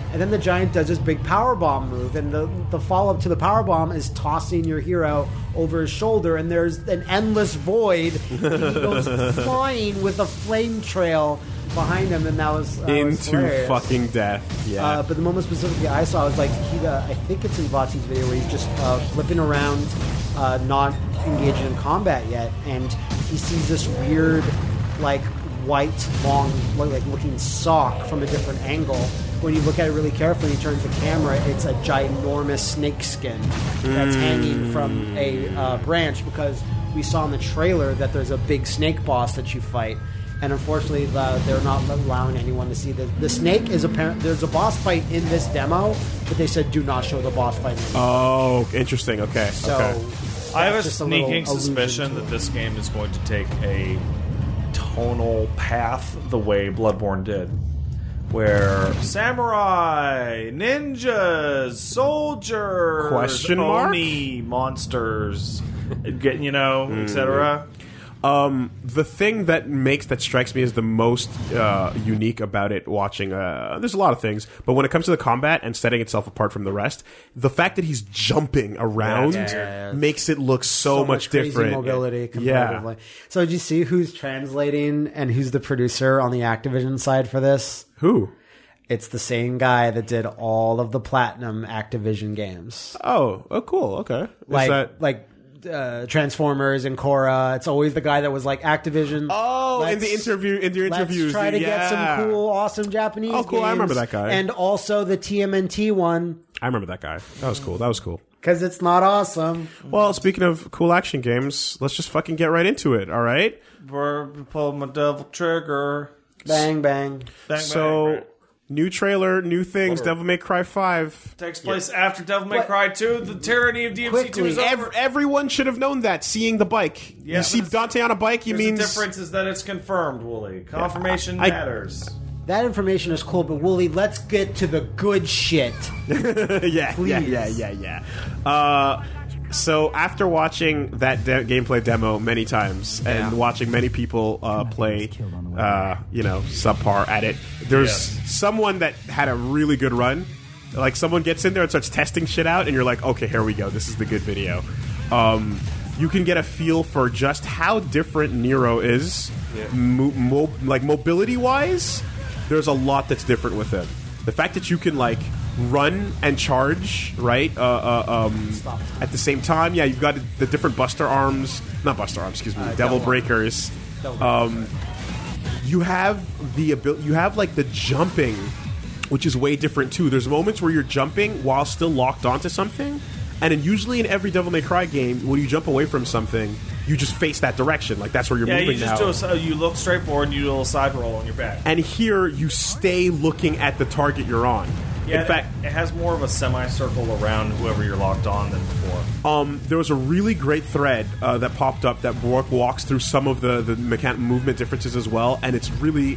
And then the giant does this big powerbomb move, and the follow-up to the powerbomb is tossing your hero over his shoulder, and there's an endless void, and he goes flying with a flame trail behind him, and that was into hilarious. fucking death. Yeah. But the moment specifically I saw was like I think it's in Vati's video where he's just flipping around, not engaging in combat yet, and he sees this weird, like white, long, like looking sock from a different angle. When you look at it really carefully, he turns the camera. It's a ginormous snake skin that's hanging from a branch, because we saw in the trailer that there's a big snake boss that you fight. And unfortunately, they're not allowing anyone to see the snake. Is apparent. There's a boss fight in this demo, but they said do not show the boss fight. Oh, interesting. Okay. So okay. I have a just sneaking little suspicion allusion to that this game is going to take a tonal path the way Bloodborne did, where samurai, ninjas, soldiers, Question mark? Oni, monsters, etc. The thing that strikes me as the most unique about it watching, there's a lot of things, but when it comes to the combat and setting itself apart from the rest, the fact that he's jumping around makes it look so much crazy different. mobility comparatively. So did you see who's translating and who's the producer on the Activision side for this? Who? It's the same guy that did all of the Platinum Activision games. Oh, cool. Okay. Transformers and Korra. It's always the guy that was like Activision. Oh, in your interviews. Let's try to get some cool, awesome Japanese Oh, cool. games. I remember that guy. And also the TMNT one. I remember that guy. That was cool. Because it's not awesome. Well, speaking of cool action games, let's just fucking get right into it, all right? Pull my devil trigger. Bang, bang. So, new trailer, new things, Devil May Cry 5. Takes place after Devil May Cry 2. The tyranny of DMC2 is over. Everyone should have known that, seeing the bike. Yeah, you see Dante on a bike, The difference is that it's confirmed, Wooly. Confirmation matters. That information is cool, but Wooly, let's get to the good shit. yeah. So after watching that gameplay demo many times and watching many people play, subpar at it, there's someone that had a really good run. Like someone gets in there and starts testing shit out, and you're like, okay, here we go. This is the good video. You can get a feel for just how different Nero is, mobility wise. There's a lot that's different with him. The fact that you can run and charge, right? At the same time, you've got the different Devil Breakers. You have the ability. You have the jumping, which is way different too. There's moments where you're jumping while still locked onto something, and usually in every Devil May Cry game, when you jump away from something, you just face that direction. That's where you're moving now. You look straight forward and you do a little side roll on your back. And here, you stay looking at the target you're on. Yeah, in fact, it has more of a semicircle around whoever you're locked on than before. There was a really great thread that popped up that walks through some of the movement differences as well, and it's really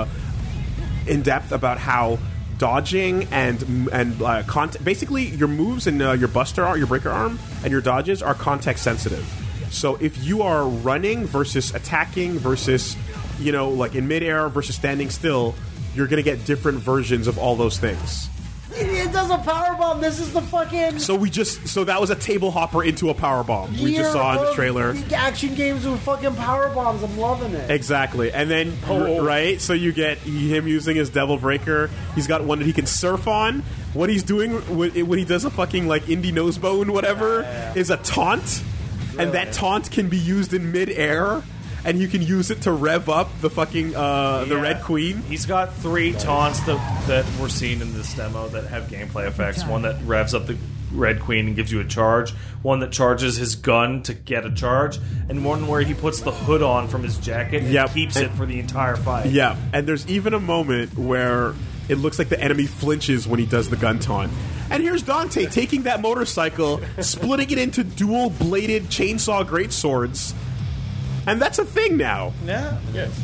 in depth about how dodging and basically your moves and your breaker arm and your dodges are context sensitive. So if you are running versus attacking versus in midair versus standing still, you're going to get different versions of all those things. It does a powerbomb. This is the fucking... So that was a table hopper into a powerbomb. We just saw in the trailer. Action games with fucking powerbombs. I'm loving it. Exactly. And then, right, so you get him using his Devil Breaker. He's got one that he can surf on. What he's doing when he does a fucking indie nosebone, whatever, is a taunt. Really? And that taunt can be used in midair. And you can use it to rev up the fucking the Red Queen. He's got 3 taunts that we're seeing in this demo that have gameplay effects. One that revs up the Red Queen and gives you a charge. One that charges his gun to get a charge. And one where he puts the hood on from his jacket and keeps it for the entire fight. Yeah, and there's even a moment where it looks like the enemy flinches when he does the gun taunt. And here's Dante taking that motorcycle, splitting it into dual-bladed chainsaw greatswords. And that's a thing now. Yeah. Yes.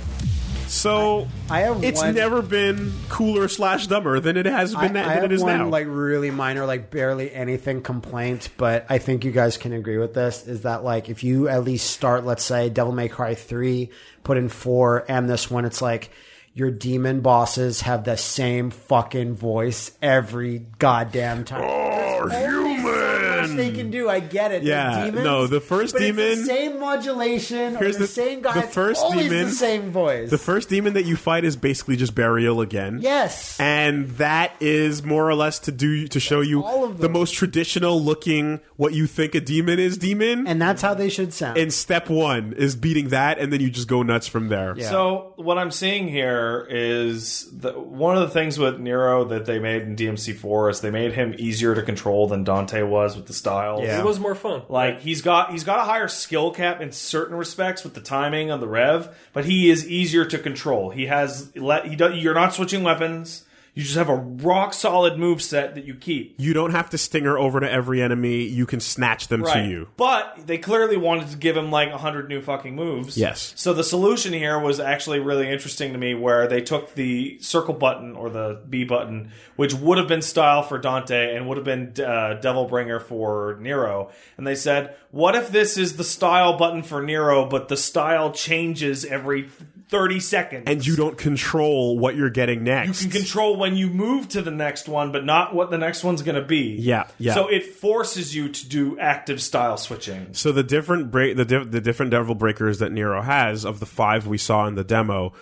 So it's never been cooler / dumber than it has been. Than it is now. Really minor, barely anything complaint, but I think you guys can agree with this. Is that if you at least start, let's say, Devil May Cry 3, put in 4, and this one, it's your demon bosses have the same fucking voice every goddamn time. Oh, human! They can do. I get it. Yeah, They're demons, no, the first but demon. It's the same modulation. Here's Or the same guy. The It's first always demon. the same voice. The first demon that you fight is basically just burial again. Yes. And that is more or less to show you all of the them. most traditional looking what you think a demon is demon. And that's how they should sound. And step one is beating that, and then you just go nuts from there. Yeah. So what I'm seeing here is one of the things with Nero that they made in DMC4 is they made him easier to control than Dante was with the styles. Yeah. It was more fun. Like he's got a higher skill cap in certain respects with the timing on the rev, but he is easier to control. You're not switching weapons. You just have a rock solid move set that you keep. You don't have to stinger over to every enemy. You can snatch them to you. But they clearly wanted to give him like 100 new fucking moves. Yes. So the solution here was actually really interesting to me, where they took the circle button or the B button, which would have been style for Dante and would have been Devil Bringer for Nero, and they said, what if this is the style button for Nero, but the style changes every 30 seconds? And you don't control what you're getting next. You can control when you move to the next one, but not what the next one's going to be. Yeah, yeah. So it forces you to do active style switching. So the different the different Devil Breakers that Nero has, of the 5 we saw in the demo,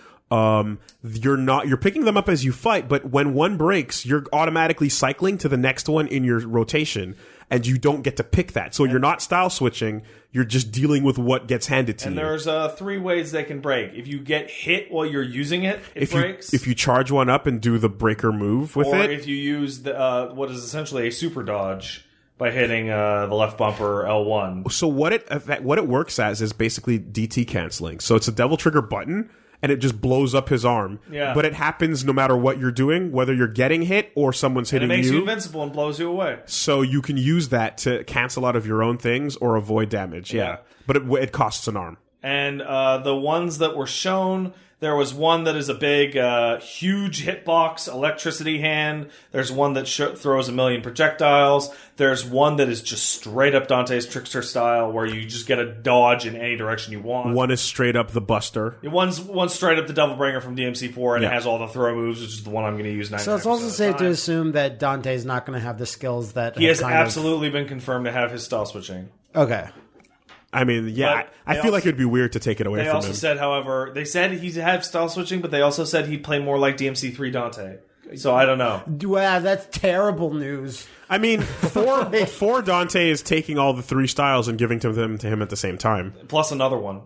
you're picking them up as you fight, but when one breaks, you're automatically cycling to the next one in your rotation, and you don't get to pick that. So you're not style switching, you're just dealing with what gets handed to And you. there's 3 ways they can break. If you get hit while you're using it, it breaks. If you charge one up and do the breaker move with or it, if you use what is essentially a super dodge by hitting the left bumper L1. so what it works as is basically DT canceling. So it's a Devil Trigger button, and it just blows up his arm. Yeah. But it happens no matter what you're doing, whether you're getting hit or someone's And it hitting makes you invincible and blows you away. So you can use that to cancel out of your own things or avoid damage. Yeah. But it costs an arm. And the ones that were shown, there was one that is a big, huge hitbox electricity hand. There's one that throws 1,000,000 projectiles. There's one that is just straight up Dante's Trickster style, where you just get a dodge in any direction you want. One is straight up the Buster. One's straight up the Devil Bringer from DMC4, and Yeah. it has all the throw moves, which is the one I'm going to use 99%. so it's also of the safe to time. assume that Dante's not going to have the skills that He has have kind of- absolutely been confirmed to have his style switching. Okay. I mean, yeah, But I they feel also- like it'd be weird to take it away They from also him. said, however, they said he'd have style switching, but they also said he'd play more like DMC3 Dante. So I don't know. Wow, that's terrible news. I mean, before Dante is taking all the 3 styles and giving them to him at the same time. Plus another one.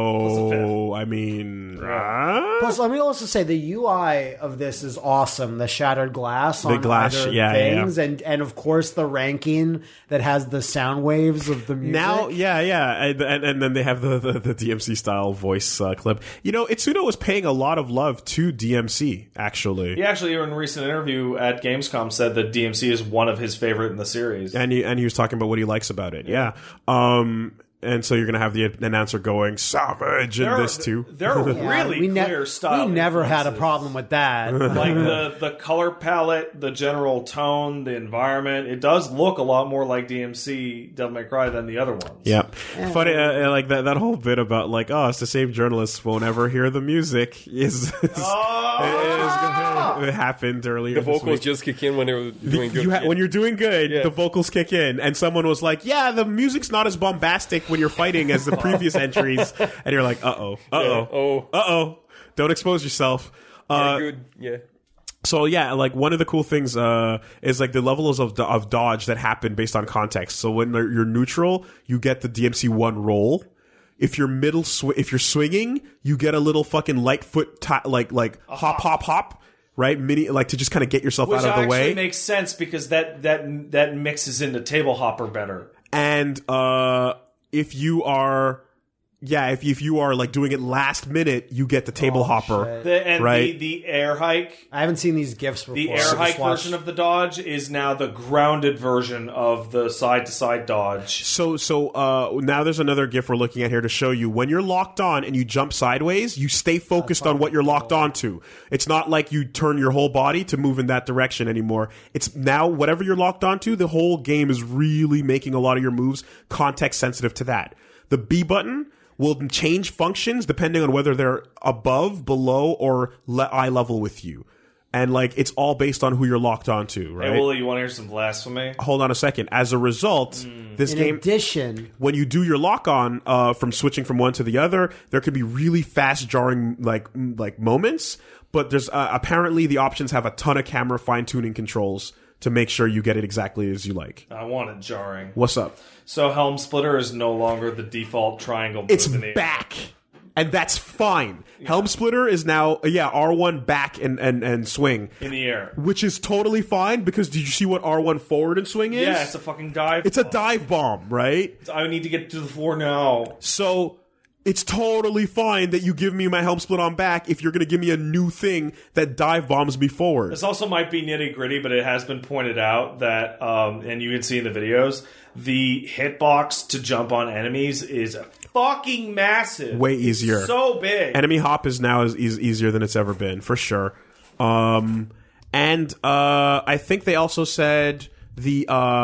So, I mean... Plus, let me also say the UI of this is awesome. The shattered glass on glass, either yeah, things, and of course the ranking that has the sound waves of the music. Now, yeah, and then they have the DMC style voice clip. You know, Itsuno was paying a lot of love to DMC, actually. He actually, in a recent interview at Gamescom, said that DMC is one of his favorite in the series. And he was talking about what he likes about it. Yeah. And so you're going to have the announcer going savage in this too. There are really we clear style. We never had a influences. problem with that. Like the color palette, the general tone, the environment. It does look a lot more like DMC Devil May Cry than the other ones. Yep. Funny, like that whole bit about like, oh, it's the same journalists won't ever hear the music it happened earlier. The this vocals week. just kick in when they're doing good. When you're doing good, Yeah. the vocals kick in, and someone was like, "Yeah, the music's not as bombastic when you're fighting as the previous entries," and you're like, "Uh-oh, don't expose yourself." Good, yeah. So yeah, like one of the cool things is like the levels of dodge that happen based on context. So when you're neutral, you get the DMC1 roll. If you're if you're swinging, you get a little fucking light foot like hop. Right, to just kind of get yourself Which out of the way. actually makes sense because that mixes into table hopper better. And if you are like doing it last minute, you get the table hopper. shit. The air hike. I haven't seen these gifs before. The I air just hike watched- version of the dodge is now the grounded version of the side to side dodge. So now there's another GIF we're looking at here to show you when you're locked on and you jump sideways, you stay focused on what you're locked onto. It's not like you turn your whole body to move in that direction anymore. It's now whatever you're locked onto, the whole game is really making a lot of your moves context sensitive to that. The B button, will change functions depending on whether they're above, below, or eye level with you. And, like, it's all based on who you're locked onto, right? Hey, Wooly, you want to hear some blasphemy? Hold on a second. As a result, this game... In addition... When you do your lock-on from switching from one to the other, there could be really fast, jarring, like moments. But there's apparently the options have a ton of camera fine-tuning controls to make sure you get it exactly as you like. I want it jarring. What's up? So Helm Splitter is no longer the default triangle move It's in the back. And that's fine. Helm Splitter is now, R1 back and swing. in the air. Which is totally fine, because did you see what R1 forward and swing is? Yeah, it's a fucking dive. It's a dive bomb, right? I need to get to the floor now. So it's totally fine that you give me my Helm Split on back if you're going to give me a new thing that dive bombs me forward. This also might be nitty gritty, but it has been pointed out that, and you can see in the videos, the hitbox to jump on enemies is fucking massive. Way easier. So big. Enemy hop is now is easier than it's ever been, for sure. And I think they also said the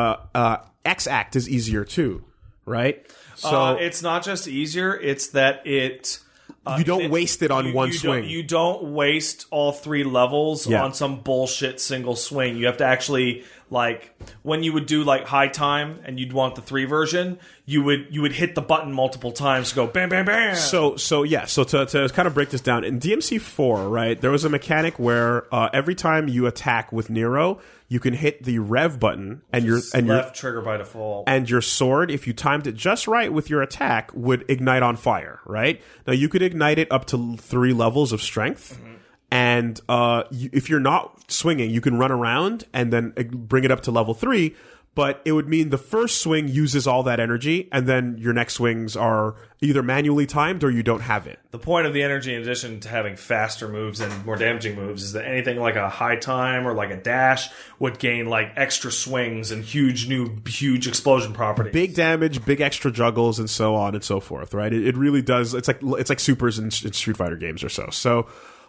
X-Act is easier too, right? So it's not just easier, it's that it... you don't waste it on one swing. You don't waste all 3 levels on some bullshit single swing. You have to actually, like, when you would do like high time and you'd want the 3 version, you would hit the button multiple times to go bam bam bam. So to kind of break this down, in DMC4, right, there was a mechanic where every time you attack with Nero, you can hit the rev button and your left trigger by default. And your sword, if you timed it just right with your attack, would ignite on fire, right? Now you could ignite it up to 3 levels of strength. Mm-hmm. And if you're not swinging, you can run around and then bring it up to level 3. But it would mean the first swing uses all that energy, and then your next swings are either manually timed or you don't have it. The point of the energy, in addition to having faster moves and more damaging moves, is that anything like a high time or like a dash would gain like extra swings and huge explosion properties. Big damage, big extra juggles, and so on and so forth, right? It really does. It's like supers in Street Fighter games or so. So,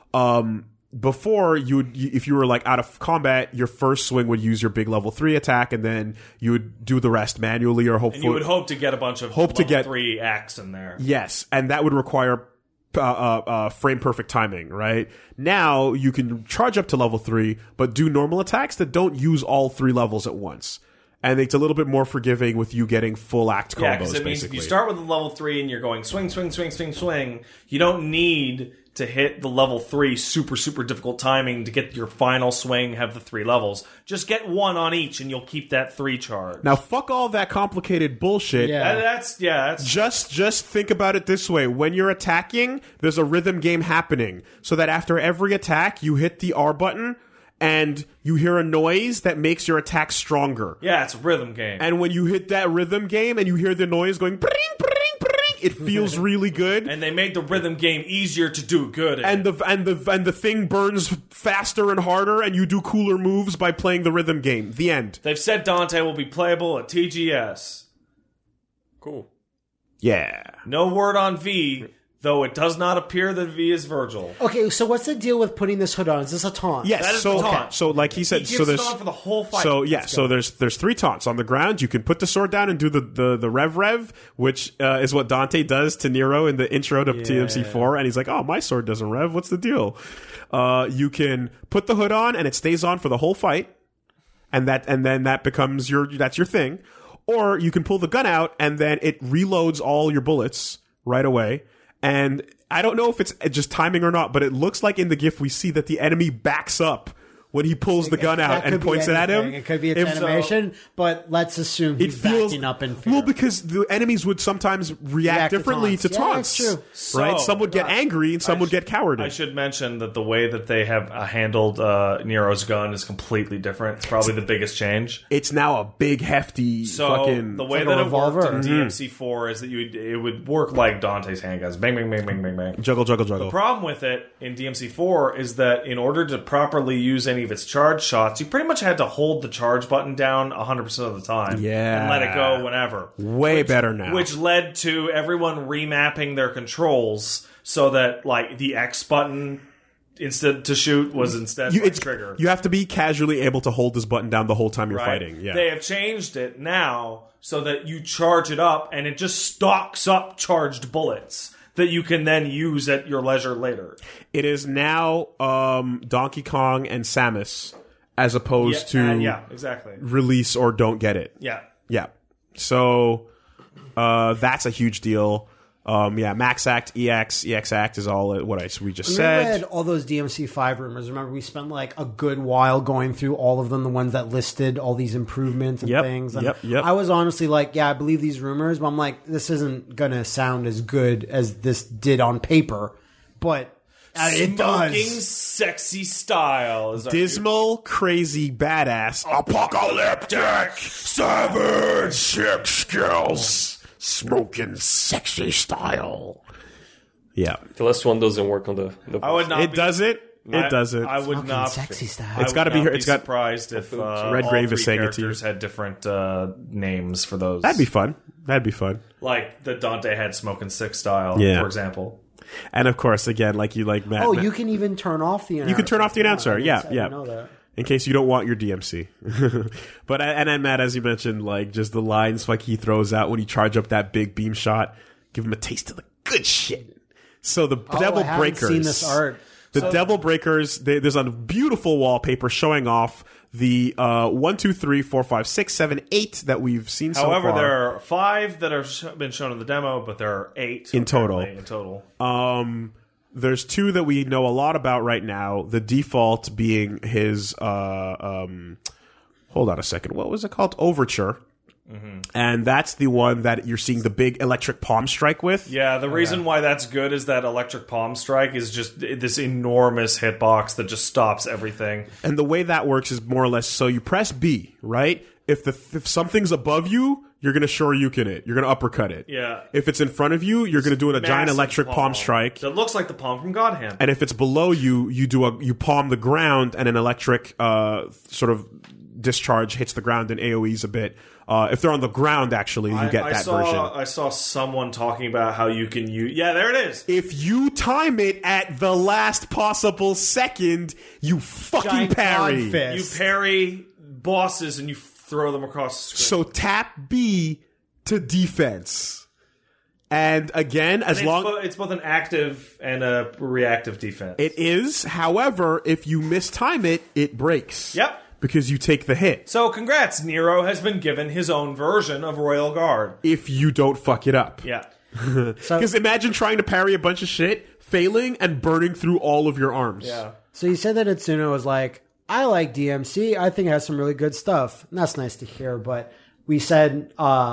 before if you were like out of combat, your first swing would use your big level 3 attack, and then you would do the rest manually or hopefully. And you would hope to get a bunch of level 3 acts in there. Yes, and that would require frame perfect timing, right? Now you can charge up to level 3, but do normal attacks that don't use all 3 levels at once. And it's a little bit more forgiving with you getting full act combos. Yeah, because it means if you start with a level 3 and you're going swing, swing, swing, swing, swing, you don't need to hit the level 3 super, super difficult timing to get your final swing, have the 3 levels. Just get 1 on each and you'll keep that 3 charge. Now, fuck all that complicated bullshit. That's Just think about it this way. When you're attacking, there's a rhythm game happening. So that after every attack, you hit the R button, and you hear a noise that makes your attack stronger. Yeah, it's a rhythm game. And when you hit that rhythm game and you hear the noise going pring, pring, pring, it feels really good. And they made the rhythm game easier to do good at. And the thing burns faster and harder, and you do cooler moves by playing the rhythm game. The end. They've said Dante will be playable at TGS. Cool. Yeah. No word on V, though it does not appear that V is Virgil. Okay, so what's the deal with putting this hood on? Is this a taunt? Yes. That is so the taunt. So like he said, He so gives there's it on for the whole fight. So yeah, so there's 3 taunts on the ground. You can put the sword down and do the rev, which is what Dante does to Nero in the intro to TMC4, and he's like, "Oh, my sword doesn't rev. What's the deal?" You can put the hood on and it stays on for the whole fight, and then that becomes your thing. Or you can pull the gun out and then it reloads all your bullets right away. And I don't know if it's just timing or not, but it looks like in the GIF we see that the enemy backs up when he pulls the gun out and points it at him. It could be its animation, but let's assume he's backing up in fear. Well, because the enemies would sometimes react differently to taunts. Yeah, that's true. Right? Some would get angry and some would get cowarded. I should mention that the way that they have handled Nero's gun is completely different. It's probably the biggest change. It's now a big, hefty fucking... the way like a that it revolver. worked in DMC4 is that it would work like Dante's handguns. Bang, bang, bang, bang, bang, bang. Juggle, juggle, juggle. The problem with it in DMC4 is that in order to properly use any of its charge shots, you pretty much had to hold the charge button down 100% of the time. Yeah. And let it go whenever. Way better now. Which led to everyone remapping their controls so that, like, the X button instead to shoot was instead trigger. You have to be casually able to hold this button down the whole time you're fighting. Yeah. They have changed it now so that you charge it up and it just stocks up charged bullets that you can then use at your leisure later. It is now Donkey Kong and Samus as opposed to exactly. release or don't get it. Yeah. Yeah. So that's a huge deal. Max Act, EX Act is all what we just said. We read all those DMC5 rumors. Remember, we spent like a good while going through all of them, the ones that listed all these improvements and things. And I was honestly like, I believe these rumors, but I'm like, this isn't going to sound as good as this did on paper. But it does. Smoking sexy style. Is Dismal, crazy, badass, apocalyptic, savage, sick skills. Smoking sexy style. Yeah. The last one doesn't work on the I would not. It doesn't. It doesn't. I would not. Sexy style. It's got to be here. It's surprised if Red Grave is saying it to you. Characters had different names for those. That'd be fun. Like the Dante had Smoking Six style, for example. And of course, again, like Matt. Oh, you can even turn off the announcer. You can turn off the announcer. I didn't know that. In case you don't want your DMC. But, and then Matt, as you mentioned, like, just the lines like he throws out when you charge up that big beam shot, give him a taste of the good shit. So the Devil Breakers. Seen this art. The Devil Breakers, there's a beautiful wallpaper showing off the 1, 2, 3, 4, 5, 6, 7, 8 that we've seen so far. However, there are 5 that have been shown in the demo, but there are 8 in total. There's 2 that we know a lot about right now. The default being his, hold on a second. What was it called? Overture. Mm-hmm. And that's the one that you're seeing the big electric palm strike with. Yeah, the reason why that's good is that electric palm strike is just this enormous hitbox that just stops everything. And the way that works is more or less, so you press B, right? If something's above you, you're going to Shoryuken it. You're going to uppercut it. Yeah. If it's in front of you, you're going to do a giant electric palm strike. That looks like the palm from God Hand. And if it's below you, you palm the ground, and an electric sort of discharge hits the ground and AoEs a bit. If they're on the ground, actually, you get that version. I saw someone talking about how you can use... Yeah, there it is. If you time it at the last possible second, you fucking Giant parry. cod You fist. parry bosses and you throw them across the screen. So tap B to defense. And again, it's both an active and a reactive defense. It is. However, if you mistime it, it breaks. Yep. Because you take the hit. So congrats, Nero has been given his own version of Royal Guard. If you don't fuck it up. Yeah. Because imagine trying to parry a bunch of shit, failing, and burning through all of your arms. Yeah. So you said that Itsuno was like, I like DMC. I think it has some really good stuff. And that's nice to hear. But we said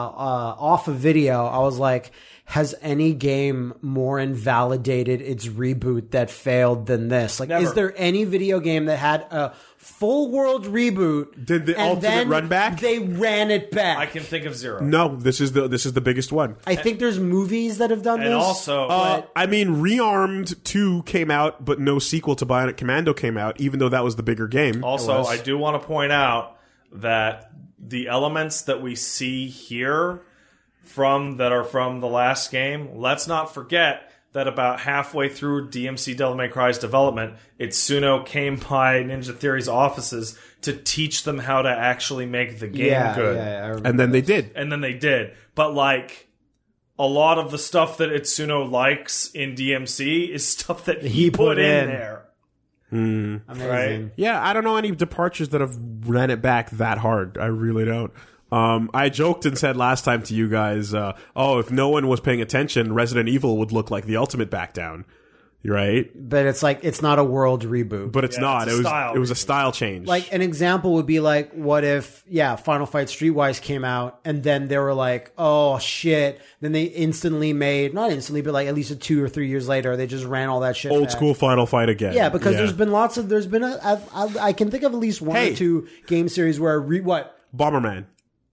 off of video, I was like, has any game more invalidated its reboot that failed than this? Like, Never. Is there any video game that had a full world reboot? Did the ultimate then run back? They ran it back. I can think of 0. No, this is the biggest one. I think there's movies that have done And this. also... I mean, Rearmed 2 came out, but no sequel to Bionic Commando came out, even though that was the bigger game. Also, I do want to point out that the elements that we see here that are from the last game, let's not forget that about halfway through DMC Devil May Cry's development, Itsuno came by Ninja Theory's offices to teach them how to actually make the game good. I remember And then they did. And then they did. But like a lot of the stuff that Itsuno likes in DMC is stuff that he put in there. Amazing. Right? Yeah, I don't know any departures that have ran it back that hard. I really don't. I joked and said last time to you guys, if no one was paying attention, Resident Evil would look like the ultimate back down. Right? But it's like, it's not a world reboot. But it's not. it's It was a style change. Like, an example would be like, what if, Final Fight Streetwise came out, and then they were like, oh, shit. Then they instantly made, not instantly, but like at least 2 or 3 years later, they just ran all that shit old back. school Final Fight again. Yeah, because there's been I can think of at least one or two game series where, Bomberman.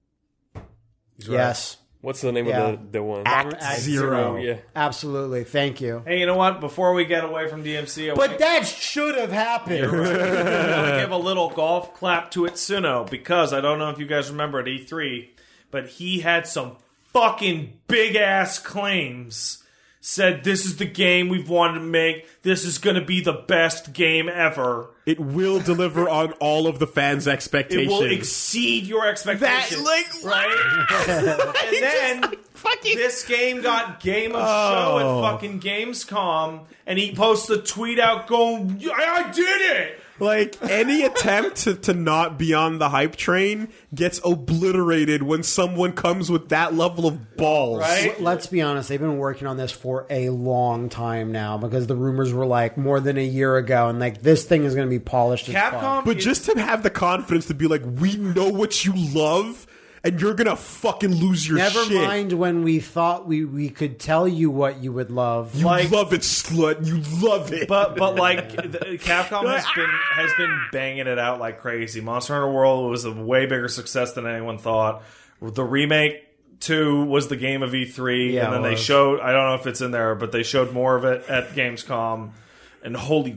Yes. What's the name Yeah. of the one? Act Zero. Yeah. Absolutely. Thank you. Hey, you know what? Before we get away from DMC, But that should have happened. I want to give a little golf clap to Itsuno because I don't know if you guys remember at E3, but he had some fucking big ass claims said, "This is the game we've wanted to make. This is going to be the best game ever. It will deliver on all of the fans' It expectations. will exceed your expectations." Right? And then this game got Game of Show at fucking Gamescom, and he posts a tweet out going, "I did it!" Like, any attempt to not be on the hype train gets obliterated when someone comes with that level of balls. Right? Let's be honest, they've been working on this for a long time now because the rumors were like more than a year ago, and like this thing is going to be polished as fuck. Capcom, But just to have the confidence to be like, we know what you love, and you're gonna fucking lose your Never shit. mind when we thought we could tell you what you would love. You love it, slut. You love it. But like Capcom has been banging it out like crazy. Monster Hunter World was a way bigger success than anyone thought. The remake 2 was the game of E3, Yeah, and then it they was. showed, I don't know if it's in there, but they showed more of it at Gamescom, and holy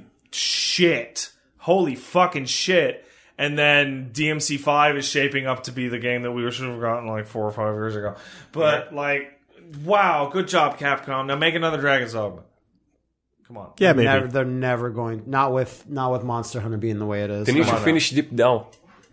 fucking shit. And then DMC5 is shaping up to be the game that we should have gotten like 4 or 5 years ago. But like, wow, good job, Capcom. Now make another Dragon's Dogma. Come on. yeah, maybe. They're never going. Not with Monster Hunter being the way it is. They need to finish Deep Down.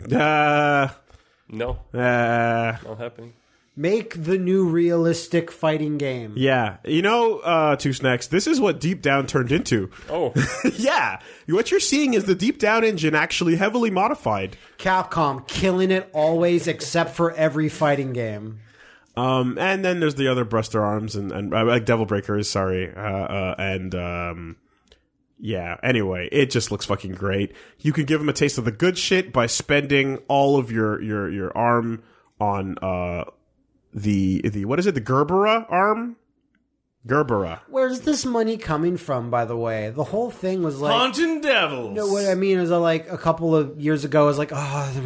No, not happening. Make the new realistic fighting game. Yeah. You know, Two Snacks, this is what Deep Down turned into. Oh, Yeah. What you're seeing is the Deep Down engine actually heavily modified. Capcom killing it always, except for every fighting game. And then there's the other Buster Arms and like Devil Breakers, sorry. Yeah, anyway, it just looks fucking great. You can give them a taste of the good shit by spending all of your arm on the what is it? The Gerbera arm? Gerbera. Where's this money coming from, by the way? The whole thing was like... Haunting Devils. No, what I mean is like a couple of years ago, it was like,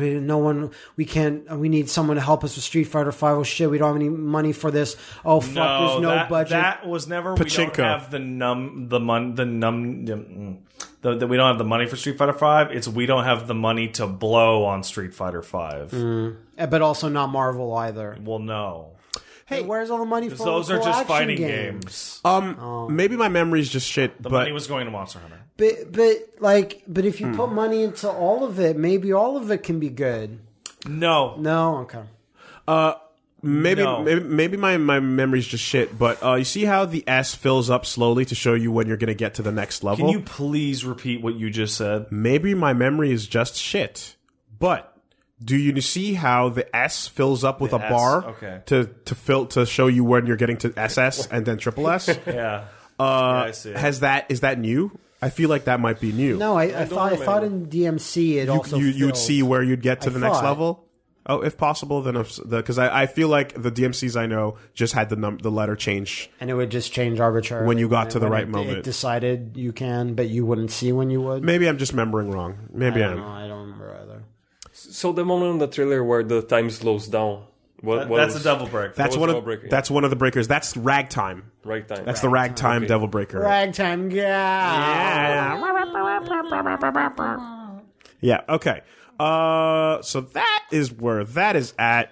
we need someone to help us with Street Fighter 5. Oh shit, we don't have any money for this. Oh fuck, there's no budget. That was never. Pachinko. We don't have that we don't have the money for Street Fighter 5. It's we don't have the money to blow on Street Fighter 5. But also not Marvel either. Well, no. Hey, where's all the money for? Those are cool just action fighting games? games. Maybe my memory's just shit, The but money was going to Monster Hunter. But if you put money into all of it, maybe all of it can be good. No. No, okay. maybe No. maybe my memory's just shit, but you see how the S fills up slowly to show you when you're going to get to the next level? Can you please repeat what you just said? Maybe my memory is just shit, but do you see how the S fills up with a S, bar okay. to show you when you're getting to SS and then triple S? Yeah. I see it. Is that new? I feel like that might be new. No, I thought in DMC it also you would filled. see where you'd get to the next thought. level. Oh, if possible, then because I feel like the DMCs I know just had the letter change. And it would just change arbitrarily. When you got to the right It moment. decided you can, but you wouldn't see when you would. Maybe I'm just remembering wrong. Maybe I I'm. don't know. I don't remember either. so the moment in the trailer where the time slows down. What That's was a Devil Break. That's was one of Devil Breaker? that's one of the breakers. That's ragtime. right time? That's the ragtime Devil Breaker. Ragtime gal. Yeah. Okay. So that is where that is at.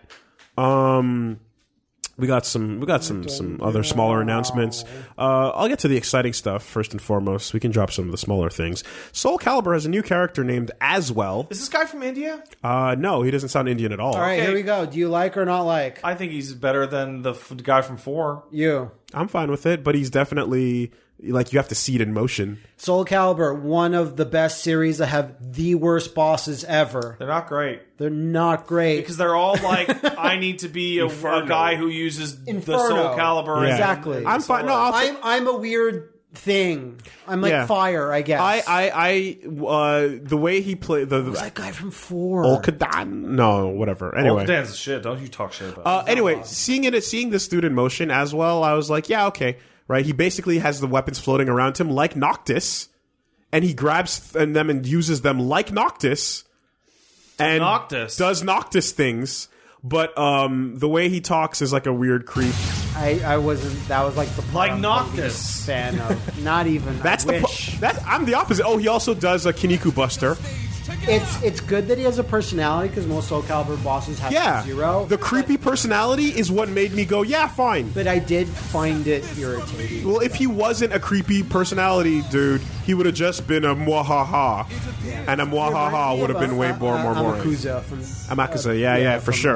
We got some other smaller announcements. I'll get to the exciting stuff first and foremost. We can drop some of the smaller things. Soul Calibur has a new character named Aswell. Is this guy from India? No, he doesn't sound Indian at all. All right, Okay. here we go. Do you like or not like? I think he's better than the guy from 4. You. I'm fine with it, but he's definitely like you have to see it in motion. Soul Calibur, one of the best series that have the worst bosses ever. They're not great. They're not great. Because they're all like, I need to be a guy who uses the Soul Calibur. Yeah. Exactly. I'm fine. No, I'm a weird thing. I'm like Yeah. fire, I guess. The way he played Who's that guy from 4? Olkadan. No, whatever. Anyway, Dance shit. Don't you talk shit about it. Anyway, seeing this dude in motion as well, I was like, yeah, okay, right. He basically has the weapons floating around him like Noctis, and he grabs them and uses them like Noctis, and Noctis. does Noctis things. But the way he talks is like a weird creep. I wasn't. That was like the part Like I'm Noctis. the least fan of. Not even. That's I'm the I'm the opposite. Oh, he also does a Kiniku Buster. It's good that he has a personality because most Soul Calibur bosses have Yeah, zero. the creepy personality is what made me go, yeah, fine. But I did find it irritating. Well, if he wasn't a creepy personality, dude, he would have just been a mwahaha, and a mwahaha would have been way more boring. Amakusa from Amakusa, yeah, for sure.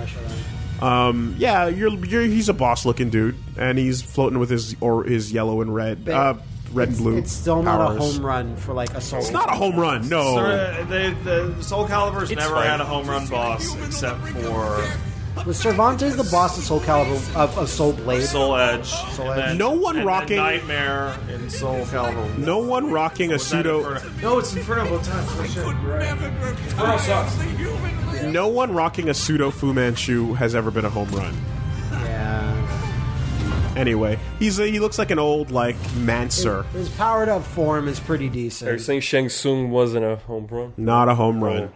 He's a boss-looking dude, and he's floating with his yellow and red, red and blue. It's still not powers. a home run for like a Soul. It's not a home run, no. The Soul Calibur's never fine. had a home run boss except for Was Cervantes the boss of Soul Calibur of Soul Blade? Soul Edge. Soul and Edge. then- No one and then rocking- Nightmare in Soul Calibur. No one rocking a Was that pseudo. Inferno? No, it's Inferno both times. Oh, shit. Inferno sucks. No one rocking a pseudo Fu Manchu has ever been a home run. Yeah. Anyway, he looks like an old Mancer, His powered up form is pretty They're decent. saying Shang Tsung wasn't a home run. not a home run.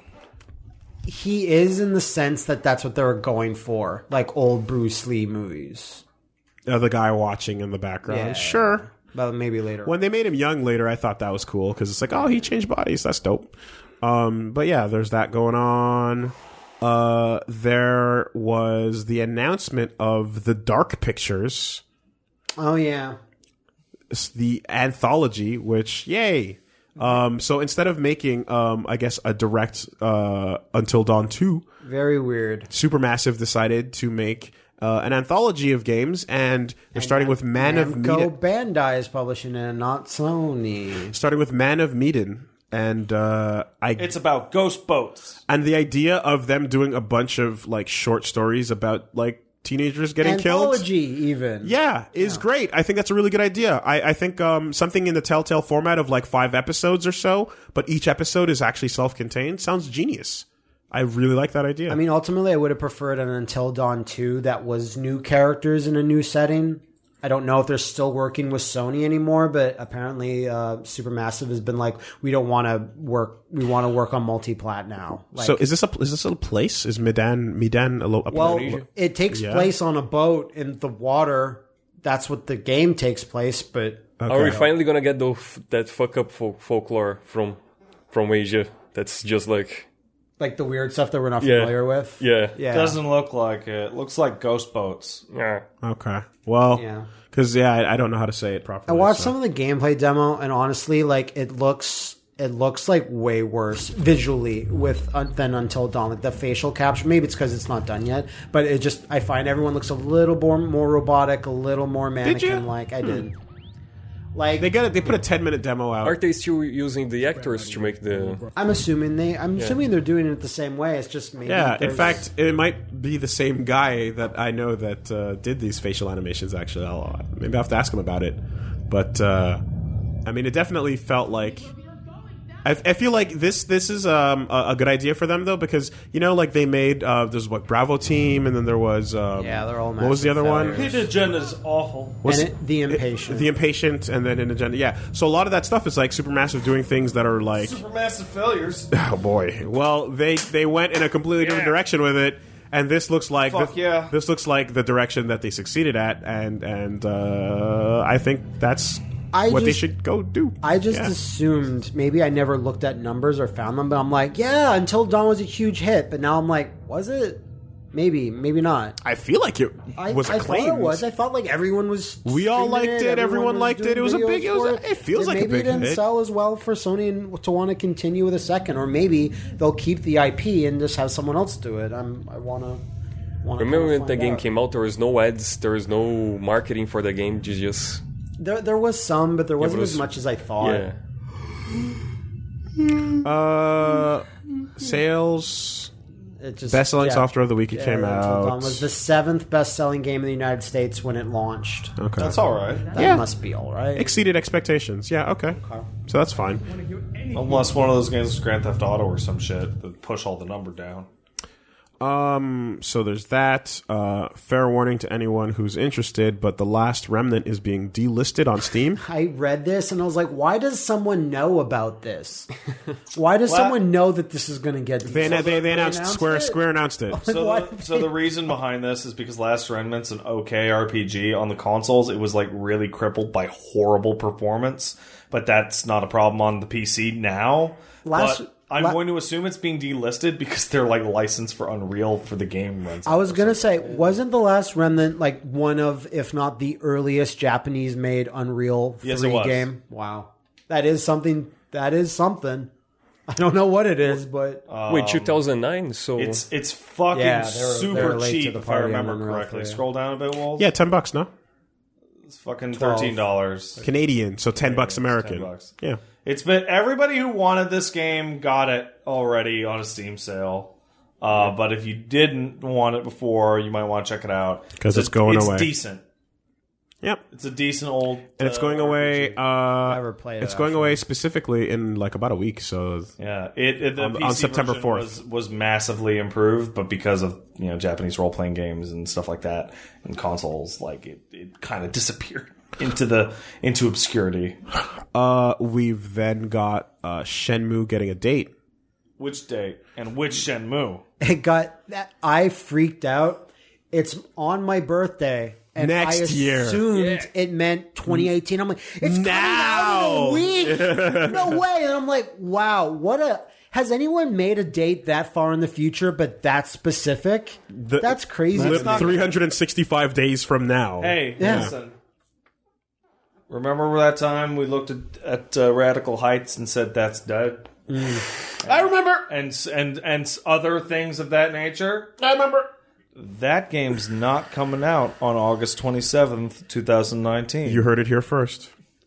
He is in the sense that that's what they were going for, like old Bruce Lee movies. The guy watching in the background, Yeah. sure. But maybe later. When they made him young later, I thought that was cool because it's like, oh, he changed bodies. That's dope. But yeah, there's that going on. There was the announcement of the Dark Pictures, Oh yeah. the anthology, which, yay. So instead of making, I guess, a direct Until Dawn 2, Very weird. Supermassive decided to make an anthology of games, and they're starting with Man of Namco Medan. Bandai is publishing it, not Sony. Starting with Man of Medan. And It's about ghost boats. and the idea of them doing a bunch of short stories about teenagers getting killed, Anthology, even. yeah, is great. I think that's a really good idea. I think something in the Telltale format of 5 episodes or so, but each episode is actually self-contained, sounds genius. I really like that idea. I mean, ultimately, I would have preferred an Until Dawn 2 that was new characters in a new setting. I don't know if they're still working with Sony anymore, but apparently Supermassive has been like, we want to work on multi-plat now. so is this a place? Is Medan a Well, place? it takes place on a boat in the water. That's what the game takes place, but Are we finally gonna get that fuck up folklore from Asia? That's just like the weird stuff that we're not Yeah. familiar with. yeah. Doesn't look like it. Looks like ghost boats. Yeah. Okay. Well, Yeah. because I don't know how to say it properly. I watched so. some of the gameplay demo, and honestly, it looks like way worse visually than Until Dawn. Like the facial capture, maybe it's because it's not done yet, but I find everyone looks a little more robotic, a little more mannequin-like. I did. They put a 10-minute demo out. Aren't they still using the actors to make the? I'm assuming they're doing it the same way. It's just maybe. Yeah, in there's- fact, it might be the same guy that I know that did these facial animations, actually. Maybe I'll have to ask him about it. But, I mean, it definitely felt like... I feel like this is a good idea for them, though, because, they made... there's, Bravo Team, and then there was... they're all what was the other one? massive Hidden Agenda is awful. The Impatient. The Impatient, and then An Agenda. Yeah, so a lot of that stuff is, Supermassive doing things that are, Supermassive failures. Oh boy! Well, they went in a completely different direction with it, and this looks like this looks like the direction that they succeeded at, and I think that's what they should go do. I just assumed, maybe I never looked at numbers or found them, but I'm like, yeah, Until Dawn was a huge hit, but now I'm like, was it? Maybe not. I feel like it was I acclaimed. thought it was. I thought everyone was. We all streaming liked it. Everyone liked it. doing It was a videos big. for It feels Then like a maybe big it didn't hit. sell as well for Sony to want to continue with a second, or maybe they'll keep the IP and just have someone else do it. I want to. Remember when the game came out? There was no ads. There was no marketing for the game. Just There was some, but there wasn't as much as I thought. yeah. Sales. It just Best-selling software of the week. It came Until Dawn out. was the 7th best-selling game in the United States when it launched. Okay. That's all right. That must be all right. Exceeded expectations. Yeah. Okay. So that's fine. Unless one of those games is Grand Theft Auto or some shit that push all the number down. So there's that. Fair warning to anyone who's interested, but The Last Remnant is being delisted on Steam. I read this and I was like, why does someone know about this? Why does someone know that this is going to get... They announced Square announced it. So the reason behind this is because Last Remnant's an okay RPG on the consoles. It was really crippled by horrible performance, but that's not a problem on the PC now. But I'm going to assume it's being delisted because they're like licensed for Unreal for the game runs. I was gonna say, wasn't The Last Remnant like one of, if not the earliest Japanese-made Unreal 3 Yes, it was. game? Wow, that is something. That is something. I don't know what it is, but Wait, 2009. So It's fucking Yeah, they super were late to cheap the if I party remember on Unreal correctly. 3. Scroll down a bit, Wolf. Yeah, $10, no? It's fucking $13. Canadian, so $10 American. $10. Yeah. It's been everybody who wanted this game got it already on a Steam sale. But if you didn't want it before, you might want to check it out 'Cause it's going away. It's decent. Yep. It's a decent old. And it's going away. never played it. It's going away specifically in like about a week. So Yeah, the on PC September version 4th. was massively improved, but because of Japanese role playing games and stuff like that and consoles, like it kind of disappeared into obscurity. we've then got Shenmue getting a date. Which date and which Shenmue? It got that. I freaked out. It's on my birthday. And Next I year. assumed it meant 2018. I'm like, it's coming out in a week. No way. And I'm like, wow, has anyone made a date that far in the future, but that specific? That's crazy. 365 days from now. Hey, Yeah. listen. Remember that time we looked at Radical Heights and said that's dead? I remember. And other things of that nature. I remember. That game's not coming out on August 27th, 2019. You heard it here first.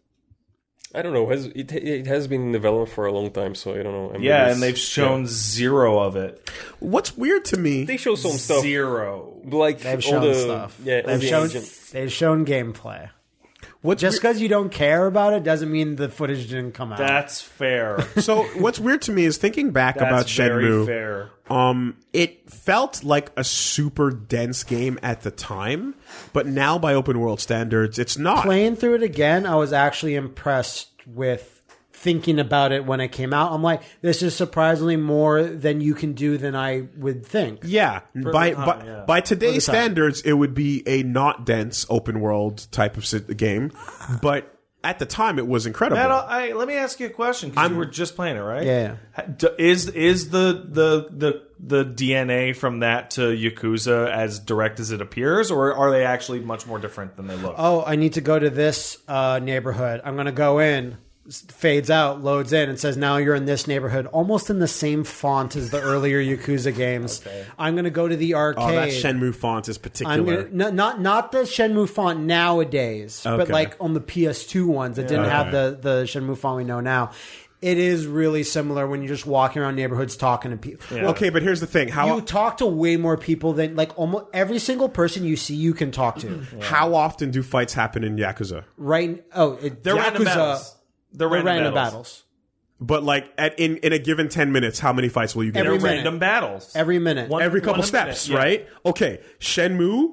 I don't know. It has been in development for a long time, so I don't know. and they've shown zero of it. What's weird to me, They show some stuff. Zero. Like They've all shown the, stuff. Yeah, all the They've shown gameplay. what's Just because you don't care about it doesn't mean the footage didn't come out. That's fair. so what's weird to me is thinking back That's about very Shenmue. fair. It felt like a super dense game at the time, but now by open world standards, it's not. Playing through it again, I was actually impressed with thinking about it when it came out. I'm like, this is surprisingly more than you can do than I would think. Yeah, by today's standards, it would be a not dense open world type of game, but at the time, it was incredible. Matt, let me ask you a question because you were just playing it, right? Yeah. Is the DNA from that to Yakuza as direct as it appears, or are they actually much more different than they look? Oh, I need to go to this neighborhood. I'm going to go in. Fades out, loads in, and says, now you're in this neighborhood, almost in the same font as the earlier Yakuza games. Okay. I'm going to go to the arcade. Oh, that Shenmue font is particular. Not the Shenmue font nowadays, but like on the PS2 ones that didn't have the Shenmue font we know now. It is really similar when you're just walking around neighborhoods talking to people. Yeah. Okay, but here's the thing. You talk to way more people than, like, almost every single person you see you can talk to. Yeah. How often do fights happen in Yakuza? They're random battles. They're random battles. But like in a given 10 minutes, how many fights will you get? They're random battles. Every minute. Every couple steps, right? Okay. Shenmue,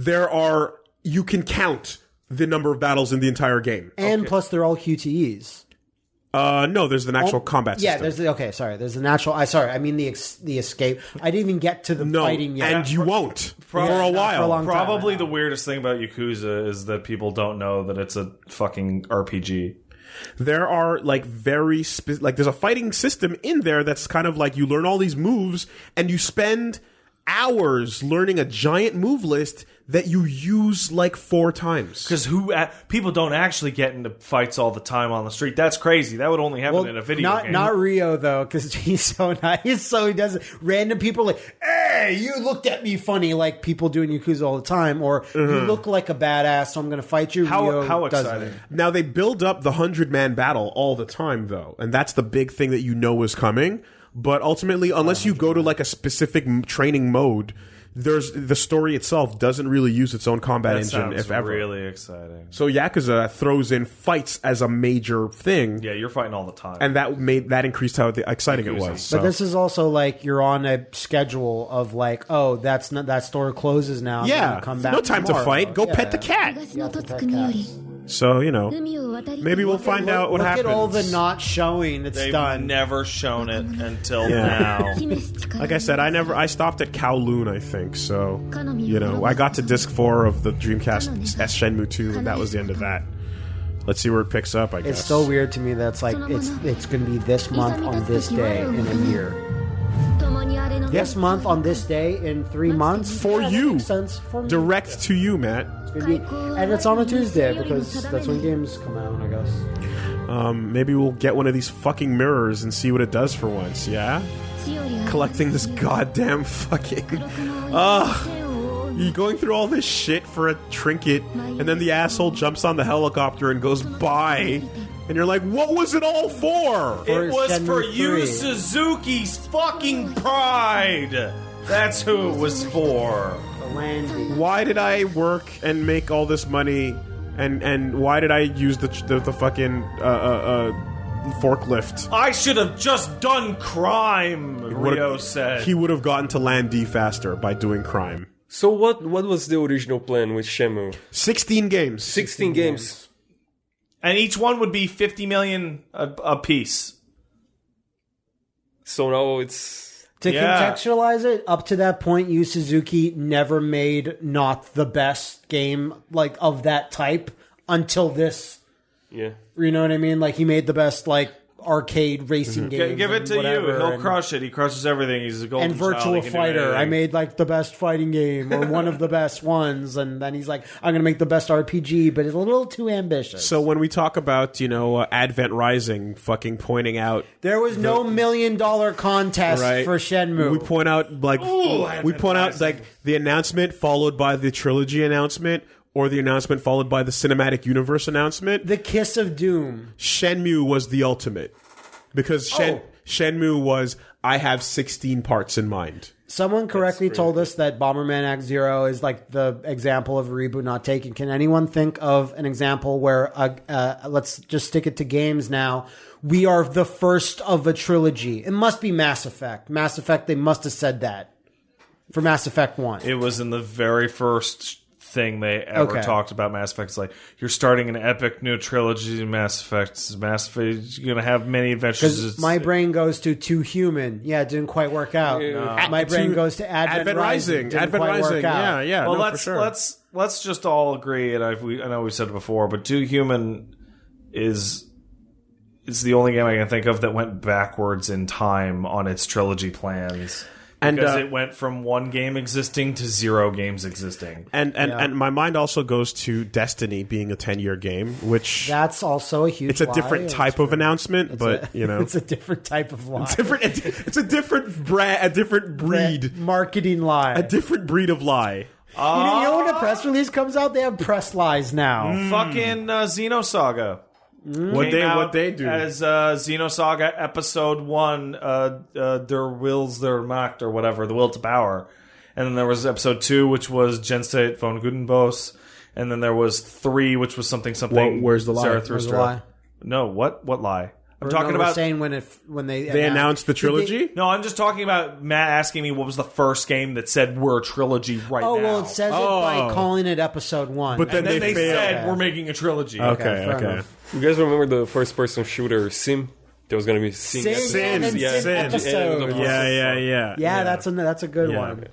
you can count the number of battles in the entire game. And plus they're all QTEs. No, there's an actual combat system. Yeah, there's an actual. I mean the escape. I didn't even get to the fighting yet. And you won't for a while. For a long time. Probably the weirdest thing about Yakuza is that people don't know that it's a fucking RPG. There are like there's a fighting system in there that's kind of like you learn all these moves and you spend hours learning a giant move list that you use like 4 times. Because people don't actually get into fights all the time on the street. That's crazy. That would only happen in a video game. Not Rio though, because he's so nice. So he doesn't. Random people like, hey, you looked at me funny, like people do in Yakuza all the time, or you look like a badass, so I'm going to fight you. How exciting! Now they build up the 100-man battle all the time though, and that's the big thing that you know is coming. But ultimately, unless you go to like a specific training mode, the story itself doesn't really use its own combat engine, if ever. Really exciting. So Yakuza throws in fights as a major thing. Yeah, you're fighting all the time, and that increased how exciting it was. But this is also like you're on a schedule of like, oh, that store closes now. Yeah, come back no time tomorrow. to fight. Go pet the cat. So, maybe we'll find out what happens. Look at all the not showing. It's They've done. never shown it until now. Like I said, I stopped at Kowloon, I think. So, I got to disc 4 of the Dreamcast S Shenmue 2, and that was the end of that. Let's see where it picks up, I guess. It's still weird to me that's like it's going to be this month on this day in a year. This month on this day in 3 months For that you. makes sense for me. Direct to you, Matt. And it's on a Tuesday because that's when games come out, I guess. Maybe we'll get one of these fucking mirrors and see what it does for once, yeah? Collecting this goddamn fucking... you going through all this shit for a trinket, and then the asshole jumps on the helicopter and goes by, and you're like, what was it all for? It was Shenmue for Yu 3. Suzuki's fucking pride. That's who it was for. The landing. Why did I work and make all this money, and why did I use the fucking forklift? I should have just done crime, Rio said. He would have gotten to Land D faster by doing crime. So what was the original plan with Shenmue? 16 games. 16 games. And each one would be 50 million a piece. So now it's... To Yeah. contextualize it, up to that point, Yu Suzuki never made not the best game like of that type until this. Yeah. You know what I mean? Like he made the best like arcade racing game. Give it to you. He'll crush it. He crushes everything. He's a golden And child. Virtual He can do Fighter, I anything. made like the best fighting game or one of the best ones, and then he's like, I'm gonna make the best RPG, but it's a little too ambitious. So when we talk about, Advent Rising fucking pointing out... There was no $1 million contest Right. for Shenmue. We point out, the announcement followed by the trilogy announcement, or the announcement followed by the cinematic universe announcement. the Kiss of Doom. Shenmue was the ultimate. Because Shenmue was, I have 16 parts in mind. Someone correctly told us that Bomberman Act Zero is like the example of a reboot not taken. Can anyone think of an example where, let's just stick it to games now, we are the first of a trilogy? It must be Mass Effect. Mass Effect, they must have said that for Mass Effect 1. It was in the very first thing they ever Okay. talked about Mass Effect. It's like, you're starting an epic new trilogy in Mass Effect. Mass Effect, you're going to have many adventures. Because my brain goes to Too Human. Yeah, it didn't quite work out. My brain goes to Advent Rising. Didn't Advent quite work Rising, out. yeah. Well, no, for sure. let's just all agree, and I know we said it before, but Too Human is the only game I can think of that went backwards in time on its trilogy plans. And, Because it went from one game existing to 0 games existing. And my mind also goes to Destiny being a 10-year game, which That's also a huge it's a lie. different type of announcement, but It's a different type of lie. it's a different a different breed, Marketing lie. a different breed of lie. You know when a press release comes out, they have press lies now. Fucking Xenosaga. What they do? As Xenosaga Episode 1, Der Wills der Macht, or whatever, The Will to Power. And then there was Episode 2, which was Genseit von Gudenbos. And then there was 3, which was something. Where's the lie? Zarathustra. Where's the lie? No, what lie? I'm We're talking about... saying when they announced the trilogy. No, I'm just talking about Matt asking me what was the first game that said we're a trilogy right now. Oh well, it says it by calling it Episode 1. But then And then they failed. said we're making a trilogy. Okay, fair okay. enough. You guys remember the first-person shooter Sim? There was going to be Sim. Sin, and yeah. Sin episode. Yeah. Yeah, that's a good one.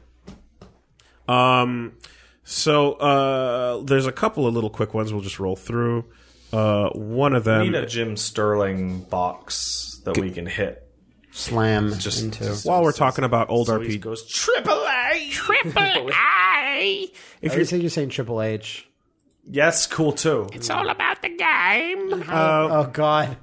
So there's a couple of little quick ones we'll just roll through. One of We them. need a Jim Sterling box that we can hit. Slam Just into. While we're talking about old So he RPG, goes AAA. You're saying Triple H. Yes, cool too. Oh God.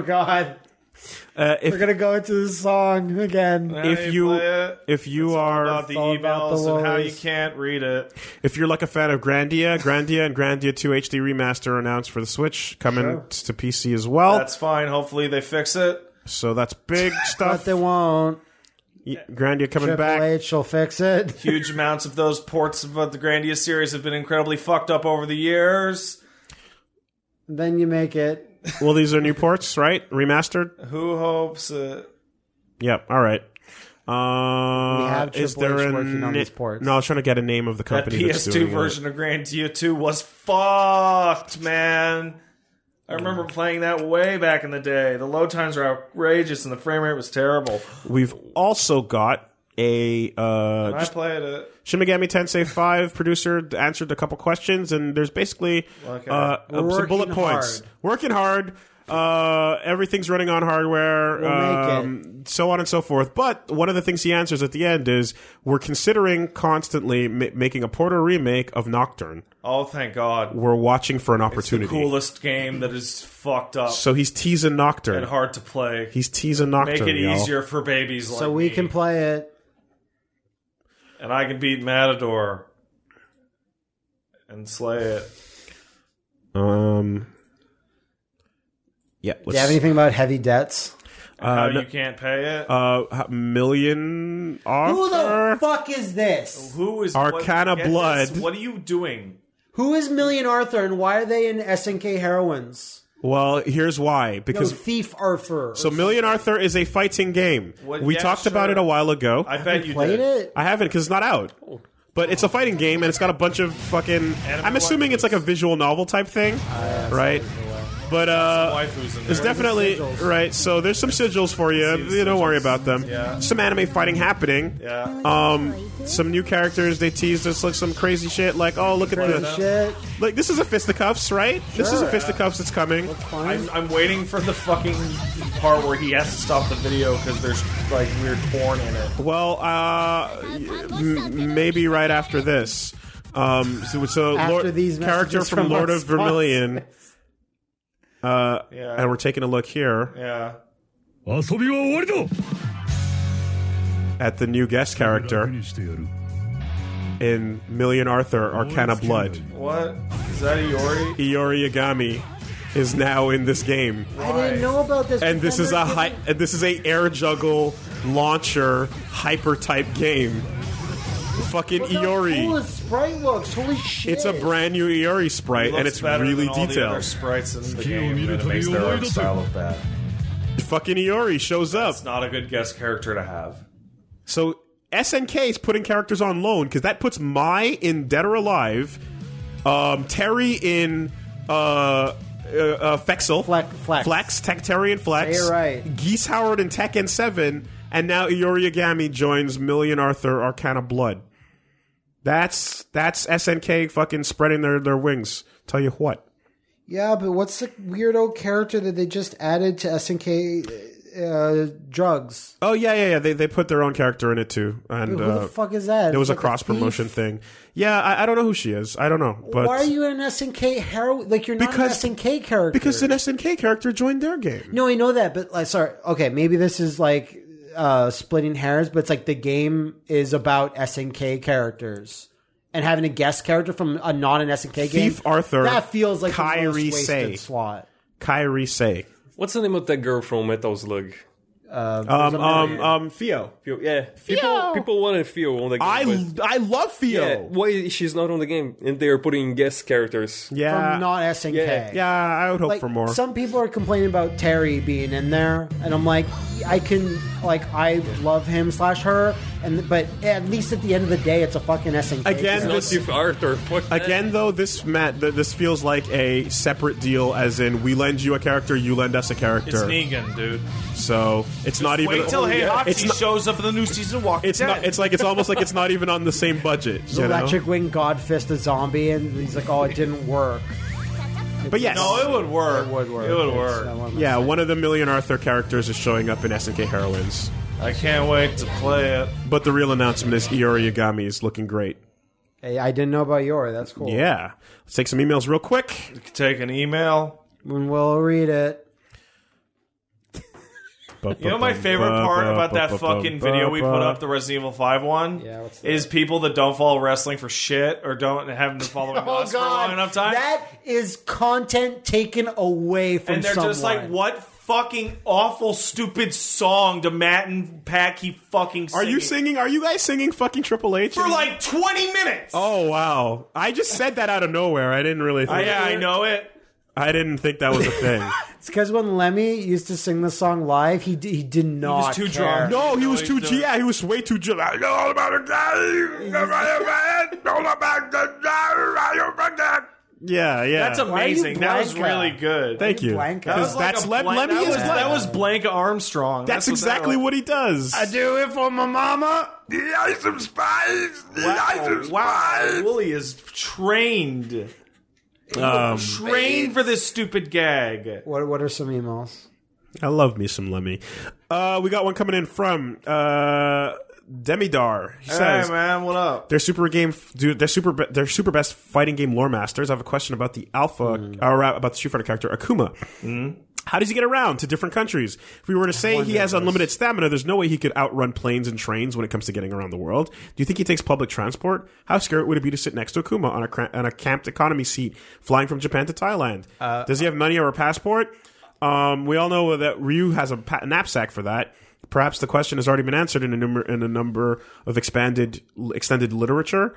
We're gonna go into the song again. if you are about the all about emails the and how woes. you can't read it. if you're like a fan of Grandia and Grandia 2 HD remaster announced for the Switch, coming to PC as well. That's fine. Hopefully they fix it. So that's big But stuff. they won't. Grandia coming Triple back. H will fix it. Huge amounts of those ports of the Grandia series have been incredibly fucked up over the years. Then you make it. Well, these are new ports, right? Remastered. Who hopes it? Yep. All right. We have is Triple there H a working on these ports. No, I was trying to get a name of the That company that's PS2 doing version of Grandia 2 was fucked, man. I remember playing that way back in the day. The load times were outrageous and the frame rate was terrible. We've also got I played it. Shin Megami Tensei 5 producer answered a couple questions, and there's basically some bullet points. Working hard. Everything's running on hardware, so on and so forth. But one of the things he answers at the end is, we're considering constantly making a port or remake of Nocturne. Oh, thank God. We're watching for an It's opportunity. the coolest game that is fucked up So he's teasing Nocturne. and hard to play. He's teasing Nocturne, Make it y'all. easier for babies like So we me. can play it. And I can beat Matador and slay it. Yeah. Do you have anything about heavy debts? How you can't pay it? Million Who Arthur. the fuck is this? Who is Arcana get Blood. this. What are you doing? Who is Million Arthur, and why are they in SNK Heroines? Well, here's why. No, Because Thief Arthur. so Million Arthur is a fighting game. We yeah, talked about sure. it a while ago. I bet you played did. it. I haven't because it's not out. But it's a fighting game, and it's got a bunch of fucking. I'm assuming it's like a visual novel type thing, right? But Waifus in there's there. definitely right. So there's some sigils for you. You don't worry about them. Yeah. Some anime fighting happening. Yeah. Some new characters they teased us like some crazy shit. Like, oh, look at Crazy this. shit. Like, this is a fisticuffs, right? This is a fisticuffs that's coming. Fine. I'm waiting for the fucking part where he has to stop the video because there's like weird porn in it. Well, maybe right after this. So After these character messages from from Lord our of Vermilion. Yeah. And we're taking a look here Yeah. at the new guest character in Million Arthur Arcana Blood. What? Is that Iori? Iori Yagami is now in this game. I didn't know about this. And this is They're a giving- this is a air juggle launcher hyper type game. Fucking Look how Iori. cool his sprite looks. Holy shit. It's a brand new Iori sprite, and Looks it's better really than all the other detailed. sprites in the game, and it makes their art style look bad. Fucking Iori shows up. It's not a good guest character to have. So SNK is putting characters on loan because that puts Mai in Dead or Alive, Terry in Fexel, Flex. Terry and Flex, Say it right. Geese Howard in Tekken 7, and now Iori Yagami joins Million Arthur Arcana Blood. That's SNK fucking spreading their wings. Tell you what. Yeah, but what's the weirdo character that they just added to SNK drugs? Oh yeah. They put their own character in it too, and Who the fuck is that? it was It's a like cross promotion thief? thing. Yeah, I don't know who she is. I don't know. But Why are you in an SNK hero? Like you're not Because- an SNK character. because an SNK character joined their game. No, I know that, but like, sorry. Okay, maybe this is like splitting hairs, but it's like the game is about SNK characters. And having a guest character from a not an SNK game, Thief Arthur, that feels like the most Kairi wasted Sei. slot. Kairi Sei. What's the name of that girl from Metal Slug? Theo. Theo. Yeah, people wanted Theo on the game. I love Theo. yeah, why she's not on the game? And they are putting guest characters. Yeah. From not SNK. Yeah. I would hope Like, for more. some people are complaining about Terry being in there, and I'm like, I love him / her, but at least at the end of the day, it's a fucking SNK. Again, character. Not Steve Arthur. Fuck that. Again, though, this feels like a separate deal, as in we lend you a character, you lend us a character. It's Negan, dude. So it's not even. Wait till it's Heihachi not. shows up in the new season of Walking It's Dead. not. It's like it's almost like it's not even on the same budget. You know? Electric Wing Godfist a zombie, and he's like, oh, it didn't work. But yes, No, it would work. It would work. It would It's work. not one of my- yeah, one of the Million Arthur characters is showing up in SNK Heroines. I can't wait to play it. But the real announcement is Iori Yagami is looking great. Hey, I didn't know about Yori. That's cool. Yeah. Let's take some emails real quick. You can take an email. And we'll read it. You know my favorite part about that fucking video we put up, the Resident Evil 5 one? Yeah, what's that? Is people that don't follow wrestling for shit or don't haven't been following us for a long enough time. That is content taken away from And they're someone. just like, what fucking awful, stupid song do Matt and Pat keep fucking Are singing? you singing? Are you guys singing fucking Triple H? For like 20 minutes! Oh wow! I just said that out of nowhere. I didn't really. Think Yeah, I know it. I didn't think that was a thing. It's because when Lemmy used to sing the song live, he did not too care. drunk. No, he was No, too. he's doing- Yeah, he was way too. I know all about the guy. Yeah, yeah. That's amazing. That was Blanca? really good. Thank you. Blanca? That was Because like that's a Lemmy is that was Blanca Armstrong. That's what that exactly was. what he does. I do it for my mama. I some spice. Wow, Wooly is trained. Trained for this stupid gag. What are some emails? I love me some Lemmy. We got one coming in from Demidar. He says, Hey man, what up? They're super best fighting game lore masters. I have a question about the about the Street Fighter character Akuma. How does he get around to different countries? If we were to say he has unlimited stamina, there's no way he could outrun planes and trains when it comes to getting around the world. Do you think he takes public transport? How scary would it be to sit next to Akuma on a camped economy seat flying from Japan to Thailand? Does he have money or a passport? We all know that Ryu has a knapsack for that. Perhaps the question has already been answered in a number of extended literature.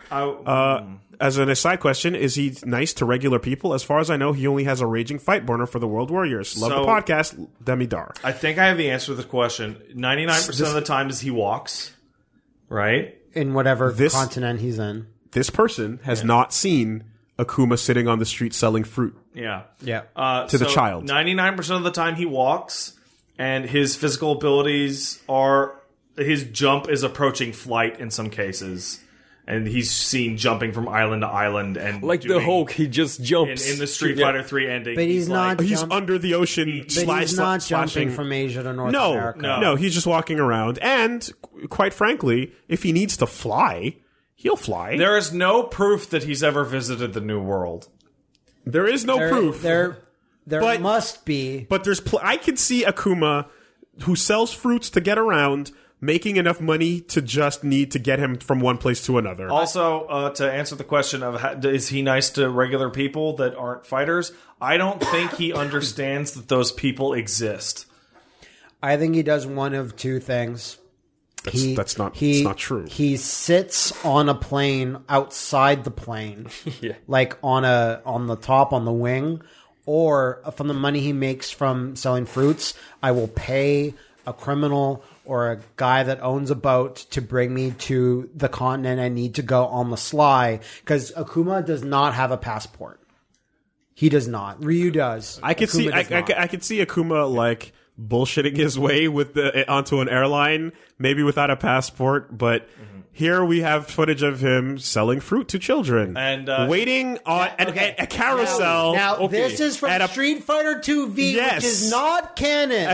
As an aside question, is he nice to regular people? As far as I know, he only has a raging fight burner for the World Warriors. Love the podcast, Demidar. I think I have the answer to the question. 99% of the time is he walks, right? In whatever continent he's in. This person has not seen Akuma sitting on the street selling fruit. Yeah. To the child. 99% of the time he walks, and his physical abilities are... His jump is approaching flight in some cases. And he's seen jumping from island to island. And Like the Hulk, he just jumps. In the Street Fighter 3 ending. But he's not... He's under the ocean. But he's not slashing. jumping from Asia to North America. No, he's just walking around. And, quite frankly, if he needs to fly, he'll fly. There is no proof that he's ever visited the New World. There is no proof. There But- must be. But I could see Akuma, who sells fruits to get around, making enough money to just need to get him from one place to another. Also, to answer the question of is he nice to regular people that aren't fighters, I don't think he understands that those people exist. I think he does one of two things. That's not true. He sits on a plane outside the plane, like on the top, on the wing, or from the money he makes from selling fruits, I will pay a criminal or a guy that owns a boat to bring me to the continent I need to go on the sly, because Akuma does not have a passport. He does not. Ryu does. I could see Akuma like bullshitting his way onto an airline, maybe without a passport, but here we have footage of him selling fruit to children and waiting on a carousel. Now this is from Street Fighter 2V, Yes. which is not canon.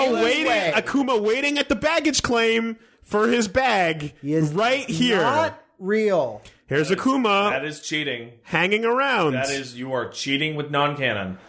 Akuma waiting at the baggage claim for his bag. He is right here. Not real. Here's Akuma. That is cheating. Hanging around. You are cheating with non-canon.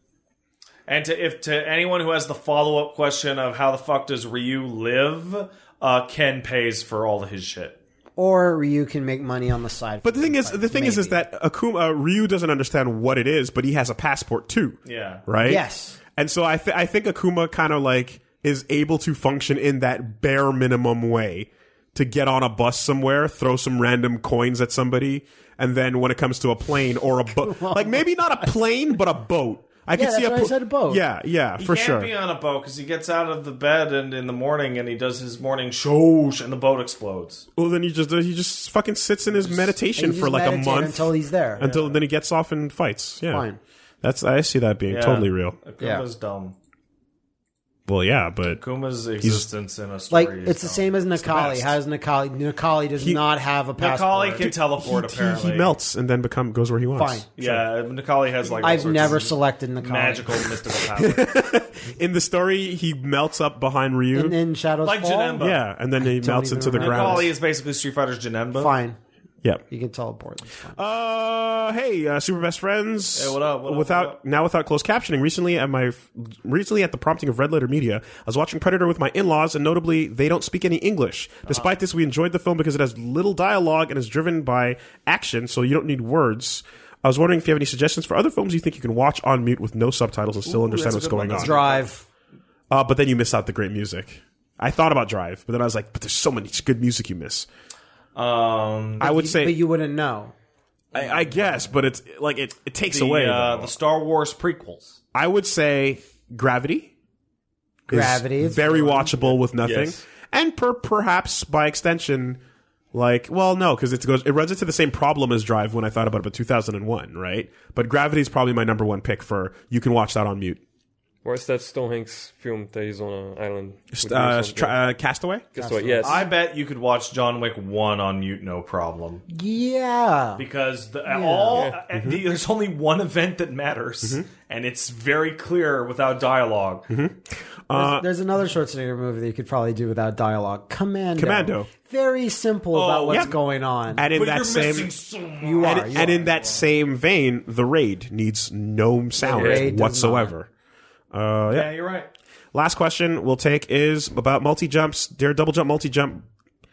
And to anyone who has the follow-up question of how the fuck does Ryu live, Ken pays for all of his shit. Or Ryu can make money on the side. But the thing is that Ryu doesn't understand what it is, but he has a passport too. Yeah. Right? Yes. And so I think Akuma kind of like is able to function in that bare minimum way to get on a bus somewhere, throw some random coins at somebody, and then when it comes to a plane or a boat, like maybe not a plane, but a boat. I said a boat. Yeah, for sure. He can't be on a boat because he gets out of the bed and in the morning and he does his morning shoosh and the boat explodes. Well, then he just fucking sits in his meditation for like a month until he's there. Until then he gets off and fights. Yeah, Fine. I see that being totally real. Akuma's dumb. Well, yeah, but Akuma's existence in a story Like it's the same as Nikali. How does Nikali? Nikali does not have a passport. Nikali can teleport. Apparently, he melts and then goes where he wants. Fine. Yeah, Nikali has like. I've never selected Nikali. Magical mystical power. In the story, he melts up behind Ryu. In Shadows Like Fall? Janemba. Yeah, and then he melts into the ground. Nikali is basically Street Fighter's Janemba. Fine. Yep. You can teleport. That's fine. Hey, super best friends. Hey, what up? Without closed captioning, recently at the prompting of Red Letter Media, I was watching Predator with my in-laws, and notably, they don't speak any English. Despite this, we enjoyed the film because it has little dialogue and is driven by action, so you don't need words. I was wondering if you have any suggestions for other films you think you can watch on mute with no subtitles and still understand what's going on. Drive. But then you miss out the great music. I thought about Drive, but then I was like, but there's so much good music you miss. I would say, but you wouldn't know. I guess, but it's like it takes away the Star Wars prequels. I would say Gravity. Gravity is is very watchable with nothing, Yes. and perhaps by extension, Like, well, no, because it runs into the same problem as Drive when I thought about it, 2001, right? But Gravity is probably my number one pick for you can watch that on mute. Where's that Tom Hanks film that is on an island? Castaway? Castaway, yes. I bet you could watch John Wick 1 on mute, no problem. Yeah. Because Mm-hmm. there's only one event that matters, and it's very clear without dialogue. There's another Schwarzenegger movie that you could probably do without dialogue. Commando. Very simple about what's going on. And in But that you're same, missing so much. You are. and in that same vein, The Raid needs no sound Raid does whatsoever. Yeah, you're right. Last question we'll take is about multi-jumps. Dare double jump, multi-jump.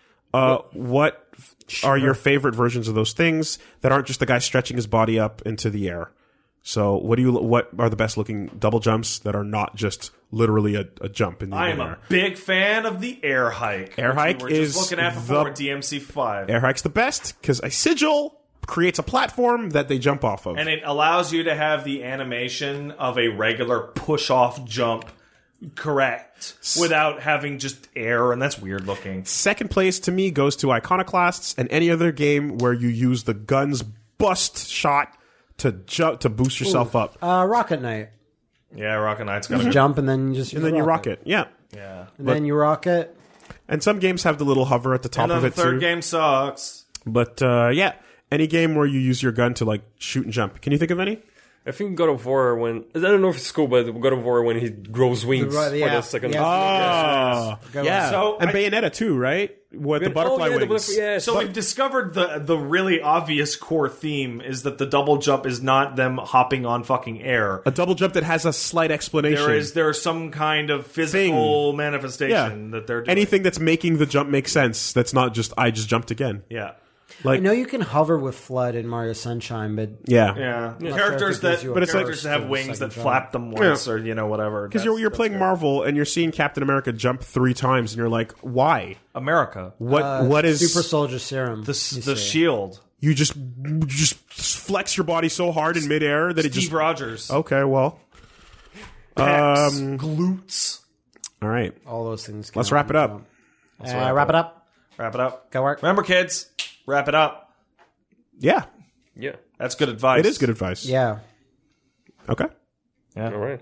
What are your favorite versions of those things that aren't just the guy stretching his body up into the air? So what are the best looking double jumps that are not just literally a jump in the air? I am a big fan of the air hike. Air hike we were just is looking at before the- DMC5. Air hike's the best because a sigil creates a platform that they jump off of. And it allows you to have the animation of a regular push-off jump correct without having just air, and that's weird looking. Second place to me goes to Iconoclasts and any other game where you use the gun's bust shot to boost yourself up. Rocket Knight. Yeah, Rocket Knight's got a Jump and then you just And then you rock it. Yeah. yeah. And then you rock it. And some games have the little hover at the top And then of the it third too. game sucks. But yeah, any game where you use your gun to like shoot and jump. Can you think of any? I think God of War when I don't know if it's cool, but God of War when he grows wings Right, for yeah. the second. Yeah. Oh, yeah. So and I- Bayonetta too, right? With the butterfly wings. So we've discovered the really obvious core theme is that the double jump is not them hopping on fucking air. A double jump that has a slight explanation. There is some kind of physical manifestation that they're doing. Anything that's making the jump make sense. That's not just I just jumped again. Yeah. Like I know you can hover with Flood in Mario Sunshine, but yeah. Yeah. Characters sure if it gives that you a But it's like- characters that have first or wings that second flap them once or whatever. Because you're playing Marvel and you're seeing Captain America jump 3 times and you're like, why? America. What is Super Soldier Serum. The shield. you just flex your body so hard in midair that it Steve just Rogers. okay. Well, Pecs, glutes. all right. All those things. Let's wrap it up. Wrap it up. Wrap it up. Go work. Remember, kids, wrap it up. Yeah, Yeah. That's good advice. it is good advice. Yeah. Okay. All right.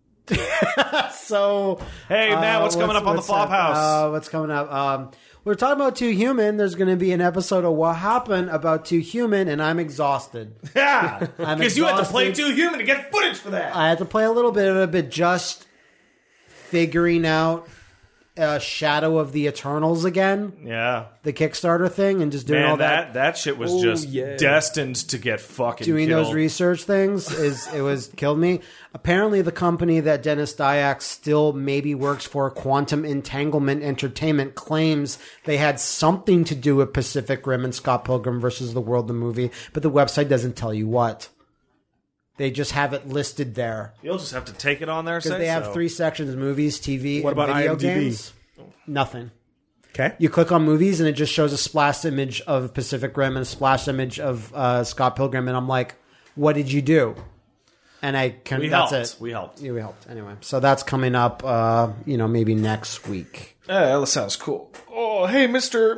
So, Hey, Matt, what's coming up on the Flophouse? What's coming up? We're talking about Too Human. There's going to be an episode of What Happened about Too Human, and I'm exhausted. Yeah, I'm because you had to play exhausted. Too Human to get footage for that. I had to play a little bit of it, but just figuring out Shadow of the Eternals again, Yeah, the Kickstarter thing, and just doing all man, that shit was just destined to get fucking doing killed. those research things killed me. Apparently, the company that Dennis Dyack still maybe works for, Quantum Entanglement Entertainment, claims they had something to do with Pacific Rim and Scott Pilgrim versus the World, the movie, but the website doesn't tell you what. They just have it listed there. You'll just have to take it on there. Because they have 3 sections: movies, TV, What and about video IMDb? games. Nothing. Okay. You click on movies and it just shows a splash image of Pacific Rim and a splash image of Scott Pilgrim, and I'm like, "What did you do?" And We that's helped. it. We helped. Yeah, we helped. Anyway, so that's coming up. Maybe next week. That sounds cool. Oh, hey, Mr.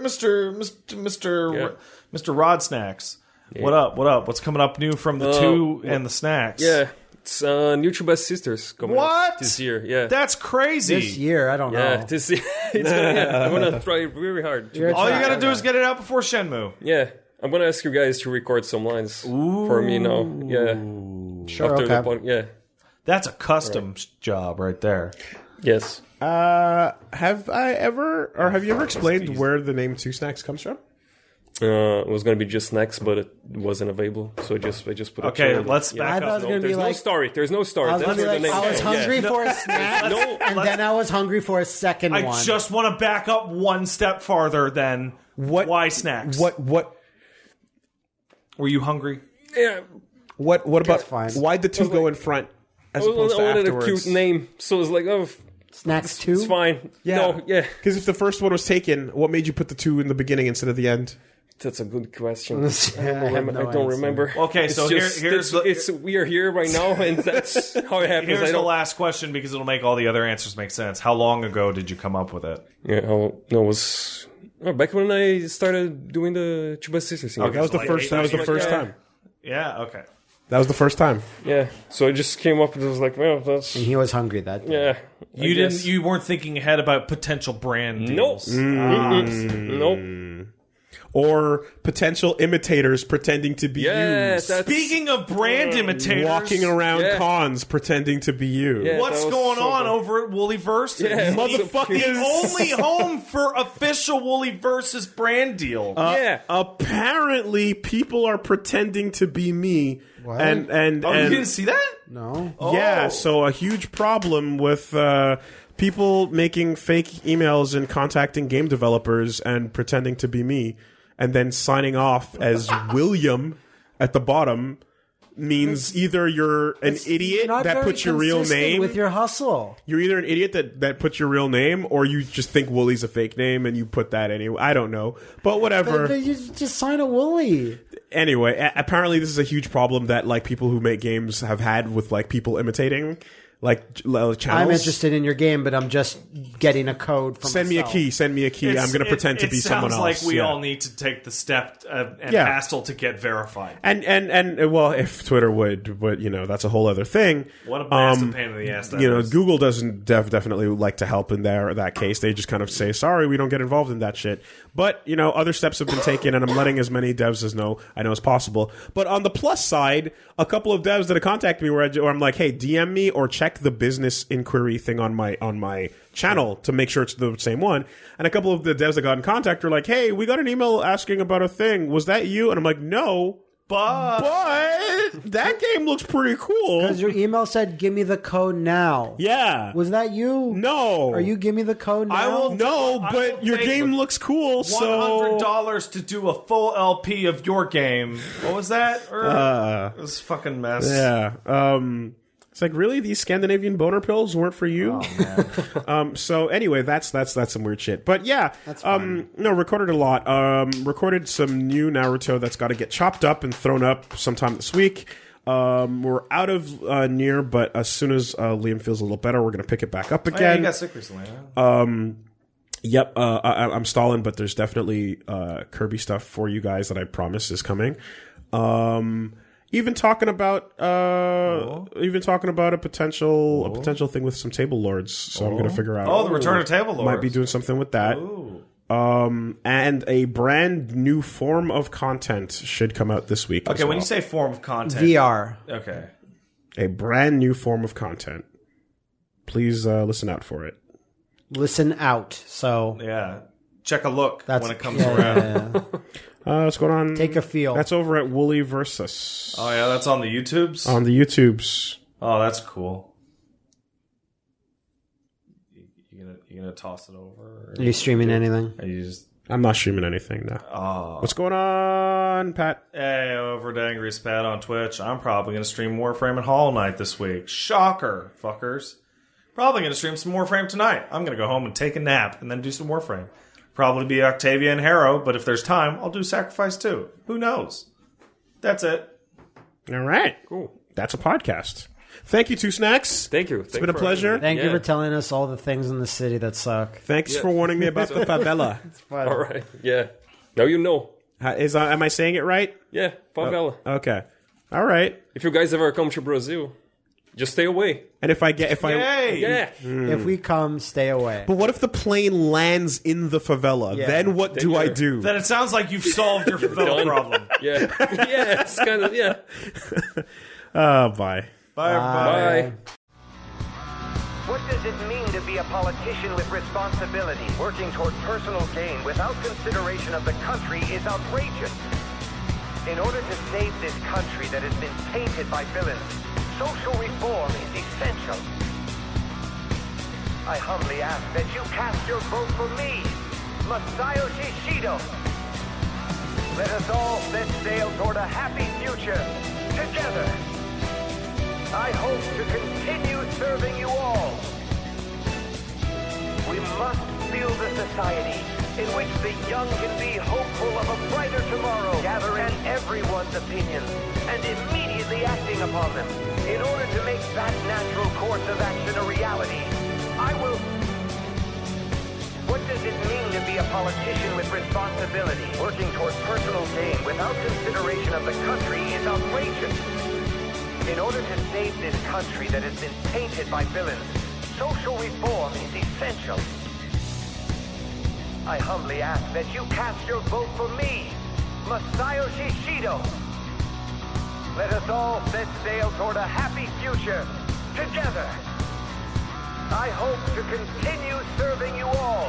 Rod Snacks. What up? What up? What's coming up new from the two and the snacks? Yeah. It's New Two Best Sisters coming What? up this year. Yeah. That's crazy. This year, I don't yeah, know. this year. I'm gonna try really hard. You're All you trying. gotta do is get it out before Shenmue. Yeah. I'm gonna ask you guys to record some lines for me now. Yeah. Sure, After the okay. point. Yeah. That's a custom job right there. Yes. Have I ever, or have you ever explained where the name Two Snacks comes from? It was gonna be just snacks, but it wasn't available, so I just put it. Okay, let's I back thought it up. was gonna be There's no like. story. There's no story. I was, That's gonna be where the like, name I was came. hungry Yeah. for a snack, and then I was hungry for a second I one. just want to back up one step farther than why snacks? What Were you hungry? Yeah. about fine. why'd the two go in front as I opposed to wanted afterwards? a cute name, so it's like, oh, Snacks 2? it's fine. Yeah. No, yeah. Because if the first one was taken, what made you put the 2 in the beginning instead of the end? That's a good question. I have no I don't answer. remember. Okay, so here's we are here right now, and that's how it happens. Here's I the don't. last question because it'll make all the other answers make sense. How long ago did you come up with it? Yeah, no, it was Back when I started doing the Chuba Sisters thing. That was the first. That was the first time. Yeah, okay. That was the first time. Yeah. So I just came up and was like, well, that's... And he was hungry that day. Yeah. You weren't thinking ahead about potential brand deals. Nope. Or potential imitators pretending to be you. Speaking of brand imitators, Walking around cons pretending to be you. Yeah. what's that was going so on good. over at Woolly Versus? Yeah, Motherfuckers. The only home for official Woolly Versus brand deal. Yeah. Apparently, people are pretending to be me. What? And you didn't see that? No. yeah, so a huge problem with people making fake emails and contacting game developers and pretending to be me, and then signing off as William at the bottom means either you're an idiot Not that very puts your real consistent name. with your hustle. You're either an idiot that puts your real name, or you just think Wooly's a fake name and you put that anyway. I don't know, but whatever. But you just sign a Wooly. Anyway, apparently this is a huge problem that like people who make games have had with like people imitating like channels. I'm interested in your game, but I'm just getting a code from Send me a key. Send me a key. I'm going to pretend to be someone else. It sounds like we Yeah. all need to take the step and Yeah. hassle to get verified. And well, if Twitter would, but that's a whole other thing. What a massive pain in the ass that is. Google doesn't definitely like to help in that case. They just kind of say, sorry, we don't get involved in that shit. But, other steps have been taken, and I'm letting as many devs I know as possible. But on the plus side, a couple of devs that have contacted me where I'm like, hey, DM me or check the business inquiry thing on my channel to make sure it's the same one. And a couple of the devs that got in contact were like, hey, we got an email asking about a thing. Was that you? And I'm like, no. But that game looks pretty cool. Because your email said, give me the code now. Yeah. Was that you? No. Are you give me the code now? I will No, I but will your take game looks cool, so... $100 to do a full LP of your game. What was that? It was a fucking mess. Yeah. It's like, really? These Scandinavian boner pills weren't for you? Oh, man. So anyway, that's some weird shit. But yeah, recorded a lot. Recorded some new Naruto that's got to get chopped up and thrown up sometime this week. We're out of Nier, but as soon as Liam feels a little better, we're going to pick it back up Oh, yeah, again. you got sick recently, huh? Yep, I'm stalling, but there's definitely Kirby stuff for you guys that I promise is coming. Even talking about a potential thing with some Table Lords. So I'm going to figure out. Oh, the Return of Table Lords. Might be doing something with that. Ooh. And a brand new form of content should come out this week. Okay, when you say form of content. VR. Okay. a brand new form of content, please listen out for it. Listen out. So Yeah. Check a look that's when it comes around. What's going on? Take a feel. That's over at Woolly Versus. Oh, yeah, that's on the YouTubes? On the YouTubes. Oh, that's cool. You gonna toss it over? Are you streaming anything? Are you just... I'm not streaming anything now. Oh. What's going on, Pat? Hey, over at Angriest Pat on Twitch. I'm probably going to stream Warframe and Hollow Knight this week. Shocker, fuckers. Probably going to stream some Warframe tonight. I'm going to go home and take a nap and then do some Warframe. Probably be Octavia and Harrow, but if there's time, I'll do Sacrifice too. Who knows? That's it. All right. Cool. That's a podcast. Thank you, Two Snacks. Thank you. It's been a pleasure. Thank you Yeah. for telling us all the things in the city that suck. Thanks for warning me about the favela. All right. Yeah. Now you know. Am I saying it right? Yeah. Favela. Okay. All right. If you guys ever come to Brazil, just stay away. And if I Yay! Yeah. If we come, stay away. but what if the plane lands in the favela? Yeah. Then what do I do? Then it sounds like you've solved your favela Done. problem. Yeah. Yeah. It's kind of, yeah. Bye. Bye, everybody. Bye. What does it mean to be a politician with responsibility? Working toward personal gain without consideration of the country is outrageous. In order to save this country that has been tainted by villains, social reform is essential. I humbly ask that you cast your vote for me, Masayoshi Shido. Let us all set sail toward a happy future together. I hope to continue serving you all. We must build a society in which the young can be hopeful of a brighter tomorrow, gathering everyone's opinions and immediately acting upon them. In order to make that natural course of action a reality, I will What does it mean to be a politician with responsibility? Working toward personal gain without consideration of the country is outrageous. In order to save this country that has been tainted by villains, social reform is essential. I humbly ask that you cast your vote for me, Masayoshi Shido. Let us all set sail toward a happy future together. I hope to continue serving you all.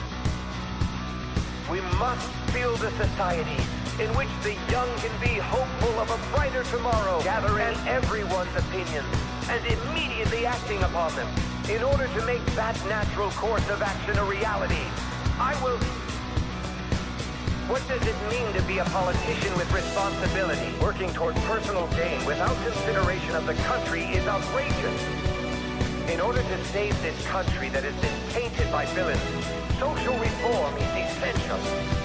We must build a society in which the young can be hopeful of a brighter tomorrow, gathering everyone's opinions and immediately acting upon them. In order to make that natural course of action a reality, What does it mean to be a politician with responsibility? Working toward personal gain without consideration of the country is outrageous. In order to save this country that has been tainted by villains, social reform is essential.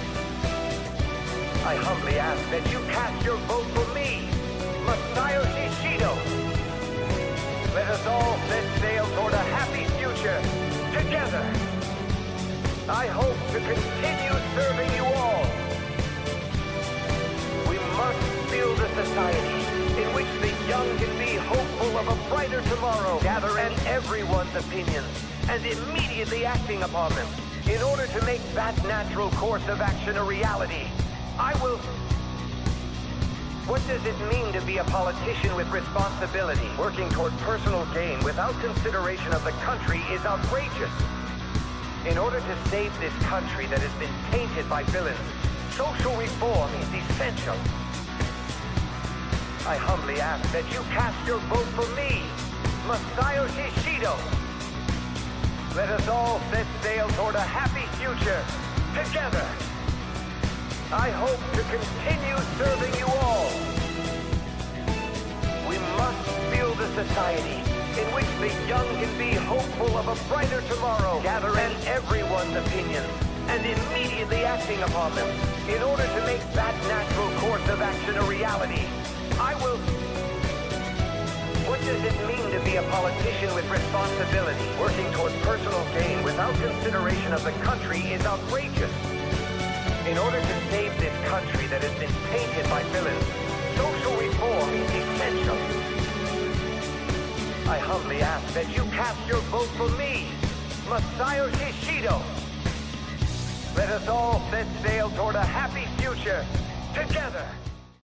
I humbly ask that you cast your vote for me, Masayoshi Shido. Let us all set sail toward a happy future together. I hope to continue serving you all. We must build a society in which the young can be hopeful of a brighter tomorrow, gathering everyone's opinions and immediately acting upon them. In order to make that natural course of action a reality, What does it mean to be a politician with responsibility? Working toward personal gain without consideration of the country is outrageous. In order to save this country that has been tainted by villains, social reform is essential. I humbly ask that you cast your vote for me, Masayoshi Shido. Let us all set sail toward a happy future together. I hope to continue serving you all. We must build a society in which the young can be hopeful of a brighter tomorrow, gathering everyone's opinions and immediately acting upon them. In order to make that natural course of action a reality, What does it mean to be a politician with responsibility? Working toward personal gain without consideration of the country is outrageous. In order to save this country that has been tainted by villains, social reform is essential. I humbly ask that you cast your vote for me, Masayoshi Shido. Let us all set sail toward a happy future together.